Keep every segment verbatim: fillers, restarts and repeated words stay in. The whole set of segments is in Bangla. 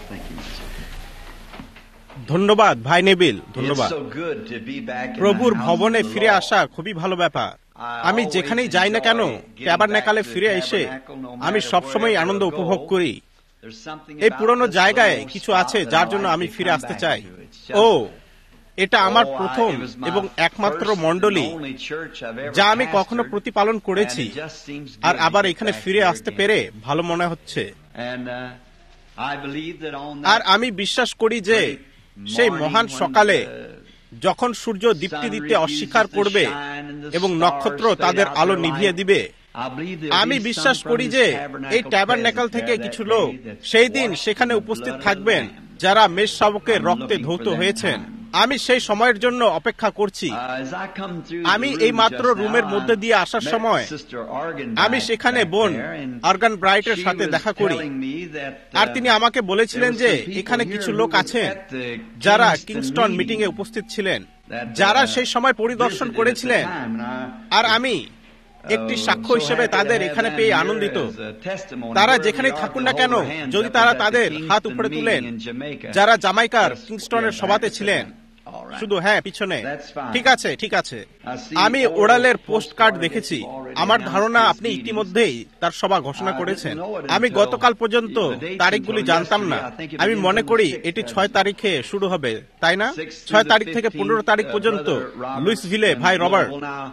ধন্যবাদ ভাই নেভিল, ধন্যবাদ। প্রভুর ভবনে ফিরে আসা খুবই ভালো ব্যাপার। আমি যেখানেই যাই না কেন, ট্যাবারনাকেলে ফিরে এসে আমি সবসময় আনন্দ উপভোগ করি। এই পুরনো জায়গায় কিছু আছে যার জন্য আমি ফিরে আসতে চাই। ও, এটা আমার প্রথম এবং একমাত্র মণ্ডলী যা আমি কখনো প্রতিপালন করেছি, আর আবার এখানে ফিরে আসতে পেরে ভালো মনে হচ্ছে। আর আমি বিশ্বাস করি যে সেই মহান সকালে যখন সূর্য দীপ্তি দিতে অস্বীকার করবে এবং নক্ষত্র তাদের আলো নিভিয়ে দিবে, আমি বিশ্বাস করি যে এই ট্যাবারনাকেল থেকে কিছু লোক সেই দিন সেখানে উপস্থিত থাকবেন যারা মেষশাবকের রক্তে ধৌত হয়েছেন। আমি সেই সময়ের জন্য অপেক্ষা করছি। আমি এই মাত্র রুমের মধ্যে দিয়ে আসার সময় আমি সেখানে বোন অর্গান ব্রাইটের সাথে দেখা করি, আর তিনি আমাকে বলেছিলেন যে এখানে কিছু লোক আছেন যারা কিংস্টন মিটিং এ উপস্থিত ছিলেন, যারা সেই সময় পরিদর্শন করেছিলেন, আর আমি একটি সাক্ষ্য হিসেবে তাদের এখানে পেয়ে আনন্দিত। তারা যেখানে থাকুন না কেন, যদি তারা তাদের হাত উপরে তুলেন, যারা জামাইকার কিংস্টনের সভাতে ছিলেন, শুধু হ্যাঁ পিছনে, ঠিক আছে ঠিক আছে। আমি ওরালের পোস্ট কার্ড দেখেছি। আমার ধারণা আপনি ইতিমধ্যেই তার সভা ঘোষণা করেছেন। আমি গতকাল পর্যন্ত তারিখগুলি জানতাম না। আমি মনে করি এটি ছয় তারিখে শুরু হবে, তাই না? ছয় তারিখ থেকে পনেরো তারিখ পর্যন্ত লুইসভিলে ভাই রবার্ট।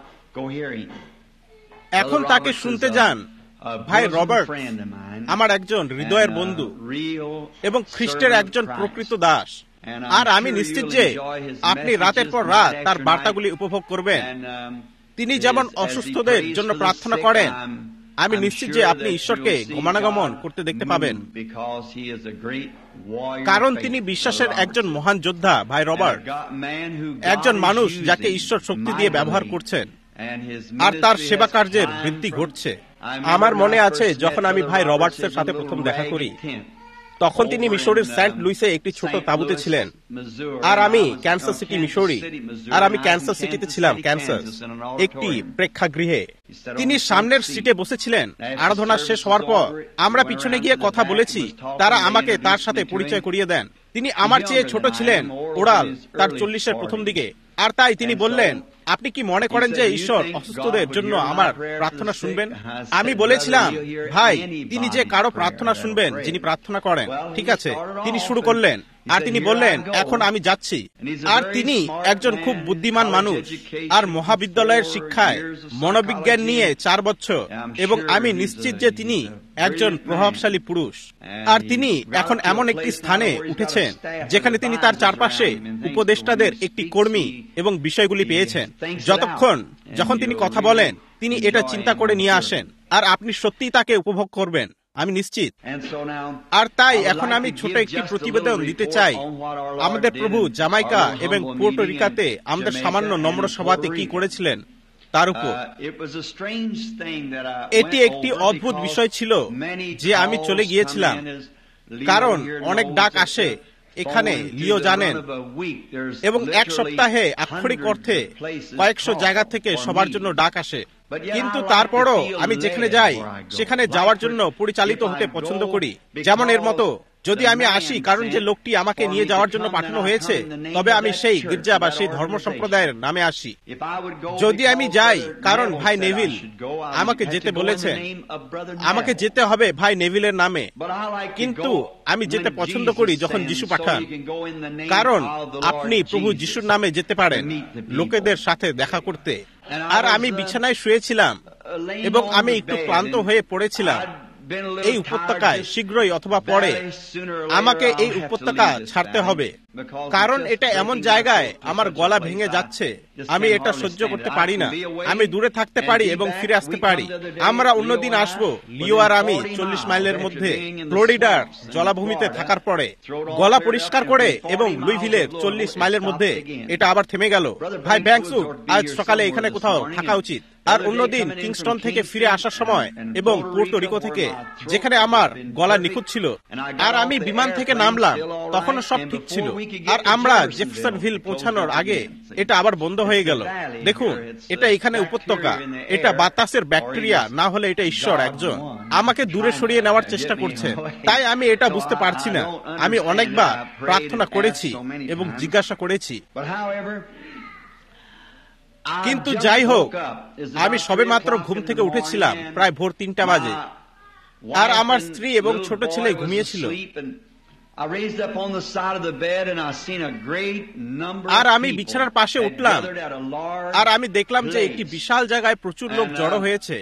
এখন তাকে শুনতে যান। ভাই রবার্ট আমার একজন হৃদয়ের বন্ধু এবং খ্রিস্টের একজন প্রকৃত দাস, আর আমি নিশ্চিত যে আপনি রাতের পর রাত তার বার্তাগুলি উপভোগ করবেন। তিনি যেমন অসুস্থদের জন্য প্রার্থনা করেন, আমি নিশ্চিত যে আপনি ঈশ্বরকে গমনাগমন করতে দেখতে পাবেন, কারণ তিনি বিশ্বাসের একজন মহান যোদ্ধা। ভাই রবার্ট একজন মানুষ যাকে ঈশ্বর শক্তি দিয়ে ব্যবহার করছেন, আর তার সেবা কার্যের বৃদ্ধি ঘটছে। আমার মনে আছে যখন আমি ভাই রবার্টসের সাথে প্রথম দেখা করি, তখন তিনি মিশরের সেন্ট লুইসে একটি ছোট তাঁবুতে ছিলেন, আর আমি ক্যান্সাস সিটি মিশরি, আর আমি ক্যান্সাস সিটিতে ছিলাম, ক্যান্সাস, একটি প্রেক্ষাগৃহে। তিনি সামনের সিটে বসেছিলেন। আরাধনা শেষ হওয়ার পর আমরা পিছনে গিয়ে কথা বলেছি। তারা আমাকে তার সাথে পরিচয় করিয়ে দেন। তিনি আমার চেয়ে ছোট ছিলেন, ওরাল তার চল্লিশের প্রথম দিকে, আর তাই তিনি বললেন, আপনি কি মনে করেন যে ঈশ্বর অসুস্থদের জন্য আমার প্রার্থনা শুনবেন? আমি বলেছিলাম, ভাই, তিনি যে কারো প্রার্থনা শুনবেন যিনি প্রার্থনা করেন। ঠিক আছে, তিনি শুরু করলেন, আর তিনি বললেন, এখন আমি যাচ্ছি। আর তিনি একজন খুব বুদ্ধিমান মানুষ, আর মহাবিদ্যালয়ের শিক্ষায় মনোবিজ্ঞান নিয়ে চার বছর, এবং আমি নিশ্চিত যে তিনি একজন প্রভাবশালী পুরুষ। আর তিনি এখন এমন একটি স্থানে উঠেছেন যেখানে তিনি তার চারপাশে উপদেষ্টাদের একটি কর্মী এবং বিষয়গুলি পেয়েছেন। যতক্ষণ যখন তিনি কথা বলেন, তিনি এটা চিন্তা করে নিয়ে আসেন, আর আপনি সত্যিই তাকে উপভোগ করবেন, আমি নিশ্চিত। আর তাই এখন আমি ছোট একটি প্রতিবেদন দিতে চাই আমাদের প্রভু জামাইকা এবং পোর্টো রিকাতে আমাদের সামান্য নম্র সভাতে কি করেছিলেন তার উপর। এটি একটি অদ্ভুত বিষয় ছিল যে আমি চলে গিয়েছিলাম, কারণ অনেক ডাক আসে এখানে, লিও জানেন, এবং এক সপ্তাহে আক্ষরিক অর্থে কয়েকশো জায়গা থেকে সবার জন্য ডাক আসে। কিন্তু তারপরও আমি যেখানে যাই সেখানে যাওয়ার জন্য পরিচালিত হতে পছন্দ করি। যেমন এর মতো, যদি আমি আসি কারণ যে লোকটি আমাকে নিয়ে যাওয়ার জন্য পাঠানো হয়েছে, তবে আমি সেই গির্জা বা সেই ধর্ম সম্প্রদায়ের নামে আসি। যদি আমি যাই কারণ ভাই নেভিল আমাকে যেতে বলেছেন, আমাকে যেতে হবে ভাই নেভিলের নামে। কিন্তু আমি যেতে পছন্দ করি যখন যিশু পাঠান, কারণ আপনি প্রভু যিশুর নামে যেতে পারেন লোকেদের সাথে দেখা করতে। আর আমি বিছানায় শুয়েছিলাম এবং আমি একটু ক্লান্ত হয়ে পড়েছিলাম। এই উপত্যকায় শীঘ্রই অথবা পরে আমাকে এই উপত্যকা ছাড়তে হবে, কারণ এটা এমন জায়গায় আমার গলা ভেঙে যাচ্ছে। আমি এটা সহ্য করতে পারি না। আমি দূরে থাকতে পারি এবং ফিরে আসতে পারি। আমরা অন্যদিন আসবো। লিও আর আমি চল্লিশ মাইলের মধ্যে ফ্লোরিডার জলাভূমিতে থাকার পরে গলা পরিষ্কার করে এবং লুইভিলের চল্লিশ মাইলের মধ্যে এটা আবার থেমে গেল। ভাই ব্যাংকসু আজ সকালে এখানে কোথাও থাকা উচিত। আর অন্যদিন কিংস্টন থেকে ফিরে আসার সময় এবং পোর্টো রিকো থেকে, যেখানে আমার গলা নিখুঁত ছিল, আর আমি বিমান থেকে নামলাম, তখনও সব ঠিক ছিল। আর আমরা জেফারসনভিল পৌঁছানোর আগে এটা আবার বন্ধ হয়ে গেল। দেখুন, এটা এখানে উপত্যকা, এটা বাতাসের ব্যাকটেরিয়া, না হলে এটা ঈশ্বর একজন আমাকে দূরে সরিয়ে নেওয়ার চেষ্টা করছে। তাই আমি এটা বুঝতে পারছি না। আমি অনেকবার প্রার্থনা করেছি এবং জিজ্ঞাসা করেছি, কিন্তু যাই হোক, আমি সবেমাত্র ঘুম থেকে উঠেছিলাম প্রায় ভোর তিনটা বাজে, আর আমার স্ত্রী এবং ছোট ছেলে ঘুমিয়েছিল। আর আমি বিছানার পাশে উঠলাম, আর আমি দেখলাম যে একটি বিশাল জায়গায় প্রচুর লোক জড়ো হয়েছে।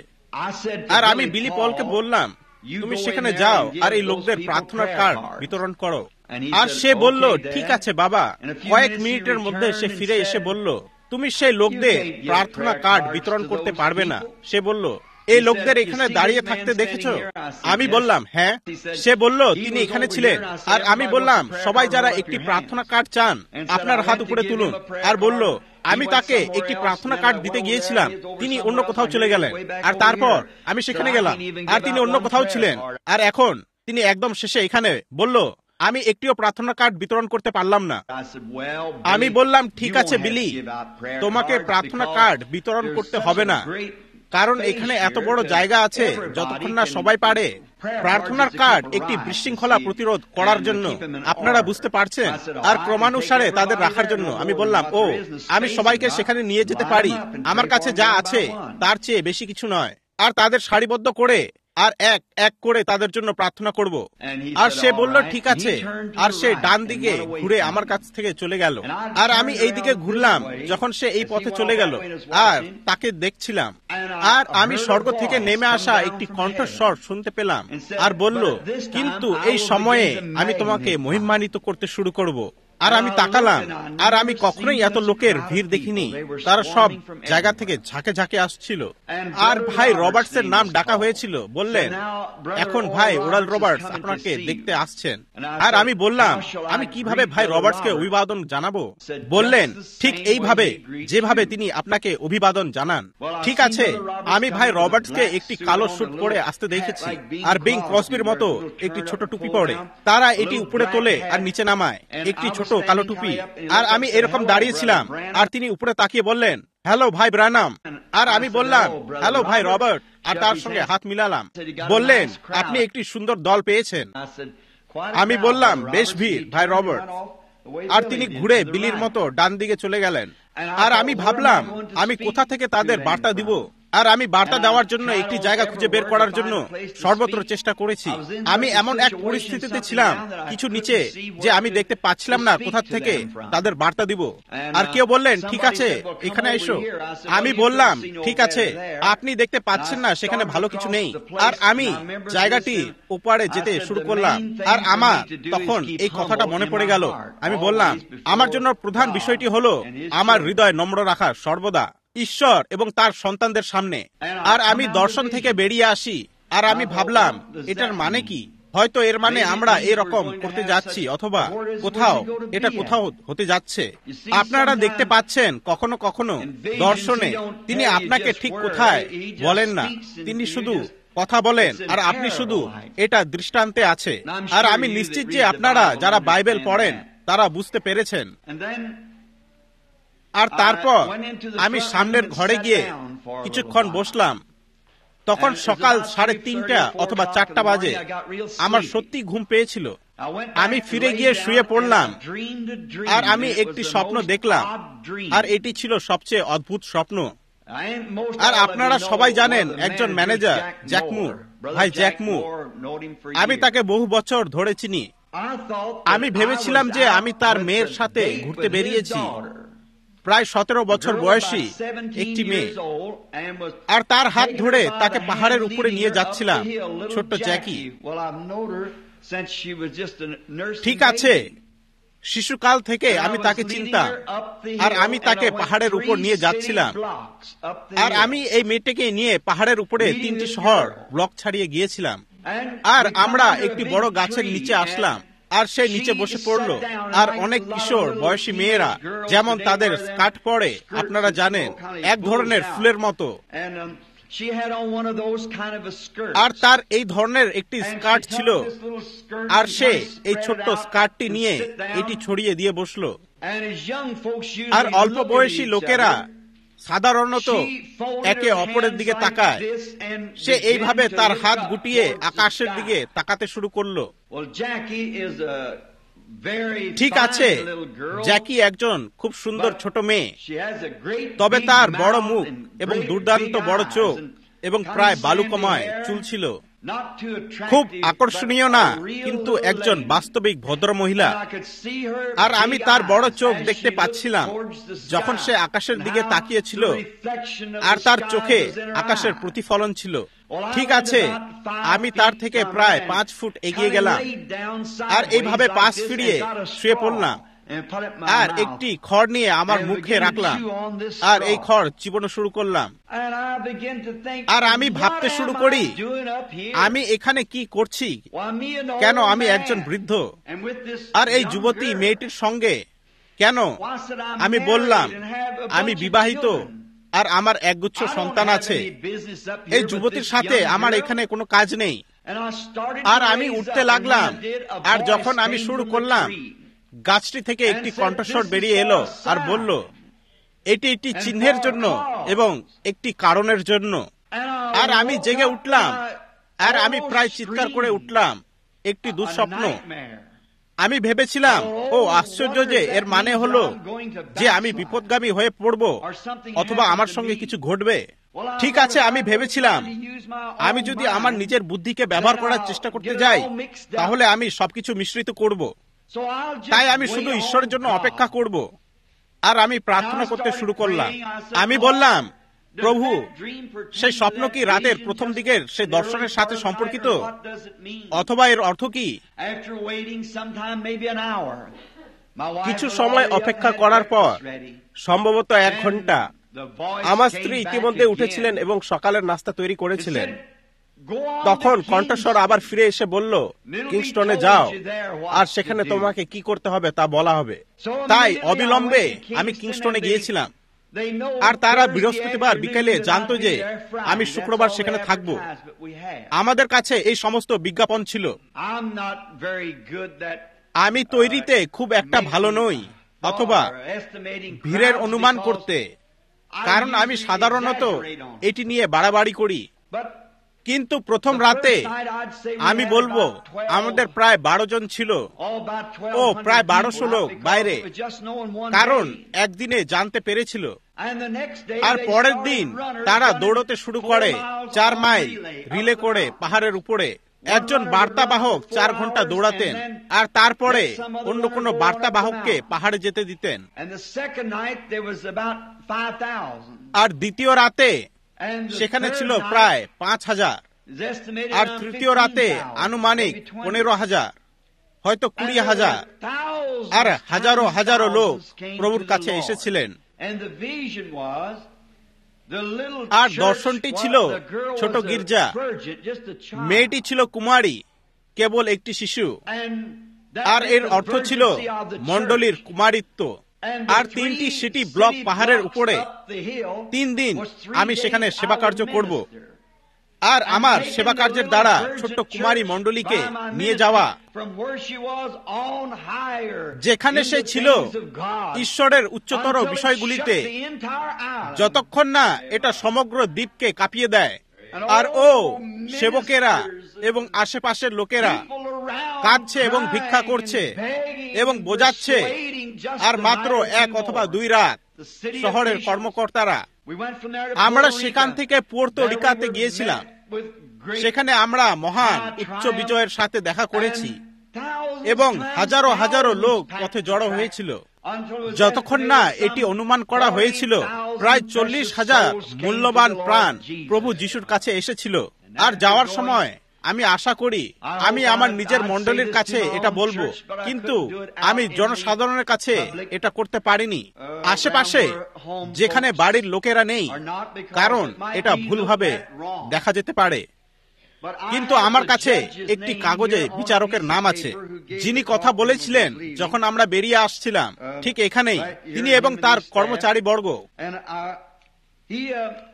আর আমি বিলি পলকে বললাম, তুমি সেখানে যাও আর এই লোকদের প্রার্থনার কার্ড বিতরণ করো। আর সে বলল, ঠিক আছে বাবা। কয়েক মিনিটের মধ্যে সে ফিরে এসে বলল, তুমি সেই লোকদের প্রার্থনা কার্ড বিতরণ করতে পারবে না। সে বলল, এই লোকদের এখানে দাঁড়িয়ে থাকতে দেখেছো? আমি বললাম, হ্যাঁ। সে বলল, তিনি এখানে ছিলেন। আর আমি বললাম, সবাই যারা একটি প্রার্থনা কার্ড চান, আপনার হাত উপরে তুলুন। আর বলল, আমি তাকে একটি প্রার্থনা কার্ড দিতে গিয়েছিলাম, তিনি অন্য কোথাও চলে গেলেন। আর তারপর আমি সেখানে গেলাম, আর তিনি অন্য কোথাও ছিলেন। আর এখন তিনি একদম শেষে এখানে বলল, আমি একটিও প্রার্থনা কার্ড বিতরণ করতে পারলাম না। আমি বললাম, ঠিক আছে বিলি, তোমাকে প্রার্থনা কার্ড বিতরণ করতে হবে না, কারণ এখানে এত বড় জায়গা আছে যতক্ষণ না সবাই পারে। প্রার্থনার কার্ড একটি বিশৃঙ্খলা প্রতিরোধ করার জন্য, আপনারা বুঝতে পারছেন, আর ক্রমানুসারে তাদের রাখার জন্য। আমি বললাম, ও, আমি সবাইকে সেখানে নিয়ে যেতে পারি, আমার কাছে যা আছে তার চেয়ে বেশি কিছু নয়। আর তাদের সারিবদ্ধ করে আর এক এক করে তাদের জন্য প্রার্থনা করব। আর সে বলল, ঠিক আছে। আর সে ডান দিকে ঘুরে আমার কাছ থেকে চলে গেল, আর আমি এই দিকে ঘুরলাম যখন সে এই পথে চলে গেল, আর তাকে দেখছিলাম। আর আমি স্বর্গ থেকে নেমে আসা একটি কণ্ঠস্বর শুনতে পেলাম, আর বলল, কিন্তু এই সময়ে আমি তোমাকে মহিমান্বিত করতে শুরু করব। আর আমি তাকালাম, আর আমি কখনোই এত লোকের ভিড় দেখিনি। তারা সব জায়গা থেকে ঝাঁকে ঝাঁকে আসছিল। আর ভাই রবার্টসের নাম ডাকা হয়েছিল। বললেন, এখন ভাই ওরাল রবার্টস আপনাকে দেখতে আসছেন। আর আমি বললাম, আমি কিভাবে ভাই রবার্টসকে অভিবাদন জানাবো? বললেন, ঠিক এইভাবে, যেভাবে তিনি আপনাকে অভিবাদন জানান। ঠিক আছে, আমি ভাই রবার্টসকে একটি কালো স্যুট পরে আসতে দেখেছি, আর বিং ক্রসবির মতো একটি ছোট টুপি পরে। তারা এটি উপরে তোলে আর নিচে নামায়, একটি ছোট কালো টুপি। আর আমি এরকম দাঁড়িয়েছিলাম, আর তিনি উপরে তাকিয়ে বললেন, হ্যালো ভাই ব্রানাম। আর আমি বললাম, হ্যালো ভাই রবার্ট, আর তার সঙ্গে হাত মিলালাম। বললেন, আপনি একটি সুন্দর দল পেয়েছেন। আমি বললাম, বেশ ভিড় ভাই রবার্ট। আর তিনি ঘুরে বিলির মতো ডান দিকে চলে গেলেন। আর আমি ভাবলাম, আমি কোথা থেকে তাদের বার্তা দিব। আর আমি বার্তা দেওয়ার জন্য একটি জায়গা খুঁজে বের করার জন্য সর্বত্র চেষ্টা করেছি। আমি এমন এক পরিস্থিতিতে ছিলাম কিছু নিচে, যে আমি দেখতে পাচ্ছিলাম না কোথা থেকে তাদের বার্তা দিব। আর কেউ বললেন, ঠিক আছে এখানে এসো। আমি বললাম, ঠিক আছে, আপনি দেখতে পাচ্ছেন না সেখানে ভালো কিছু নেই। আর আমি জায়গাটি ওপারে যেতে শুরু করলাম। আর আমার তখন এই কথাটা মনে পড়ে গেল। আমি বললাম, আমার জন্য প্রধান বিষয়টি হলো আমার হৃদয় নম্র রাখা সর্বদা ঈশ্বর এবং তার সন্তানদের সামনে। আর আমি দর্শন থেকে বেরিয়ে আসি, আর আমি ভাবলাম, এটার মানে কি? হয়তো এর মানে আমরা এরকম করতে যাচ্ছি, অথবা কোথাও এটা কোথাও হতে যাচ্ছে। আপনারা দেখতে পাচ্ছেন, কখনো কখনো দর্শনে তিনি আপনাকে ঠিক কোথায় বলেন না, তিনি শুধু কথা বলেন, আর আপনি শুধু এটা দৃষ্টান্তে আছে। আর আমি নিশ্চিত যে আপনারা যারা বাইবেল পড়েন তারা বুঝতে পেরেছেন। আর তারপর আমি সামনের ঘরে গিয়ে কিছুক্ষণ বসলাম। তখন সকাল সাড়ে তিনটা অথবা চারটা বাজে। আমার সত্যি ঘুম পেয়েছিল। আমি ফিরে গিয়ে শুয়ে পড়লাম, আর আমি একটি স্বপ্ন দেখলাম, আর এটি ছিল সবচেয়ে অদ্ভুত স্বপ্ন। আর আপনারা সবাই জানেন একজন ম্যানেজার, জ্যাক মুর, ভাই জ্যাক মুর। আমি তাকে বহু বছর ধরে চিনি। আমি ভেবেছিলাম যে আমি তার মেয়ের সাথে ঘুরতে বেরিয়েছি, প্রায় সতেরো বছর বয়সী একটি মেয়ে। আর তার হাত ধরে তাকে পাহাড়ের উপরে নিয়ে যাচ্ছিলাম, ছোট্ট জ্যাকি। ঠিক আছে, শিশুকাল থেকে আমি তাকে চিনতাম, আর আমি তাকে পাহাড়ের উপর নিয়ে যাচ্ছিলাম। আর আমি এই মেয়েটাকে নিয়ে পাহাড়ের উপরে তিনটি শহর ব্লক ছাড়িয়ে গিয়েছিলাম। আর আমরা একটি বড় গাছের নিচে আসলাম, আর সে নিচে বসে পড়লো। আর অনেক কিশোর বয়সী মেয়েরা, যেমন তাদের স্কার্ট পরে, আপনারা জানেন, এক ধরনের ফুলের মতো। আর তার এই ধরনের একটি স্কার্ট ছিল, আর সে এই ছোট্ট স্কার্টটি নিয়ে এটি ছড়িয়ে দিয়ে বসলো। আর অল্প বয়সী লোকেরা সাধারণত একে অপরের দিকে তাকায়। সে এইভাবে তার হাত গুটিয়ে আকাশের দিকে তাকাতে শুরু করলো। ঠিক আছে, জ্যাকি একজন খুব সুন্দর ছোট মেয়ে, তবে তার বড় মুখ এবং দুর্দান্ত বড় চোখ এবং প্রায় বালুকমায় চুল ছিল। খুব আকর্ষণীয় না, কিন্তু একজন বাস্তবিক ভদ্র মহিলা। আর আমি তার বড় চোখ দেখতে পাচ্ছিলাম যখন সে আকাশের দিকে তাকিয়েছিল, আর তার চোখে আকাশের প্রতিফলন ছিল। ঠিক আছে, আমি তার থেকে প্রায় পাঁচ ফুট এগিয়ে গেলাম, আর এইভাবে পাশ ফিরিয়ে শুয়ে পড়লাম, আর একটি খড় নিয়ে আমার মুখে রাখলাম, আর এই খড় চিবানো শুরু করলাম। আর আমি ভাবতে শুরু করি, আমি এখানে কি করছি? কেন আমি একজন বৃদ্ধ আর এই যুবতী মেয়েটির সঙ্গে কেন? আমি বললাম, আমি বিবাহিত আর আমার একগুচ্ছ সন্তান আছে। এই যুবতীর সাথে আমার এখানে কোনো কাজ নেই। আর আমি উঠতে লাগলাম, আর যখন আমি শুরু করলাম, গাছটি থেকে একটি কণ্ঠস্বর বেরিয়ে এলো আর বলল, এটি একটি চিহ্নের জন্য এবং একটি কারণের জন্য। আর আমি জেগে উঠলাম, আর আমি প্রায় চিৎকার করে উঠলাম, একটি দুঃস্বপ্ন। আমি ভেবেছিলাম, ও আশ্চর্য যে এর মানে হলো যে আমি বিপদগামী হয়ে পড়ব অথবা আমার সঙ্গে কিছু ঘটবে। ঠিক আছে, আমি ভেবেছিলাম আমি যদি আমার নিজের বুদ্ধিকে ব্যবহার করার চেষ্টা করতে যাই, তাহলে আমি সবকিছু মিশ্রিত করব। তাই আমি শুধু ঈশ্বরের জন্য অপেক্ষা করব। আর আমি প্রার্থনা করতে শুরু করলাম। আমি বললাম, প্রভু, সেই স্বপ্ন কি রাতের প্রথম দিকের সেই দর্শনের সাথে সম্পর্কিত, অথবা এর অর্থ কি? কিছু সময় অপেক্ষা করার পর, সম্ভবত এক ঘন্টা, আমার স্ত্রী ইতিমধ্যে উঠেছিলেন এবং সকালের নাস্তা তৈরি করেছিলেন। তখন কণ্ঠস্বর আবার ফিরে এসে বলল, কিংস্টনে যাও, আর সেখানে তোমাকে কি করতে হবে তা বলা হবে। তাই অবিলম্বে আমি কিংস্টনে গিয়েছিলাম। আর তারা বৃহস্পতিবার বিকেলে জানতো যে আমি শুক্রবার সেখানে থাকব। আমাদের কাছে এই সমস্ত বিজ্ঞাপন ছিল। আমি তৈরিতে খুব একটা ভালো নই, অথবা ভিড়ের অনুমান করতে, কারণ আমি সাধারণত এটি নিয়ে বাড়াবাড়ি করি। কিন্তু প্রথম রাতে আমি বলবো আমাদের প্রায় বারো জন ছিল, ও প্রায় বারোশো লোক বাইরে, কারণ একদিনে জানতে পেরেছিল। আর পরের দিন তারা দৌড়তে শুরু করে চার মাইল রিলে করে পাহাড়ের উপরে। একজন বার্তাবাহক চার ঘন্টা দৌড়াতেন, আর তারপরে অন্য কোনো বার্তাবাহককে পাহাড়ে যেতে দিতেন। আর দ্বিতীয় রাতে সেখানে ছিল প্রায় পাঁচ হাজার, আর তৃতীয় রাতে আনুমানিক পনেরো হাজার, হয়তো কুড়ি হাজার, আর হাজারো হাজারো লোক প্রভুর কাছে এসেছিলেন। আর দর্শনটি ছিল ছোট গির্জা। মেয়েটি ছিল কুমারী, কেবল একটি শিশু, আর এর অর্থ ছিল মণ্ডলীর কুমারিত্ব। আর তিনটি সিটি ব্লক পাহাড়ের উপরে তিন দিন আমি সেখানে সেবা কার্য করব। আর আমার সেবা কার্যের দ্বারা ছোট্ট কুমারী মণ্ডলীকে নিয়ে যাওয়া যেখানে সে ছিল ঈশ্বরের উচ্চতর বিষয়গুলিতে, যতক্ষণ না এটা সমগ্র দ্বীপকে কাঁপিয়ে দেয়। আর ও সেবকেরা এবং আশেপাশের লোকেরা কাঁদছে এবং ভিক্ষা করছে এবং বোঝাচ্ছে। আর মাত্র এক অথবা দুই রাত শহরের কর্মকর্তারা, আমরা সেখান থেকে পুয়ের্তো রিকাতে গিয়েছিলাম। সেখানে আমরা মহান উচ্চ বিজয়ের সাথে দেখা করেছি এবং হাজারো হাজারো লোক পথে জড়ো হয়েছিল, যতক্ষণ না এটি অনুমান করা হয়েছিল প্রায় চল্লিশ হাজার মূল্যবান প্রাণ প্রভু যিশুর কাছে এসেছিল। আর যাওয়ার সময় আমি আশা করি আমি আমার নিজের মণ্ডলীর কাছে এটা বলবো, কিন্তু আমি জনসাধারণের কাছে এটা করতে পারিনি, আশেপাশে যেখানে বাড়ির লোকেরা নেই, কারণ এটা ভুলভাবে দেখা যেতে পারে। কিন্তু আমার কাছে একটি কাগজে বিচারকের নাম আছে, যিনি কথা বলেছিলেন যখন আমরা বেরিয়ে আসছিলাম, ঠিক এখানেই তিনি এবং তার কর্মচারী বর্গ।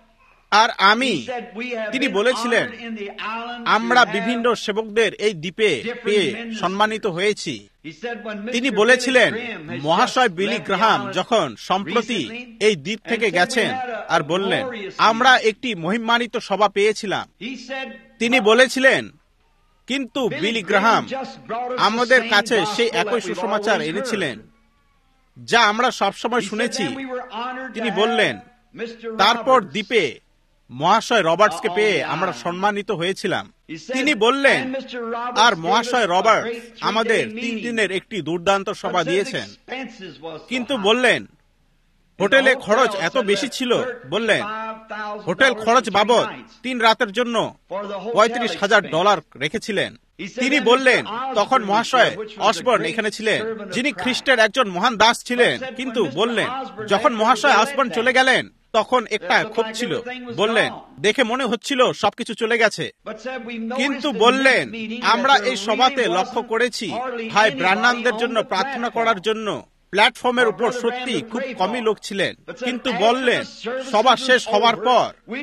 আর আমি, তিনি বলেছিলেন, আমরা বিভিন্ন সেবকদের এই দ্বীপে পেয়ে সম্মানিত হয়েছি। তিনি বলেছিলেন, মহাশয় বিলি গ্রাহাম যখন সম্প্রতি এই দ্বীপ থেকে গেছেন আর বললেন, আমরা একটি মহিমান্বিত সভা পেয়েছিলাম। তিনি বলেছিলেন, কিন্তু বিলি গ্রাহাম আমাদের কাছে সেই একই সুসমাচার এনেছিলেন যা আমরা সবসময় শুনেছি। তিনি বললেন, তারপর দ্বীপে মহাশয় রবার্টসকে পেয়ে আমরা সম্মানিত হয়েছিলাম। তিনি বললেন, আর মহাশয় রবার্টস আমাদের তিন দিনের একটি দুর্দান্ত সভা দিয়েছেন। কিন্তু বললেন, হোটেলে খরচ এত বেশি ছিল। বললেন, হোটেল খরচ বাবদ তিন রাতের জন্য পঁয়ত্রিশ হাজার ডলার রেখেছিলেন। তিনি বললেন, তখন মহাশয় অসবর্ন এখানে ছিলেন, যিনি খ্রিস্টের একজন মহান দাস ছিলেন। কিন্তু বললেন, যখন মহাশয় অসবর্ন চলে গেলেন তখন একটা ক্ষোভ ছিল। বললেন, দেখে মনে হচ্ছিল সবকিছু চলে গেছে। কিন্তু বললেন, আমরা এই সভাতে লক্ষ্য করেছি ভাই ব্রানহামদের জন্য প্রার্থনা করার জন্য প্ল্যাটফর্মের উপর সত্যি খুব কমই লোক ছিলেন। কিন্তু বললেন, সভা শেষ হওয়ার পর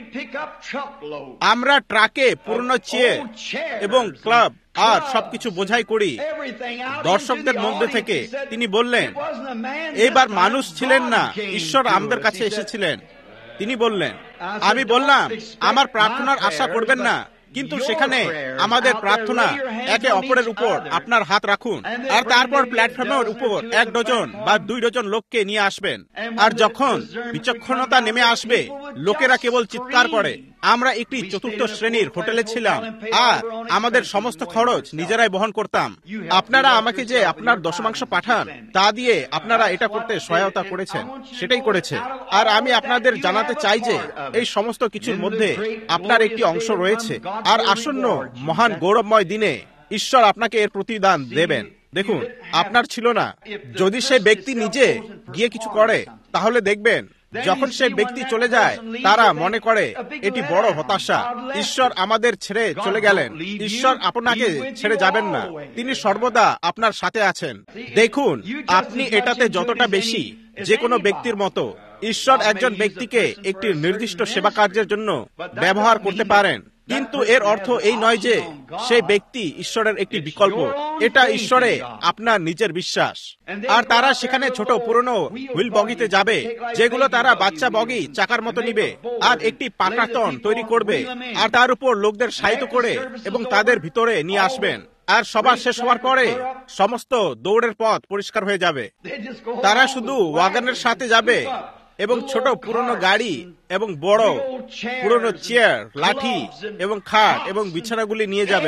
আমরা ট্রাকে পূর্ণ চেয়ার এবং ক্লাব আর সবকিছু বোঝাই করি দর্শকদের মধ্যে থেকে। তিনি বললেন, এইবার মানুষ ছিলেন না, ঈশ্বর আমাদের কাছে এসেছিলেন। তিনি বললেন, আমি বললাম, আমার প্রার্থনার আশা করবেন না, কিন্তু সেখানে আমাদের প্রার্থনা একে অপরের উপর আপনার হাত রাখুন, আর তারপর প্ল্যাটফর্মের উপর এক ডজন বা দুই ডজন লোককে নিয়ে আসবেন। আর যখন বিচক্ষণতা নেমে আসবে, লোকেরা কেবল চিৎকার করে। আমরা একটি চতুর্থ শ্রেণীর হোটেলে ছিলাম আর আমাদের সমস্ত খরচ নিজেরাই বহন করতাম। আপনারা আমাকে যে আপনার দশমাংশ পাঠান তা দিয়ে আপনারা এটা করতে সহায়তা করেছেন, সেটাই করেছে। আর আমি আপনাদের জানাতে চাই যে এই সমস্ত কিছুর মধ্যে আপনার একটি অংশ রয়েছে। আর আসন্ন মহান গৌরবময় দিনে ঈশ্বর আপনাকে এর প্রতিদান দেবেন। দেখুন, আপনার ছিল না। যদি সে ব্যক্তি নিজে গিয়ে কিছু করে, তাহলে দেখবেন যখন সে ব্যক্তি চলে যায় তারা মনে করে এটি বড় হতাশা। ঈশ্বর আমাদের ছেড়ে চলে গেলেন। ঈশ্বর আপনাকে ছেড়ে যাবেন না, তিনি সর্বদা আপনার সাথে আছেন। দেখুন, আপনি এটাতে যতটা বেশি যে কোনো ব্যক্তির মতো, ঈশ্বর একজন ব্যক্তিকে একটি নির্দিষ্ট সেবা কার্যের জন্য ব্যবহার করতে পারেন। কিন্তু এর অর্থ এই নয় যে সেই ব্যক্তি ঈশ্বরের একটি বিকল্প। এটা ঈশ্বরে আপনার নিজের বিশ্বাস। আর তারা সেখানে ছোট পুরনো হুইল বগিতে যাবে, যেগুলো তারা বাচ্চা বগি চাকার মতো নিবে, আর একটি পাকাতন তৈরি করবে, আর তার উপর লোকদের শায়িত করে এবং তাদের ভিতরে নিয়ে আসবেন। আর সভা শেষ হওয়ার পরে সমস্ত দৌড়ের পথ পরিষ্কার হয়ে যাবে। তারা শুধু ওয়াগনের সাথে যাবে এবং ছোট পুরনো গাড়ি এবং বড় পুরনো চেয়ার, লাঠি এবং খাট এবং বিছানাগুলি নিয়ে যাবে।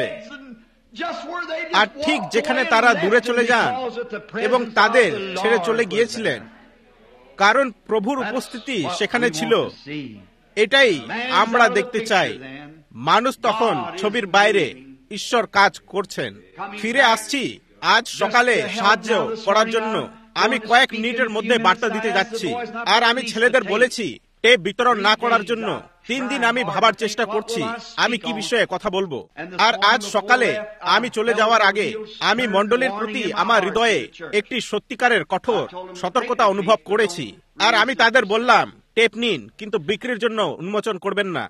আর ঠিক যেখানে তারা দূরে চলে যান এবং তাদের ছেড়ে চলে গিয়েছিলেন, কারণ প্রভুর উপস্থিতি সেখানে ছিল। এটাই আমরা দেখতে চাই। মানুষ তখন ছবির বাইরে, ঈশ্বর কাজ করছেন। ফিরে আসছি আজ সকালে সাহায্য করার জন্য। আমি কয়েক মিনিটের মধ্যে বার্তা দিতে যাচ্ছি, আর আমি ছেলেদের বলেছি টেপ বিতরণ না করার জন্য। তিন দিন আমি ভাবার চেষ্টা করছি আমি কি বিষয়ে কথা বলবো। আর আজ সকালে আমি চলে যাওয়ার আগে আমি মণ্ডলীর প্রতি আমার হৃদয়ে একটি সত্যিকারের কঠোর সতর্কতা অনুভব করেছি। আর আমি তাদের বললাম, টেপ নিন, কিন্তু বিক্রির জন্য উন্মোচন করবেন না।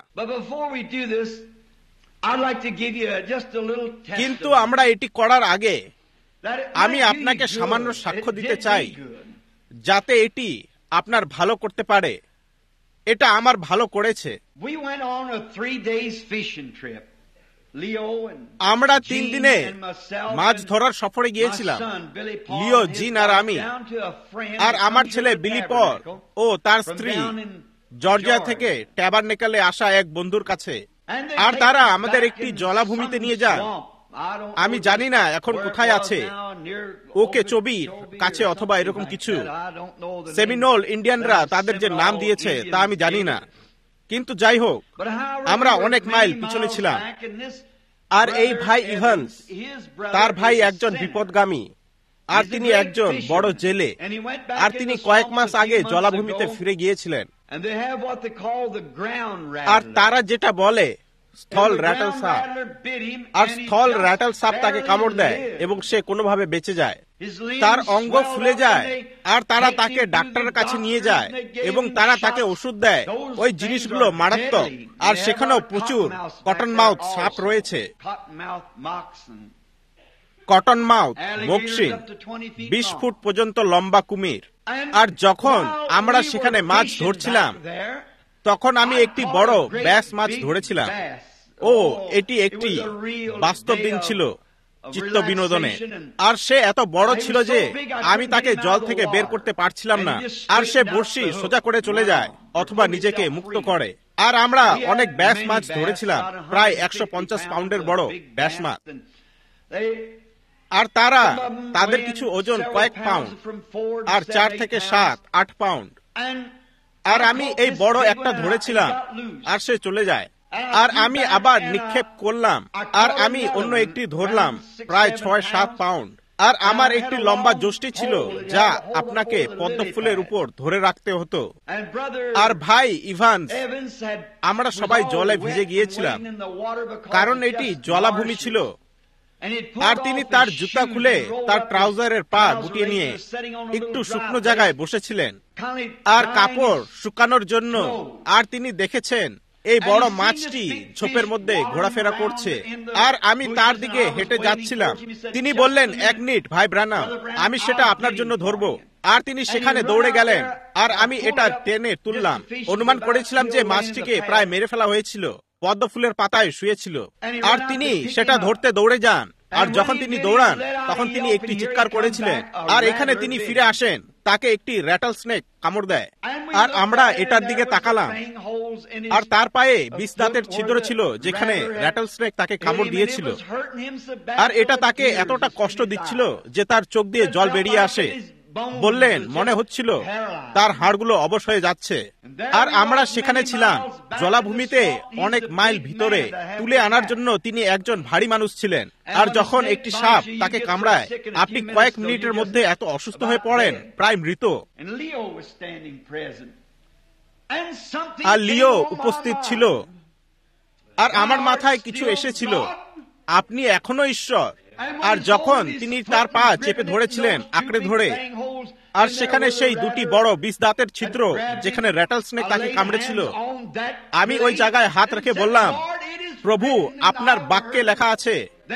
কিন্তু আমরা এটি করার আগে আমি আপনাকে সামান্য সাক্ষ্য দিতে চাই, যাতে এটি আপনার ভালো করতে পারে। এটা আমার ভালো করেছে। আমরা তিন দিনে মাছ ধরার সফরে গিয়েছিলাম, লিও, জিন আর আমি। আর আমার ছেলে বিলি পল ও তার স্ত্রী জর্জিয়া থেকে ট্যাবারনেকেলে আসা এক বন্ধুর কাছে। আর তারা আমাদের একটি জলাভূমিতে নিয়ে যান। আমি জানি না এখন কোথায় আছে, ওকে চবির কাছে অথবা এরকম কিছু। সেমিনোল ইন্ডিয়ানরা তাদের যে নাম দিয়েছে তা আমি জানি না, কিন্তু যাই হোক, আমরা অনেক মাইল পিছনে ছিলাম। আর এই ভাই ইভান্স, তার ভাই একজন বিপদগামী, আর তিনি একজন বড় জেলে। আর তিনি কয়েক মাস আগে জলাভূমিতে ফিরে গিয়েছিলেন। আর তারা যেটা বলে স্থল র্যাটল সাপ, আর স্থল র্যাটল সাপ তাকে কামড় দেয় এবং সে কোনোভাবে বেঁচে যায়। তার অঙ্গ ফুলে যায় আর তারা তাকে ডাক্তারের কাছে নিয়ে যায় এবং তারা তাকে ওষুধ দেয়। ওই জিনিসগুলো মারাত্মক, আর সেখানেও প্রচুর কটন মাউথ সাপ রয়েছে। কটন মাউথ মকশিন বিশ ফুট পর্যন্ত লম্বা কুমির। আর যখন আমরা সেখানে মাছ ধরছিলাম তখন আমি একটি বড় ব্যাস মাছ ধরেছিলাম। ও এটি একটি বাস্তব দিন ছিল চিত্ত বিনোদনে। আর সে এত বড় ছিল যে আমি তাকে জল থেকে বের করতে পারছিলাম না। আর সে বড়শি সোজা করে চলে যায় অথবা নিজেকে মুক্ত করে। আর আমরা অনেক ব্যাস মাছ ধরেছিলাম, প্রায় একশো পঞ্চাশ পাউন্ডের বড় ব্যাস মাছ। আর তারা তাদের কিছু ওজন কয়েক পাউন্ড, আর চার থেকে সাত আট পাউন্ড। আর আমি এই বড় একটা ধরেছিলাম আর সে চলে যায়। আর আমি আবার নিক্ষেপ করলাম আর আমি অন্য একটি ধরলাম, প্রায় ছয় সাত পাউন্ড। আর আমার একটি লম্বা যষ্টি ছিল যা আপনাকে পদ্ম ফুলের উপর ধরে রাখতে হতো। আর ভাই ইভান্স, আমরা সবাই জলে ভিজে গিয়েছিলাম কারণ এটি জলাভূমি ছিল। আর তিনি তার জুতা খুলে তার ট্রাউজারের পা গুটিয়ে নিয়ে একটু শুকনো জায়গায় বসেছিলেন আর কাপড় শুকানোর জন্য। আর তিনি দেখেছেন এই বড় মাছটি ঝোপের মধ্যে ঘোরাফেরা করছে। আর আমি তার দিকে হেঁটে যাচ্ছিলাম। তিনি বললেন, এক মিনিট ভাই ব্রানাম, আমি সেটা আপনার জন্য ধরবো। আর তিনি সেখানে দৌড়ে গেলেন আর আমি এটা টেনে তুললাম। অনুমান করেছিলাম যে মাছটিকে প্রায় মেরে ফেলা হয়েছিল, পদ্ম ফুলের পাতায় শুয়েছিল। আর তিনি সেটা ধরতে দৌড়ে যান। আর যখন তিনি দৌড়ান তখন তিনি একটি চিৎকার করেছিলেন। আর এখানে তিনি ফিরে আসেন, তাকে একটি র্যাটল স্নেক কামড় দেয়। আর আমরা এটার দিকে তাকালাম আর তার পায়ে বিশ দাঁতের ছিদ্র ছিল যেখানে র্যাটল স্নেক তাকে কামড় দিয়েছিল। আর এটা তাকে এতটা কষ্ট দিচ্ছিল যে তার চোখ দিয়ে জল বেরিয়ে আসে। বললেন, মনে হচ্ছিল তার হাড়গুলো অবশ হয়ে যাচ্ছে। আর আমরা সেখানে ছিলাম জলাভূমিতে অনেক মাইল ভিতরে। তুলে আনার জন্য তিনি একজন ভারী মানুষ ছিলেন। আর যখন একটি সাপ তাকে কামড়ায় আপনি কয়েক মিনিটের মধ্যে এত অসুস্থ হয়ে পড়েন, প্রায় মৃত। আর লিও উপস্থিত ছিল। আর আমার মাথায় কিছু এসেছিল, আপনি এখনো ঈশ্বর। আর যখন তিনি তার পা চেপে ধরেছিলেন আঁকড়ে ধরে, আর সেখানে সেই দুটি বড় বিশ দাঁতের ছিদ্র যেখানে র্যাটল স্নেক তাকে কামড়েছিল, আমি ওই জায়গায় হাত রেখে বললাম, প্রভু, আপনার বাক্যে লেখা আছে,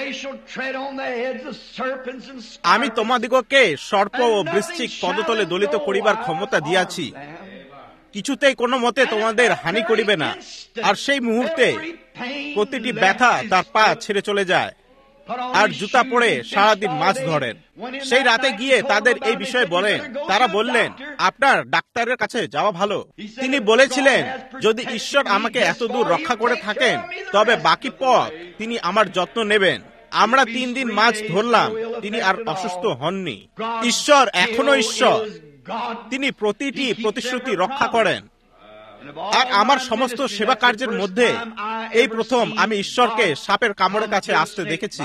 আমি তোমাদিগকে সর্প ও বৃশ্চিক পদতলে দলিত করিবার ক্ষমতা দিয়াছি, কিছুতেই কোনো মতে তোমাদের হানি করিবে না। আর সেই মুহূর্তে প্রতিটি ব্যথা তার পা ছেড়ে চলে যায়। আর জুতা পরে সারাদিন মাছ ধরেন। সেই রাতে গিয়ে তাদের এই বিষয়ে বলেন। তারা বললেন, আপনার ডাক্তারের কাছে যাওয়া ভালো। তিনি বলেছিলেন, যদি ঈশ্বর আমাকে এত দূর রক্ষা করে থাকেন তবে বাকি পথ তিনি আমার যত্ন নেবেন। আমরা তিন দিন মাছ ধরলাম, তিনি আর অসুস্থ হননি। ঈশ্বর এখনো ঈশ্বর, তিনি প্রতিটি প্রতিশ্রুতি রক্ষা করেন। আর আমার সমস্ত সেবা কার্যের মধ্যে এই প্রথম আমি ঈশ্বরকে সাপের কামড়ের কাছে আসতে দেখেছি।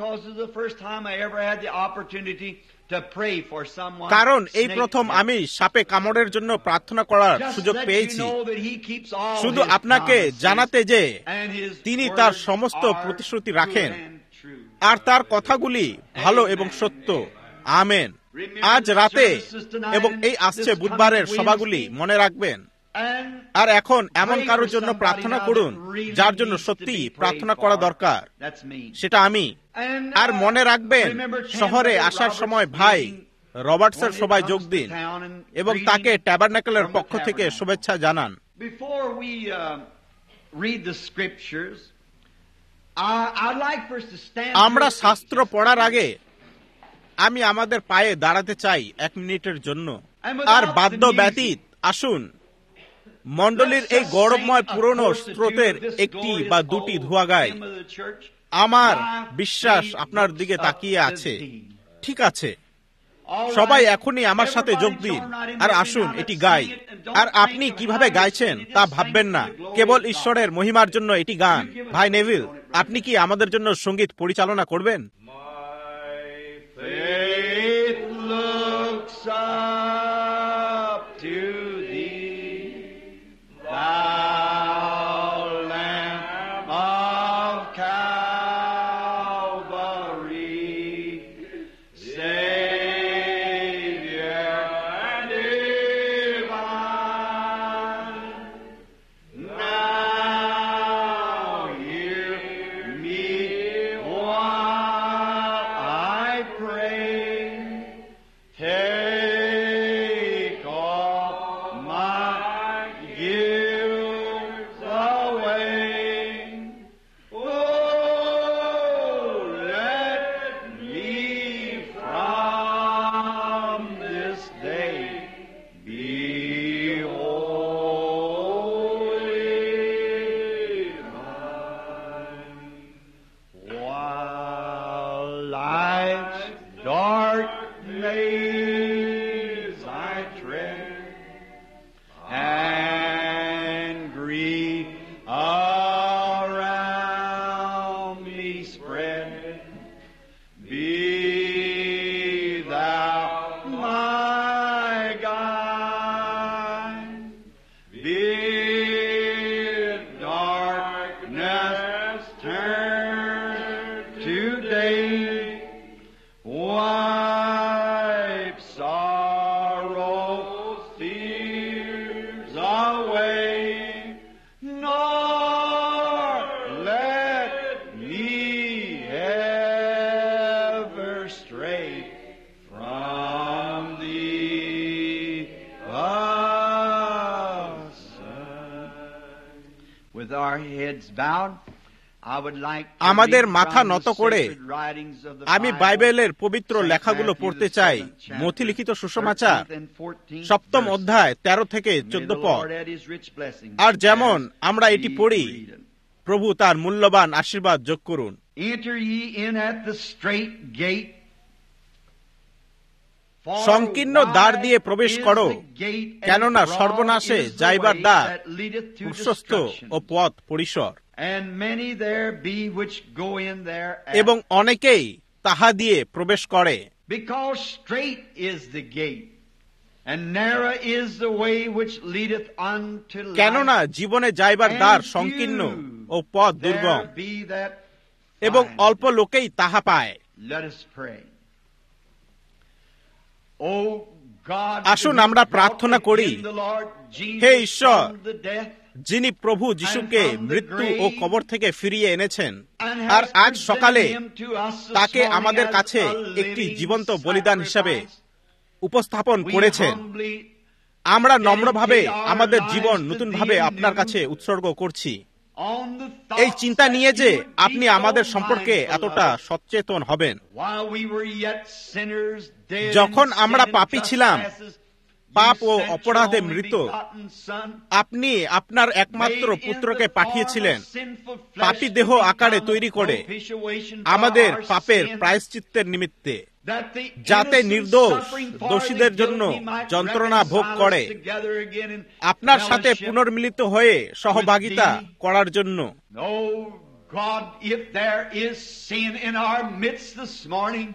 কারণ এই প্রথম আমি সাপে কামড়ের জন্য প্রার্থনা করার সুযোগ পেয়েছি। শুধু আপনাকে জানাতে যে তিনি তার সমস্ত প্রতিশ্রুতি রাখেন আর তার কথাগুলি ভালো এবং সত্য। আমেন। আজ রাতে এবং এই আসছে বুধবারের সভাগুলি মনে রাখবেন। আর এখন এমন কারোর জন্য প্রার্থনা করুন যার জন্য সত্যি প্রার্থনা করা দরকার, সেটা আমি। আর মনে রাখবেন, শহরে আসার সময় ভাই রবার্টসের সভায় যোগ দিন এবং তাকে ট্যাবারনাকেলের পক্ষ থেকে শুভেচ্ছা জানান। আমরা শাস্ত্র পড়ার আগে আমি আমাদের পায়ে দাঁড়াতে চাই এক মিনিটের জন্য। আর বাদ্য ব্যতীত আসুন মণ্ডলীর এই গৌরবময় পুরনো স্রোতের একটি বা দুটি ধোয়া গায়। আমার বিশ্বাস আপনার দিকে তাকিয়ে আছে। ঠিক আছে, সবাই এখনই আমার সাথে যোগ দিন আর আসুন এটি গাই। আর আপনি কিভাবে গাইছেন তা ভাববেন না, কেবল ঈশ্বরের মহিমার জন্য এটি গান। ভাই নেভিল, আপনি কি আমাদের জন্য সঙ্গীত পরিচালনা করবেন? Say life's dark maze I tread, and grief around me spread, be thou my guide. Bid darkness turn to day, wipe sorrow's tears away, nor let me ever stray from thee aside. With our heads bowed, I would like to আমাদের read মাথা from the নত করে sacred writings of the আমি Bible, বাইবেলের পবিত্র Saint লেখাগুলো Matthew, পড়তে the চাই। seventh chapter, মথি লিখিত সুসমাচার thirteenth and fourteenth সপ্তম verse. অধ্যায় তেরো থেকে May চোদ্দ the পদ। Lord add his rich blessings আর যেমন as আমরা এটি we পড়ি, read it. প্রভু তার মূল্যবান আশীর্বাদ যোগ করুন। Enter ye in at the strait gate, for সংকীর্ণ দ্বার দিয়ে wide প্রবেশ is করো, the gate, and কেননা broad সর্বনাশে is the যাইবার way দ্বার that leadeth to প্রশস্ত destruction, ও পথ পরিসর, and many there be which go in there at, এবং অনেকেই তাহা দিয়ে প্রবেশ করে। because strait is the gate, and narrow is the way which leadeth unto life, কেননা জীবনে যাইবার and দ্বার few সংকীর্ণ ও পথ দুর্গম, there be that এবং find অল্প লোকেই তাহা পায়। Let us pray. Oh God, আসুন who আমরা brought প্রার্থনা করি। again the Lord Jesus হে ঈশ্বর, from the death, যিনি প্রভু যিশুকে and from the মৃত্যু grave, ও কবর থেকে ফিরিয়ে এনেছেন, and আর has আজ সকালে presented him to us this তাকে morning আমাদের as কাছে a একটি living জীবন্ত বলিদান হিসাবে sacrifice. উপস্থাপন We করেছেন। humbly আমরা নম্রভাবে dedicate our আমাদের lives জীবন to নতুনভাবে thee আপনার anew, কাছে উৎসর্গ করছি, on the এই thoughts চিন্তা that নিয়ে যে you would be আপনি so আমাদের সম্পর্কে mindful এতটা of us. সচেতন হবেন। While we were yet sinners, dead যখন in আমরা sin and পাপী ছিলাম, trespasses, পাপ you ও sent your অপরাধে only মৃত, begotten Son, আপনি আপনার একমাত্র made in পুত্রকে the পাঠিয়েছিলেন form of sinful flesh, পাপী to দেহ আকারে become তৈরি a করে propitiation for আমাদের our পাপের sin, প্রায়শ্চিত্তের নিমিত্তে, that the যাতে innocent নির্দোষ suffering for দোষীদের the জন্য guilty might যন্ত্রণা ভোগ reconcile us করে together again in আপনার সাথে fellowship. পুনর্মিলিত হয়ে সহভাগিতা with thee। করার জন্য। Oh God, if there is sin in our midst this morning,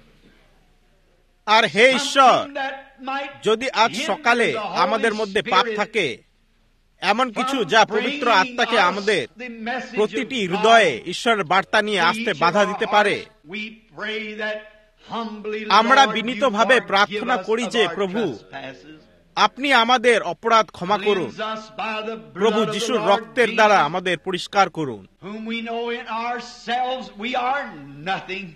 আর হে ঈশ্বর, something that might যদি আজ hinder সকালে the Holy আমাদের মধ্যে পাপ Spirit থাকে, এমন কিছু from যা পবিত্র bringing আত্মাকে us আমাদের the message প্রতিটি of হৃদয়ে God ঈশ্বরের বার্তা নিয়ে to আসতে each of বাধা our দিতে পারে, hearts, we pray that humbly, আমরা Lord, বিনীতভাবে you forgive প্রার্থনা us করি of যে, our প্রভু, trespasses, আপনি আমাদের অপরাধ ক্ষমা করুন, cleanse us by the প্রভু blood of the যিশুর Lord রক্তের দ্বারা Jesus, আমাদের পরিষ্কার করুন, whom we know in ourselves we are nothing,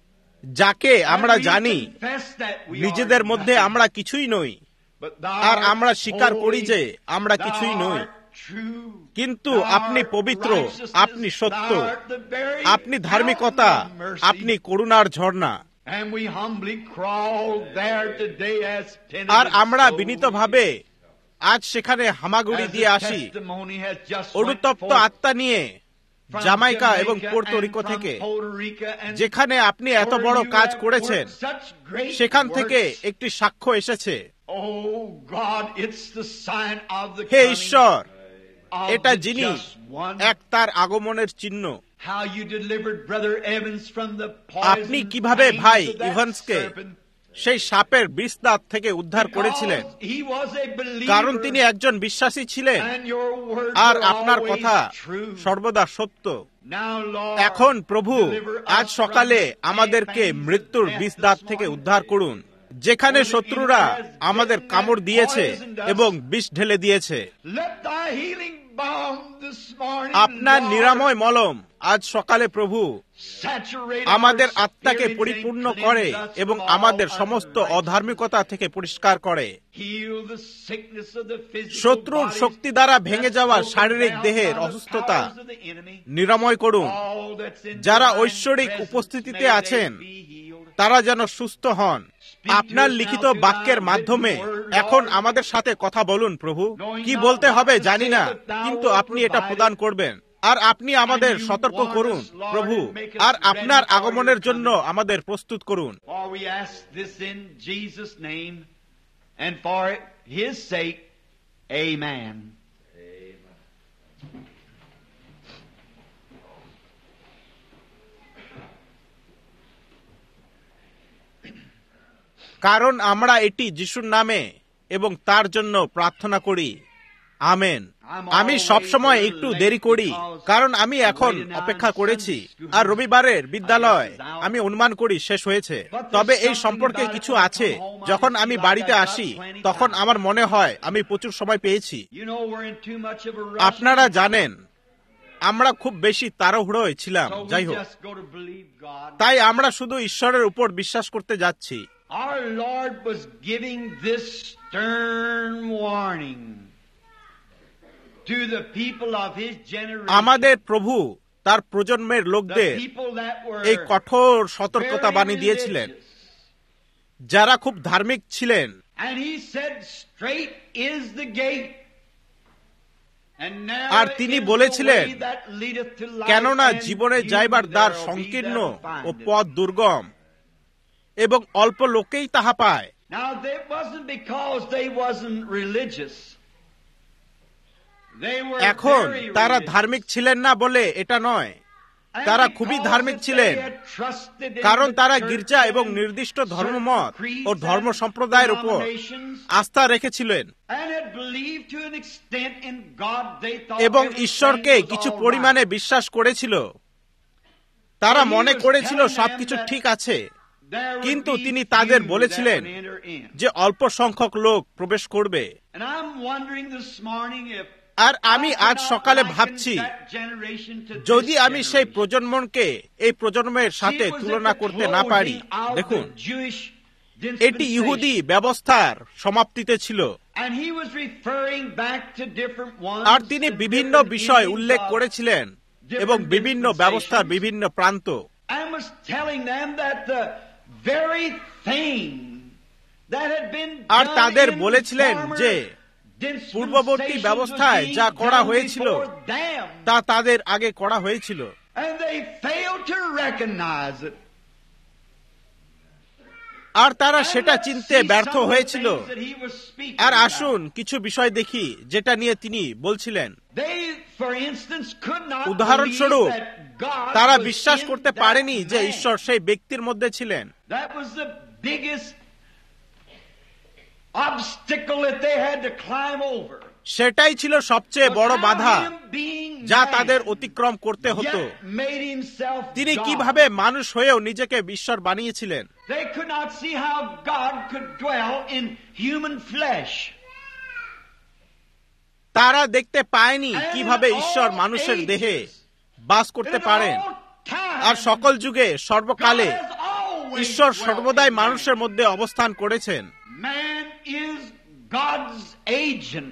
যাকে and আমরা we জানি confess that we নিজেদের are মধ্যে nothing. আমরা কিছুই নই, But thou আর art আমরা স্বীকার করি holy, যে আমরা thou কিছুই নই। art true, কিন্তু thou আপনি art পবিত্র, righteousness, আপনি সত্য, thou art the very আপনি ধার্মিকতা, fountain of mercy. আপনি করুণার ঝর্ণা। And we humbly crawl there today as R penitent আমরা souls, বিনীতভাবে আজ সেখানে হামাগুড়ি as দিয়ে the আসি, testimony has just went অনুতপ্ত forth আত্মা নিয়ে, from জামাইকা এবং Jamaica Puerto and Rico from থেকে, Puerto Rico, and যেখানে আপনি এত where বড় you কাজ have করেছেন, worked such great সেখান থেকে works. একটি সাক্ষ্য এসেছে। Oh God, it's the sign of the hey coming ঈশ্বর, of এটা the যিনি just one. এক তার আগমনের চিহ্ন। How you delivered Brother Evans from the আপনি poison কিভাবে fangs ভাই of that ইভান্সকে serpent, সেই সাপের বিষ দাঁত থেকে উদ্ধার করেছিলেন, because he was a believer, কারণ তিনি একজন বিশ্বাসী ছিলেন, and your words R were আপনার always কথা true. সর্বদা সত্য। Now, Lord, এখন প্রভু, deliver us আজ from সকালে the আমাদেরকে fangs of মৃত্যুর death বিষ this দাঁত থেকে morning. উদ্ধার করুন, যেখানে শত্রুরা আমাদের কামড় দিয়েছে এবং বিষ ঢেলে দিয়েছে। Let thy healing balm this morning, আপনার Lord, নিরাময় মলম আজ সকালে প্রভু saturate আমাদের our আত্মাকে spirits পরিপূর্ণ and করে cleanse us এবং from all আমাদের সমস্ত unrighteousness. অধার্মিকতা থেকে পরিষ্কার করে। Heal the sickness of the physical শত্রুর bodies শক্তি দ্বারা ভেঙে that's যাওয়া broken শারীরিক down দেহের by the অসুস্থতা powers of the enemy. নিরাময় করুন। All that's in যারা divine ঐশ্বরিক presence, উপস্থিতিতে may they আছেন, be healed. তারা যেন সুস্থ হন। আপনার লিখিত বাক্যের মাধ্যমে এখন আমাদের সাথে কথা বলুন প্রভু। কি বলতে হবে জানি না, কিন্তু আপনি এটা প্রদান করবেন। আর আপনি আমাদের সতর্ক করুন প্রভু, আর আপনার আগমনের জন্য আমাদের প্রস্তুত করুন। For we ask this in Jesus' name and for His sake, Amen. কারণ আমরা এটি যিশুর নামে এবং তার জন্য প্রার্থনা করি, আমেন। আমি সবসময় একটু দেরি করি কারণ আমি এখন অপেক্ষা করেছি, আর রবিবারের বিদ্যালয় আমি অনুমান করি শেষ হয়েছে। তবে এই সম্পর্কে কিছু আছে, যখন আমি বাড়িতে আসি তখন আমার মনে হয় আমি প্রচুর সময় পেয়েছি। আপনারা জানেন আমরা খুব বেশি তাড়াহুড়োয় ছিলাম। যাই হোক, তাই আমরা শুধু ঈশ্বরের উপর বিশ্বাস করতে যাচ্ছি। Our Lord was giving this stern warning to the people of His generation. আমাদের প্রভু তার প্রজন্মের লোকদের এই কঠোর সতর্কতা বাণী দিয়েছিলেন, যারা খুব ধার্মিক ছিলেন। And He said, "Straight is the gate." আর তিনি বলেছিলেন, কেননা জীবনে যাইবার দ্বার সংকীর্ণ ও পথ দুর্গম, এবং অল্প লোকেই তাহা পায়। Now that wasn't because they wasn't religious. They were এখন very তারা religious. ধার্মিক ছিলেন না বলে এটা নয়, And তারা because খুবই ধার্মিক they ছিলেন, had trusted in কারণ the তারা church গির্জা এবং and নির্দিষ্ট ধর্মমত creeds ও ধর্ম and সম্প্রদায়ের উপর denominations, আস্থা রেখেছিলেন, and had believed to an extent in God, they thought এবং everything ঈশ্বরকে was কিছু all পরিমাণে right. বিশ্বাস করেছিল। তারা But he মনে was করেছিল telling সবকিছু them that ঠিক আছে, There would কিন্তু be তিনি তাদের few বলেছিলেন that would enter in. যে অল্প সংখ্যক লোক প্রবেশ করবে। And I'm wondering this morning if আর আমি I আজ cannot সকালে liken ভাবছি, that generation to this যদি আমি সেই generation. প্রজন্মকে এই প্রজন্মের সাথে She was তুলনা at the করতে না পারি। closing of দেখুন, the Jewish এটি dispensation. ইহুদি ব্যবস্থার সমাপ্তিতে ছিল, And he was referring back to different ones আর তিনি and বিভিন্ন different বিষয় endings উল্লেখ of- করেছিলেন different এবং বিভিন্ন dispensations. ব্যবস্থার বিভিন্ন প্রান্ত। and was telling them that the very thing that had been R done তাদের in বলেছিলেন former যে dispensations পূর্ববর্তী was ব্যবস্থায় being যা করা done হয়েছিল before them. তা তাদের আগে করা হয়েছিল, And they failed to recognize it. আর তারা And সেটা let's চিনতে see ব্যর্থ some of the হয়েছিল। things that he was speaking R about. আসুন কিছু বিষয় দেখি যেটা নিয়ে তিনি বলছিলেন। They, for instance, could not উদাহরণস্বরূপ, believe that God তারা was বিশ্বাস in করতে that পারেনি যে man. ঈশ্বর সেই ব্যক্তির মধ্যে ছিলেন। That was the biggest obstacle that they had to climb over. সেটাই ছিল সবচেয়ে বড় But now বাধা him being যা man, তাদের অতিক্রম করতে হতো। yet made himself তিনি God. কিভাবে মানুষ হয়েও নিজেকে ঈশ্বর বানিয়েছিলেন। They could not see how God could dwell in human flesh. তারা দেখতে পায়নি And in কিভাবে all ঈশ্বর মানুষের ages, দেহে বাস করতে in পারেন। all time, আর সকল যুগে সর্বকালে God has always ঈশ্বর dwelt সর্বদাই in man. মানুষের মধ্যে অবস্থান করেছেন। Man is God's agent.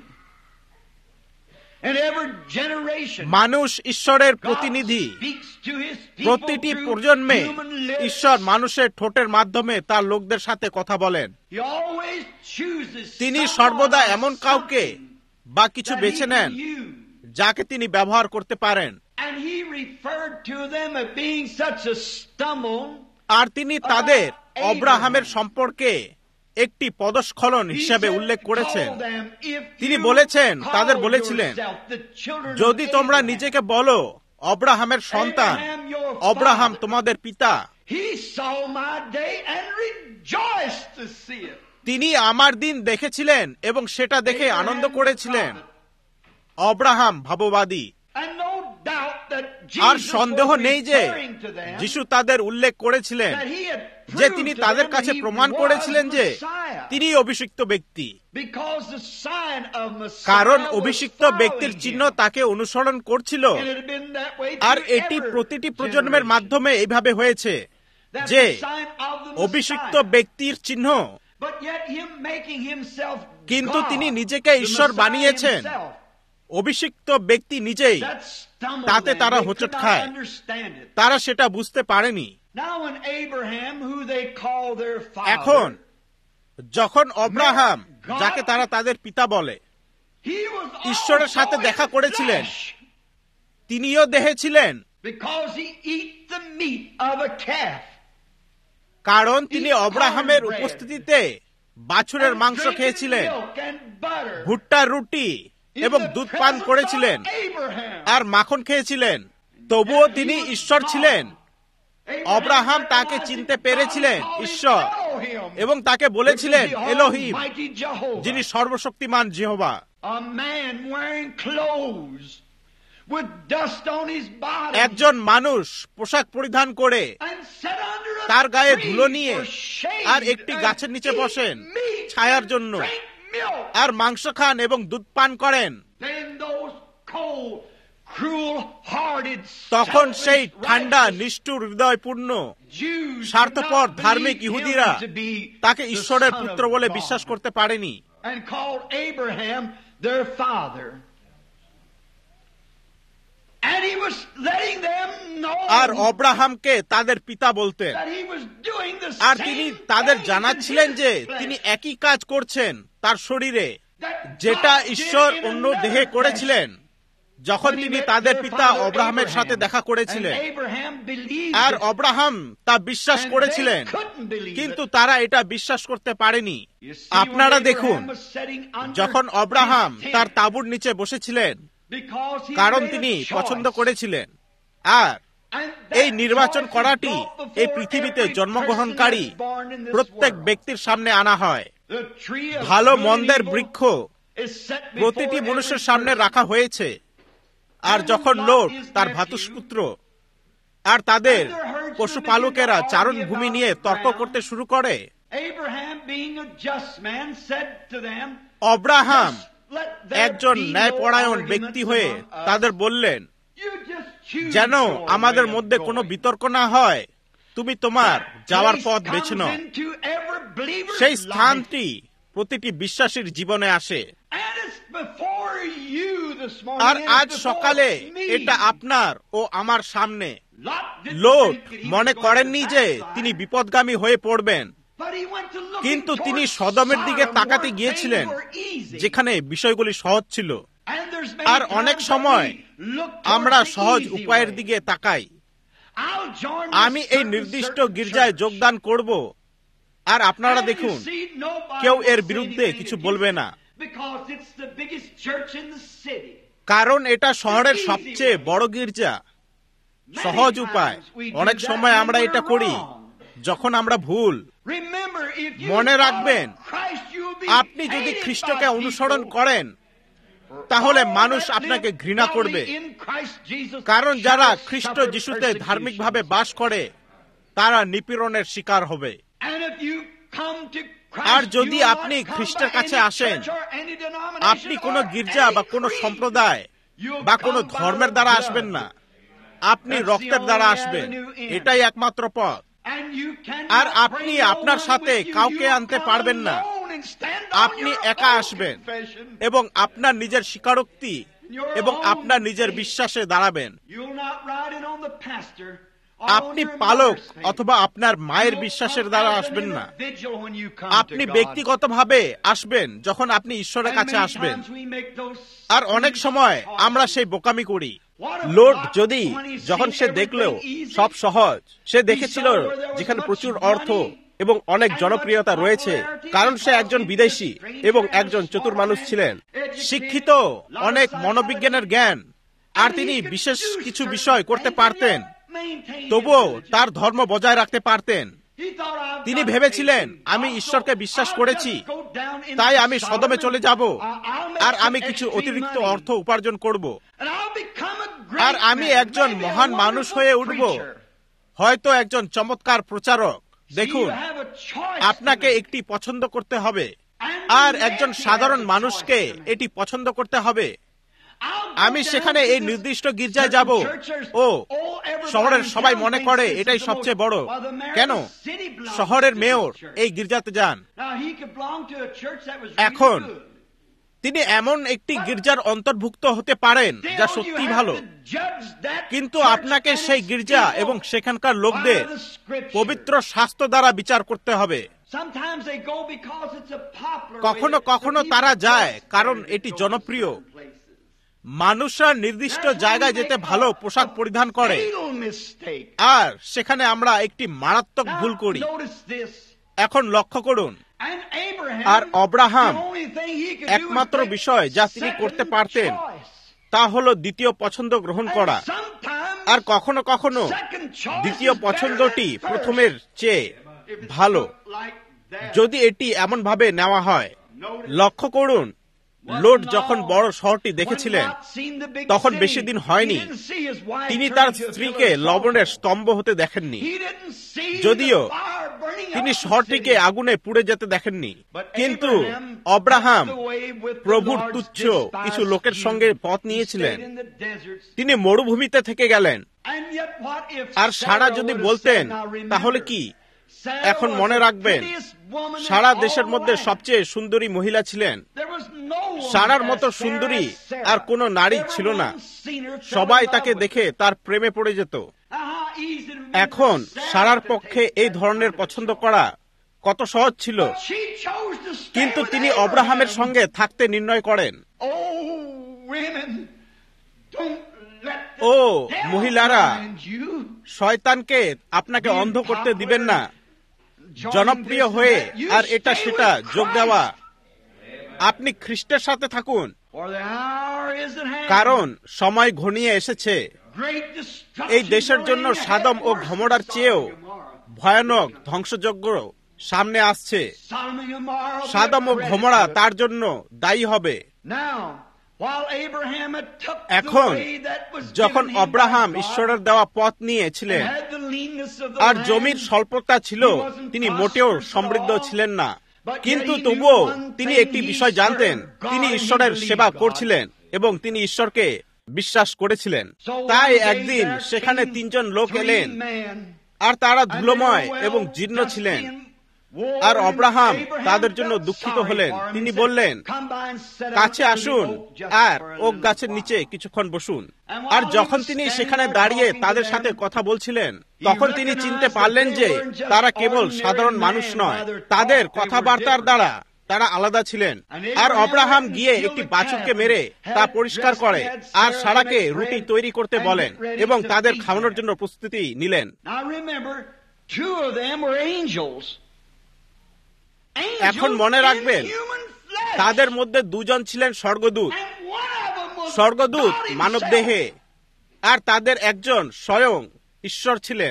In every generation, মানুষ ঈশ্বরের God প্রতিনিধি। speaks to his people প্রতিটি through প্রজন্মে human lips. ঈশ্বর মানুষের ঠোঁটের মাধ্যমে তার লোকদের সাথে কথা বলেন। He always chooses তিনি someone সর্বদা or এমন কাউকে something বা কিছু that he বেছে can নেন use. যাকে তিনি ব্যবহার করতে পারেন। And he referred to them as being such a stumble. আর তিনি তাদের অব্রাহামের সম্পর্কে একটি পদস্খলন He হিসাবে said, উল্লেখ করেছেন। "Call them if তিনি you বলেছেন, call তাদের বলেছিলেন, yourself the children of যদি তোমরা Abraham." নিজেকে বলো অব্রাহামের সন্তান, Abraham your অব্রাহাম father. তোমাদের পিতা, He saw my day and rejoiced to see it. তিনি আমার দিন দেখেছিলেন এবং সেটা দেখে Abraham আনন্দ the করেছিলেন। prophet. অব্রাহাম ভাববাদী। And no doubt that R Jesus সন্দেহ was নেই যে referring to them, যিশু তাদের উল্লেখ করেছিলেন that he had যে proved তিনি to তাদের them কাছে that he প্রমাণ was করেছিলেন যে Messiah. তিনি অভিষিক্ত ব্যক্তি, Because the sign of Messiah কারণ was অভিষিক্ত following ব্যক্তির him. চিহ্ন তাকে অনুসরণ করছিল। And it had been that way R through এটি every প্রতিটি প্রজন্মের generation. মাধ্যমে এইভাবে হয়েছে That যে the sign of the অভিষিক্ত Messiah. ব্যক্তির চিহ্ন, But yet him making himself কিন্তু God, তিনি নিজেকে the ঈশ্বর Messiah বানিয়েছেন। himself, অভিষিক্ত ব্যক্তি নিজেই, that stumbled তাতে them. তারা They হোঁচট could not খায়। understand it. তারা সেটা বুঝতে পারেনি। Now when Abraham, who they call their এখন father, যখন অব্রাহাম, যাকে তারা তাদের পিতা বলে, he was ঈশ্বরের সাথে also দেখা in করেছিলেন, flesh. তিনিও দেহে ছিলেন, because he eat the meat of a calf. কারণ তিনি অব্রাহামের উপস্থিতিতে বাছুরের মাংস খেয়েছিলেন, ভুট্টার রুটি এবং দুধ পান করেছিলেন আর মাখন খেয়েছিলেন। তবুও তিনি ঈশ্বর ছিলেন। অব্রাহাম তাকে চিনতে পেরেছিলেন ঈশ্বর এবং তাকে বলেছিলেন এলোহিম, যিনি সর্বশক্তিমান যেহোবা। একজন মানুষ পোশাক পরিধান করে তার গায়ে ধুলো নিয়ে আর একটি গাছের নিচে বসেন ছায়ার জন্য, আর মাংস খান এবং দুধ পান করেন। তখন সেই ঠান্ডা নিষ্ঠুর হৃদয়পূর্ণ স্বার্থপর ধার্মিক ইহুদিরা তাকে ঈশ্বরের পুত্র বলে বিশ্বাস করতে পারেনি। আর অব্রাহামকে তাদের পিতা বলতেন, আর তিনি তাদের জানাচ্ছিলেন যে তিনি একই কাজ করছেন তার শরীরে, যেটা ঈশ্বর অন্য দেহে করেছিলেন যখন তিনি তাদের পিতা অব্রাহামের সাথে দেখা করেছিলেন। আর অব্রাহাম তা বিশ্বাস করেছিলেন, কিন্তু তারা এটা বিশ্বাস করতে পারেনি। আপনারা দেখুন, যখন অব্রাহাম তার তাঁবুর নিচে বসেছিলেন, কারণ তিনি পছন্দ করেছিলেন, আর এই নির্বাচন করাটি এই পৃথিবীতে জন্মগ্রহণকারী প্রত্যেক ব্যক্তির সামনে আনা হয়। ভালো মন্দের বৃক্ষ প্রতিটি মানুষের সামনে রাখা হয়েছে। আর যখন লোট তার ভ্রাতুষ্পুত্র আর তাদের পশুপালকেরা চারণ ভূমি নিয়ে তর্ক করতে শুরু করে, অব্রাহাম একজন ন্যায়পরায়ণ ব্যক্তি হয়ে তাদের বললেন, যেন আমাদের মধ্যে কোনো বিতর্ক না হয়, তুমি তোমার যাওয়ার পথ বেছে নাও। সেই স্থানটি প্রতিটি বিশ্বাসীর জীবনে আসে। আর আজ সকালে এটা আপনার ও আমার সামনে। লোট মনে করেননি যে তিনি বিপদগামী হয়ে পড়বেন, কিন্তু তিনি সদমের দিকে তাকাতে গিয়েছিলেন যেখানে বিষয়গুলি সহজ ছিল। আর অনেক সময় আমরা সহজ উপায়ের দিকে তাকাই। আমি এই নির্দিষ্ট গির্জায় যোগদান করব, আর আপনারা দেখুন কেউ এর বিরুদ্ধে কিছু বলবে না, কারণ এটা শহরের সবচেয়ে বড় গির্জা। সহজ উপায়। অনেক সময় আমরা এটা করি যখন আমরা ভুল। মনে রাখবেন, আপনি যদি খ্রিস্টকে অনুসরণ করেন তাহলে মানুষ আপনাকে ঘৃণা করবে, কারণ যারা খ্রিস্ট যিশুতে ধার্মিকভাবে বাস করে তারা নিপীড়নের শিকার হবে। আর যদি আপনি খ্রিস্টের কাছে আসেন, আপনি কোনো গির্জা বা কোনো সম্প্রদায় বা কোনো ধর্মের দ্বারা আসবেন না, আপনি রক্তের দ্বারা আসবেন। এটাই একমাত্র পথ। আর আপনি আপনার সাথে কাউকে আনতে পারবেন না। আপনি একা আসবেন এবং আপনার নিজের স্বীকারোক্তি এবং আপনার নিজের বিশ্বাসে দাঁড়াবেন। আপনি পালক অথবা আপনার মায়ের বিশ্বাসের দ্বারা আসবেন না। আপনি ব্যক্তিগতভাবে আসবেন যখন আপনি ঈশ্বরের কাছে আসবেন। আর অনেক সময় আমরা সেই বোকামি করি। লোট যদি যখন সে দেখলো সব সহজ, সে দেখেছিল যেখানে প্রচুর অর্থ এবং অনেক জনপ্রিয়তা রয়েছে, কারণ সে একজন বিদেশী এবং একজন চতুর মানুষ ছিলেন, শিক্ষিত, অনেক মনোবিজ্ঞানের জ্ঞান, আর তিনি বিশেষ কিছু বিষয় করতে পারতেন, তবুও তার ধর্ম বজায় রাখতে পারতেন। তিনি ভেবেছিলেন, আমি ঈশ্বরকে বিশ্বাস করেছি, তাই আমি সদমে চলে যাব আর আমি কিছু অতিরিক্ত অর্থ উপার্জন করব, আর আমি একজন মহান মানুষ হয়ে উঠব, হয়তো একজন চমৎকার প্রচারক। দেখুন, আপনাকে একটি পছন্দ করতে হবে, আর একজন সাধারণ মানুষকে এটি পছন্দ করতে হবে। আমি সেখানে এই নির্দিষ্ট গির্জায় যাব। ও শহরের সবাই মনে করে এটাই সবচেয়ে বড়। কেন? শহরের মেয়র এই গির্জাতে যান। এখন তিনি এমন একটি গির্জার অন্তর্ভুক্ত হতে পারেন যা সত্যি ভালো, কিন্তু আপনাকে সেই গির্জা এবং সেখানকার লোকদের পবিত্র শাস্ত্র দ্বারা বিচার করতে হবে। কখনো কখনো তারা যায় কারণ এটি জনপ্রিয়। মানুষরা নির্দিষ্ট জায়গায় যেতে ভালো পোশাক পরিধান করে, আর সেখানে আমরা একটি মারাত্মক ভুল করি। এখন লক্ষ্য করুন, আর অব্রাহাম একমাত্র বিষয় যা তিনি করতে পারতেন তা হলো দ্বিতীয় পছন্দ গ্রহণ করা। আর কখনো কখনো দ্বিতীয় পছন্দটি প্রথমের চেয়ে ভালো, যদি এটি এমন ভাবে নেওয়া হয়। লক্ষ্য করুন, লোট যখন বড় শহরটি দেখেছিলেন তখন বেশি দিন হয়নি তিনি তার স্ত্রীকে লবণের স্তম্ভ হতে দেখেননি, যদিও তিনি শহরটিকে আগুনে পুড়ে যেতে দেখেননি। কিন্তু অব্রাহাম প্রভুর তুচ্ছ কিছু লোকের সঙ্গে পথ নিয়েছিলেন। তিনি মরুভূমিতে থেকে গেলেন। আর সারা যদি বলতেন তাহলে কি? এখন মনে রাখবেন, সারা দেশের মধ্যে সবচেয়ে সুন্দরী মহিলা ছিলেন। সারার মতো সুন্দরী আর কোনো নারী ছিল না। সবাই তাকে দেখে তার প্রেমে পড়ে যেত। এখন সারার পক্ষে এই ধরনের পছন্দ করা কত সহজ ছিল, কিন্তু তিনি অব্রাহামের সঙ্গে থাকতে নির্ণয় করেন। ও মহিলারা, শয়তানকে আপনাকে অন্ধ করতে দিবেন না, জনপ্রিয় হয়ে আর এটা সেটা যোগ দেওয়া। আপনি খ্রিস্টের সাথে থাকুন, কারণ সময় ঘনিয়ে এসেছে। এই দেশের জন্য সাদম ও গমোরার চেয়েও ভয়ানক ধ্বংসযজ্ঞ সামনে আসছে। সাদম ও গমোরা তার জন্য দায়ী হবে। এখন যখন অব্রাহাম ঈশ্বরের দেওয়া পথ নিয়েছিলেন আর জমির স্বল্পতা ছিল, তিনি মোটেও সমৃদ্ধ ছিলেন না, কিন্তু তবুও তিনি একটি বিষয় জানতেন, তিনি ঈশ্বরের সেবা করছিলেন এবং তিনি ঈশ্বরকে বিশ্বাস করেছিলেন। তাই একদিন সেখানে তিনজন লোক এলেন, আর তারা ধুলোময় এবং জীর্ণ ছিলেন। আর অব্রাহাম তাদের জন্য দুঃখিত হলেন। তিনি বললেন, কাছে আসুন আর ওক গাছের নিচে কিছুক্ষণ বসুন। আর যখন তিনি সেখানে দাঁড়িয়ে তাদের সাথে কথা বলছিলেন, তখন তিনি চিনতে পারলেন যে তারা কেবল সাধারণ মানুষ নয়, তাদের কথাবার্তার দ্বারা তারা আলাদা ছিলেন। আর অব্রাহাম গিয়ে একটি বাছুরকে মেরে তা পরিষ্কার করে আর সারাকে রুটি তৈরি করতে বলেন এবং তাদের খাওয়ানোর জন্য প্রস্তুতি নিলেন। এখন মনে রাখবেন, তাদের মধ্যে দুজন ছিলেন স্বর্গদূত। স্বর্গদূত মানব দেহে, আর তাদের একজন স্বয়ং ঈশ্বর ছিলেন।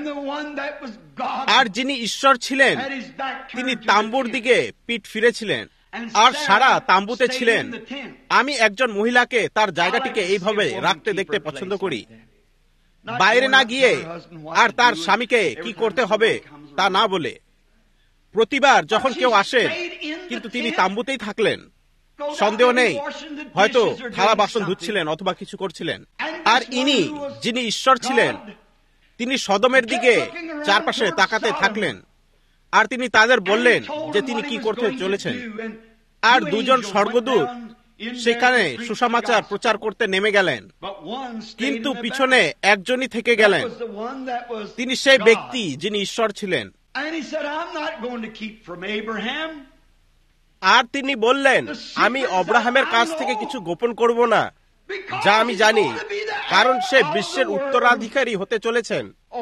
আর যিনি ঈশ্বর ছিলেন তিনি তাম্বুর দিকে পিঠ ফিরেছিলেন, আর সারা তাম্বুতে ছিলেন। আমি একজন মহিলাকে তার জায়গাটিকে এইভাবে রাখতে দেখতে পছন্দ করি, বাইরে না গিয়ে আর তার স্বামীকে কি করতে হবে তা না বলে। প্রতিবার যখন কেউ আসেন, কিন্তু তিনি তাম্বুতেই থাকলেন। সন্দেহ নেই, হয়তো থালা বাসন ধুচ্ছিলেন অথবা কিছু করছিলেন। আর ইনি যিনি ঈশ্বর ছিলেন, তিনি সদমের দিকে চারপাশে তাকাতে থাকলেন, আর তিনি তাদের বললেন যে তিনি কি করতে চলেছেন। আর দুজন স্বর্গদূত সেখানে সুসমাচার প্রচার করতে নেমে গেলেন, কিন্তু পিছনে একজনই থেকে গেলেন। তিনি সেই ব্যক্তি যিনি ঈশ্বর ছিলেন। আর তিনি বললেন, আমি অব্রাহামের কাছ থেকে কিছু গোপন করব না, যা আমি জানি, কারণ সে বিশ্বের উত্তরাধিকারী হতে চলেছেন।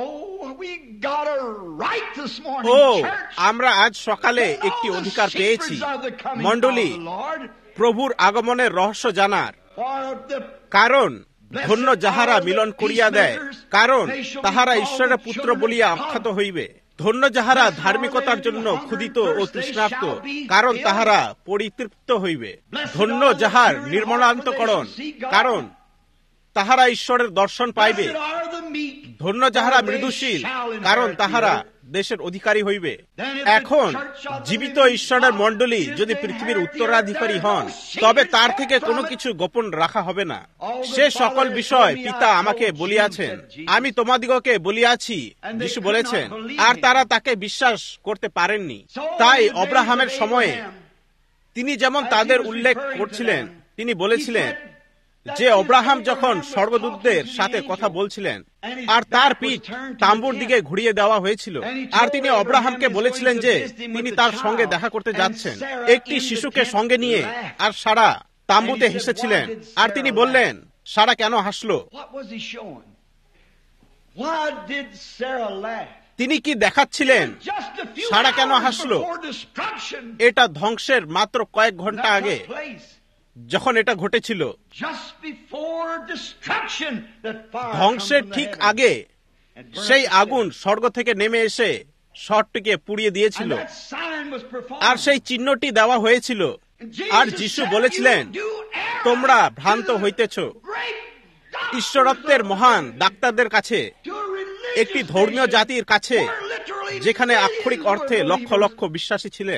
ও, আমরা আজ সকালে একটি অধিকার পেয়েছি, মণ্ডলী, প্রভুর আগমনের রহস্য জানার। কারণ ধন্য যাহারা মিলন করিয়া দেয়, কারণ তাহারা ঈশ্বরের পুত্র বলিয়া আখ্যাত হইবে। ধন্য যাহারা ধার্মিকতার জন্য ক্ষুধিত ও তৃষ্ণার্ত, কারণ তাহারা পরিতৃপ্ত হইবে। ধন্য যাহার নির্মলান্তকরণ, কারণ তাহারা ঈশ্বরের দর্শন পাইবে। ধন্য যাহারা মৃদুশীল, কারণ তাহারা দেশের অধিকারী হইবে। এখন জীবিত ঈশ্বরের মণ্ডলী যদি পৃথিবীর উত্তরাধিকারী হন, তবে তার থেকে কোনো কিছু গোপন রাখা হবে না। সে সকল বিষয় পিতা আমাকে বলিয়াছেন, আমি তোমাদিগকে বলিয়াছি, যিশু বলেছেন। আর তারা তাকে বিশ্বাস করতে পারেননি। তাই অব্রাহামের সময়ে তিনি যেমন তাদের উল্লেখ করছিলেন, তিনি বলেছিলেন যে অব্রাহাম যখন স্বর্গদূতদের সাথে কথা বলছিলেন আর তার পিঠ তাম্বুর দিকে ঘুরিয়ে দেওয়া হয়েছিল, আর তিনি অব্রাহামকে বলেছিলেন যে তিনি তার সঙ্গে দেখা করতে যাচ্ছেন একটি শিশুকে সঙ্গে নিয়ে। আর সারা তাঁবুতে হেসেছিলেন। আর তিনি বললেন, সারা কেন হাসলো? তিনি কি দেখাচ্ছিলেন? সারা কেন হাসলো? এটা ধ্বংসের মাত্র কয়েক ঘন্টা আগে যখন এটা ঘটেছিল, ধ্বংসের ঠিক আগে সেই আগুন স্বর্গ থেকে নেমে এসে শহরটিকে পুড়িয়ে দিয়েছিল, আর সেই চিহ্নটি দেওয়া হয়েছিল। আর যিশু বলেছিলেন, তোমরা ভ্রান্ত হইতেছ ঈশ্বরত্বের মহান ডাক্তারদের কাছে, একটি ধর্মীয় জাতির কাছে যেখানে আক্ষরিক অর্থে লক্ষ লক্ষ বিশ্বাসী ছিলেন।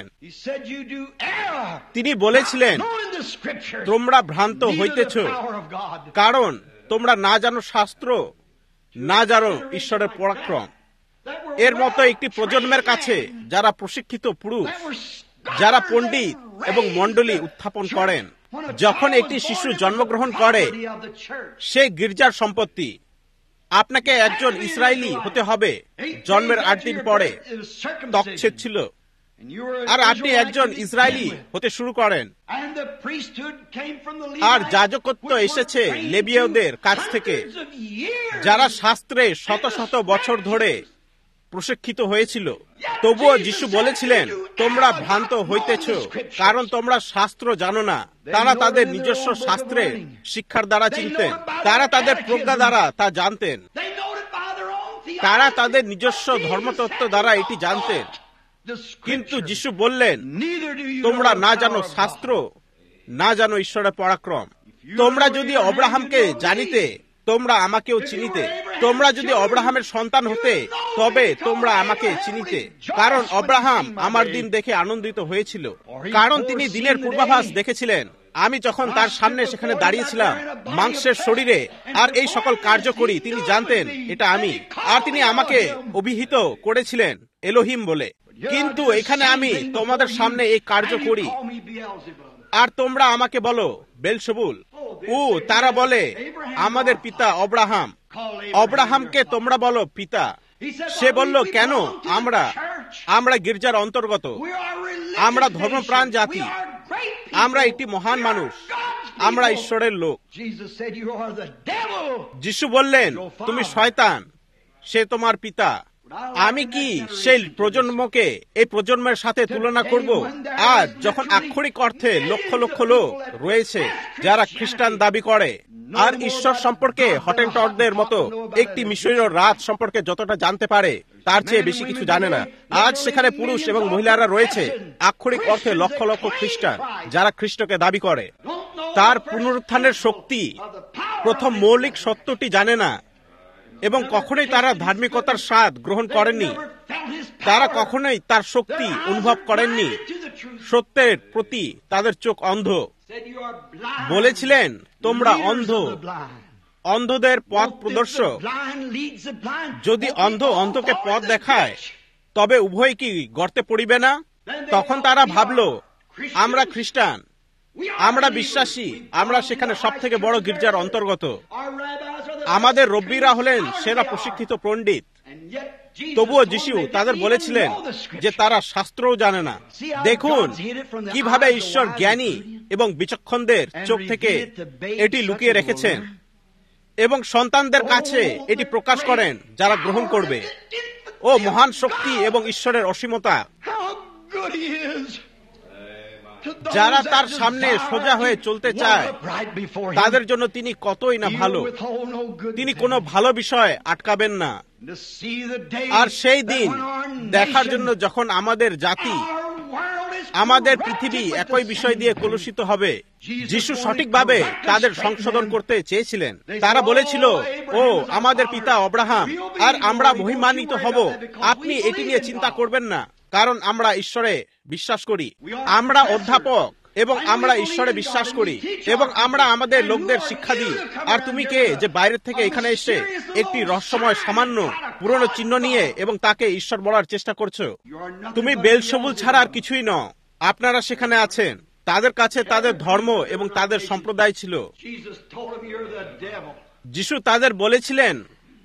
তিনি বলেছিলেন, তোমরা ভ্রান্ত হইতেছ, কারণ তোমরা না জানো শাস্ত্র, না জানো ঈশ্বরের পরাক্রম। এর মতো একটি প্রজন্মের কাছে যারা প্রশিক্ষিত পুরুষ, যারা পণ্ডিত এবং মণ্ডলী উত্থাপন করেন, যখন একটি শিশু জন্মগ্রহণ করে, সে গির্জার সম্পত্তি। আপনাকে একজন ইসরায়েলি হতে হবে। জন্মের আট দিন পরে ত্বকচ্ছেদ ছিল, আর আপনি একজন ইসরায়েলি হতে শুরু করেন। আর যাজকত্ব এসেছে লেবীয়দের কাছ থেকে, যারা শাস্ত্রে শত শত বছর ধরে প্রশিক্ষিত হয়েছিল। তবুও যিশু বলেছিলেন, তোমরা ভ্রান্ত হইতেছ, কারণ তোমরা শাস্ত্র জানো না। তারা তাদের নিজস্ব শাস্ত্রে শিক্ষার দ্বারা চিনতেন, তারা তাদের প্রজ্ঞা দ্বারা তা জানতেন, তারা তাদের নিজস্ব ধর্মতত্ত্ব দ্বারা এটি জানতেন। কিন্তু যিশু বললেন, তোমরা না জানো শাস্ত্র, না জানো ঈশ্বরের পরাক্রম। তোমরা যদি অব্রাহামকে জানিতে, তোমরা আমাকেও চিনিতে। তোমরা যদি অব্রাহামের সন্তান হতে, তবে তোমরা আমাকে চিনিতে, কারণ অব্রাহাম আমার দিন দেখে আনন্দিত হয়েছিল, কারণ তিনি দিনের পূর্বাভাস দেখেছিলেন। আমি যখন তার সামনে সেখানে দাঁড়িয়েছিলাম মাংসের শরীরে, আর এই সকল কার্য করি, তিনি জানতেন এটা আমি, আর তিনি আমাকে অভিহিত করেছিলেন এলোহিম বলে। কিন্তু এখানে আমি তোমাদের সামনে এই কার্য করি, আর তোমরা আমাকে বলো বেলজেবুল। ও তারা বলে, আমাদের পিতা অব্রাহাম। অব্রাহামকে তোমরা বলো পিতা। সে বলল, কেন? আমরা আমরা গির্জার অন্তর্গত, আমরা ধর্মপ্রাণ জাতি, আমরা একটি মহান মানুষ, আমরা ঈশ্বরের লোক। যিশু বললেন, তুমি শয়তান, সে তোমার পিতা। আমি কি সেই প্রজন্মকে এই প্রজন্মের সাথে তুলনা করব? আজ যখন আক্ষরিক অর্থে লক্ষ লক্ষ লোক রয়েছে যারা খ্রিস্টান দাবি করে, আর ঈশ্বর সম্পর্কে হটেনটটদের মতো একটি মিশরীয় রাত সম্পর্কে যতটা জানতে পারে, তার চেয়ে বেশি কিছু জানে না। আজ সেখানে পুরুষ এবং মহিলারা রয়েছে আক্ষরিক অর্থে লক্ষ লক্ষ খ্রিস্টান যারা খ্রিস্টকে দাবি করে। তার পুনরুত্থানের শক্তি, প্রথম মৌলিক সত্যটি জানে না, এবং কখনোই তারা ধার্মিকতার স্বাদ গ্রহণ করেননি। তারা কখনোই তার শক্তি অনুভব করেননি। সত্যের প্রতি তাদের চোখ অন্ধ। বলেছিলেন, তোমরা অন্ধ, অন্ধদের পথ প্রদর্শক। যদি অন্ধ অন্ধকে পথ দেখায়, তবে উভয় কি গর্তে পড়িবে না? তখন তারা ভাবল, আমরা খ্রিস্টান, আমরা বিশ্বাসী, আমরা সেখানে সব থেকে বড় গির্জার অন্তর্গত, আমাদের রব্বীরা হলেন সেরা প্রশিক্ষিত পণ্ডিত। তবুও যিশু তাদের বলেছিলেন যে তারা শাস্ত্রও জানে না। দেখুন কিভাবে ঈশ্বর জ্ঞানী এবং বিচক্ষণদের চোখ থেকে এটি লুকিয়ে রেখেছেন, এবং সন্তানদের কাছে এটি প্রকাশ করেন যারা গ্রহণ করবে। ও মহান শক্তি এবং ঈশ্বরের অসীমতা! যারা তার সামনে সোজা হয়ে চলতে চায়, তাদের জন্য তিনি কতই না ভালো। তিনি কোনো ভালো বিষয় আটকাবেন না। আর সেই দিন দেখার জন্য যখন আমাদের জাতি, আমাদের পৃথিবী একই বিষয় দিয়ে কলুষিত হবে, যিশু সঠিকভাবে তাদের সংশোধন করতে চেয়েছিলেন। তারা বলেছিল, ও আমাদের পিতা অব্রাহাম, আর আমরা মহিমান্বিত হব। আপনি এটি নিয়ে চিন্তা করবেন না, কারণ আমরা ঈশ্বরে বিশ্বাস করি, আমরা অধ্যাপক এবং আমরা ঈশ্বরে বিশ্বাস করি, এবং আমরা আমাদের লোকদের শিক্ষা দিই। আর তুমি কে যে বাইরের থেকে এখানে এসে একটি রহস্যময় সামান্য পুরনো চিহ্ন নিয়ে এবং তাকে ঈশ্বর বলার চেষ্টা করছো? তুমি বেলজেবুল ছাড়া আর কিছুই নও। আপনারা সেখানে আছেন। তাদের কাছে তাদের ধর্ম এবং তাদের সম্প্রদায় ছিল। যিশু তাদের বলেছিলেন,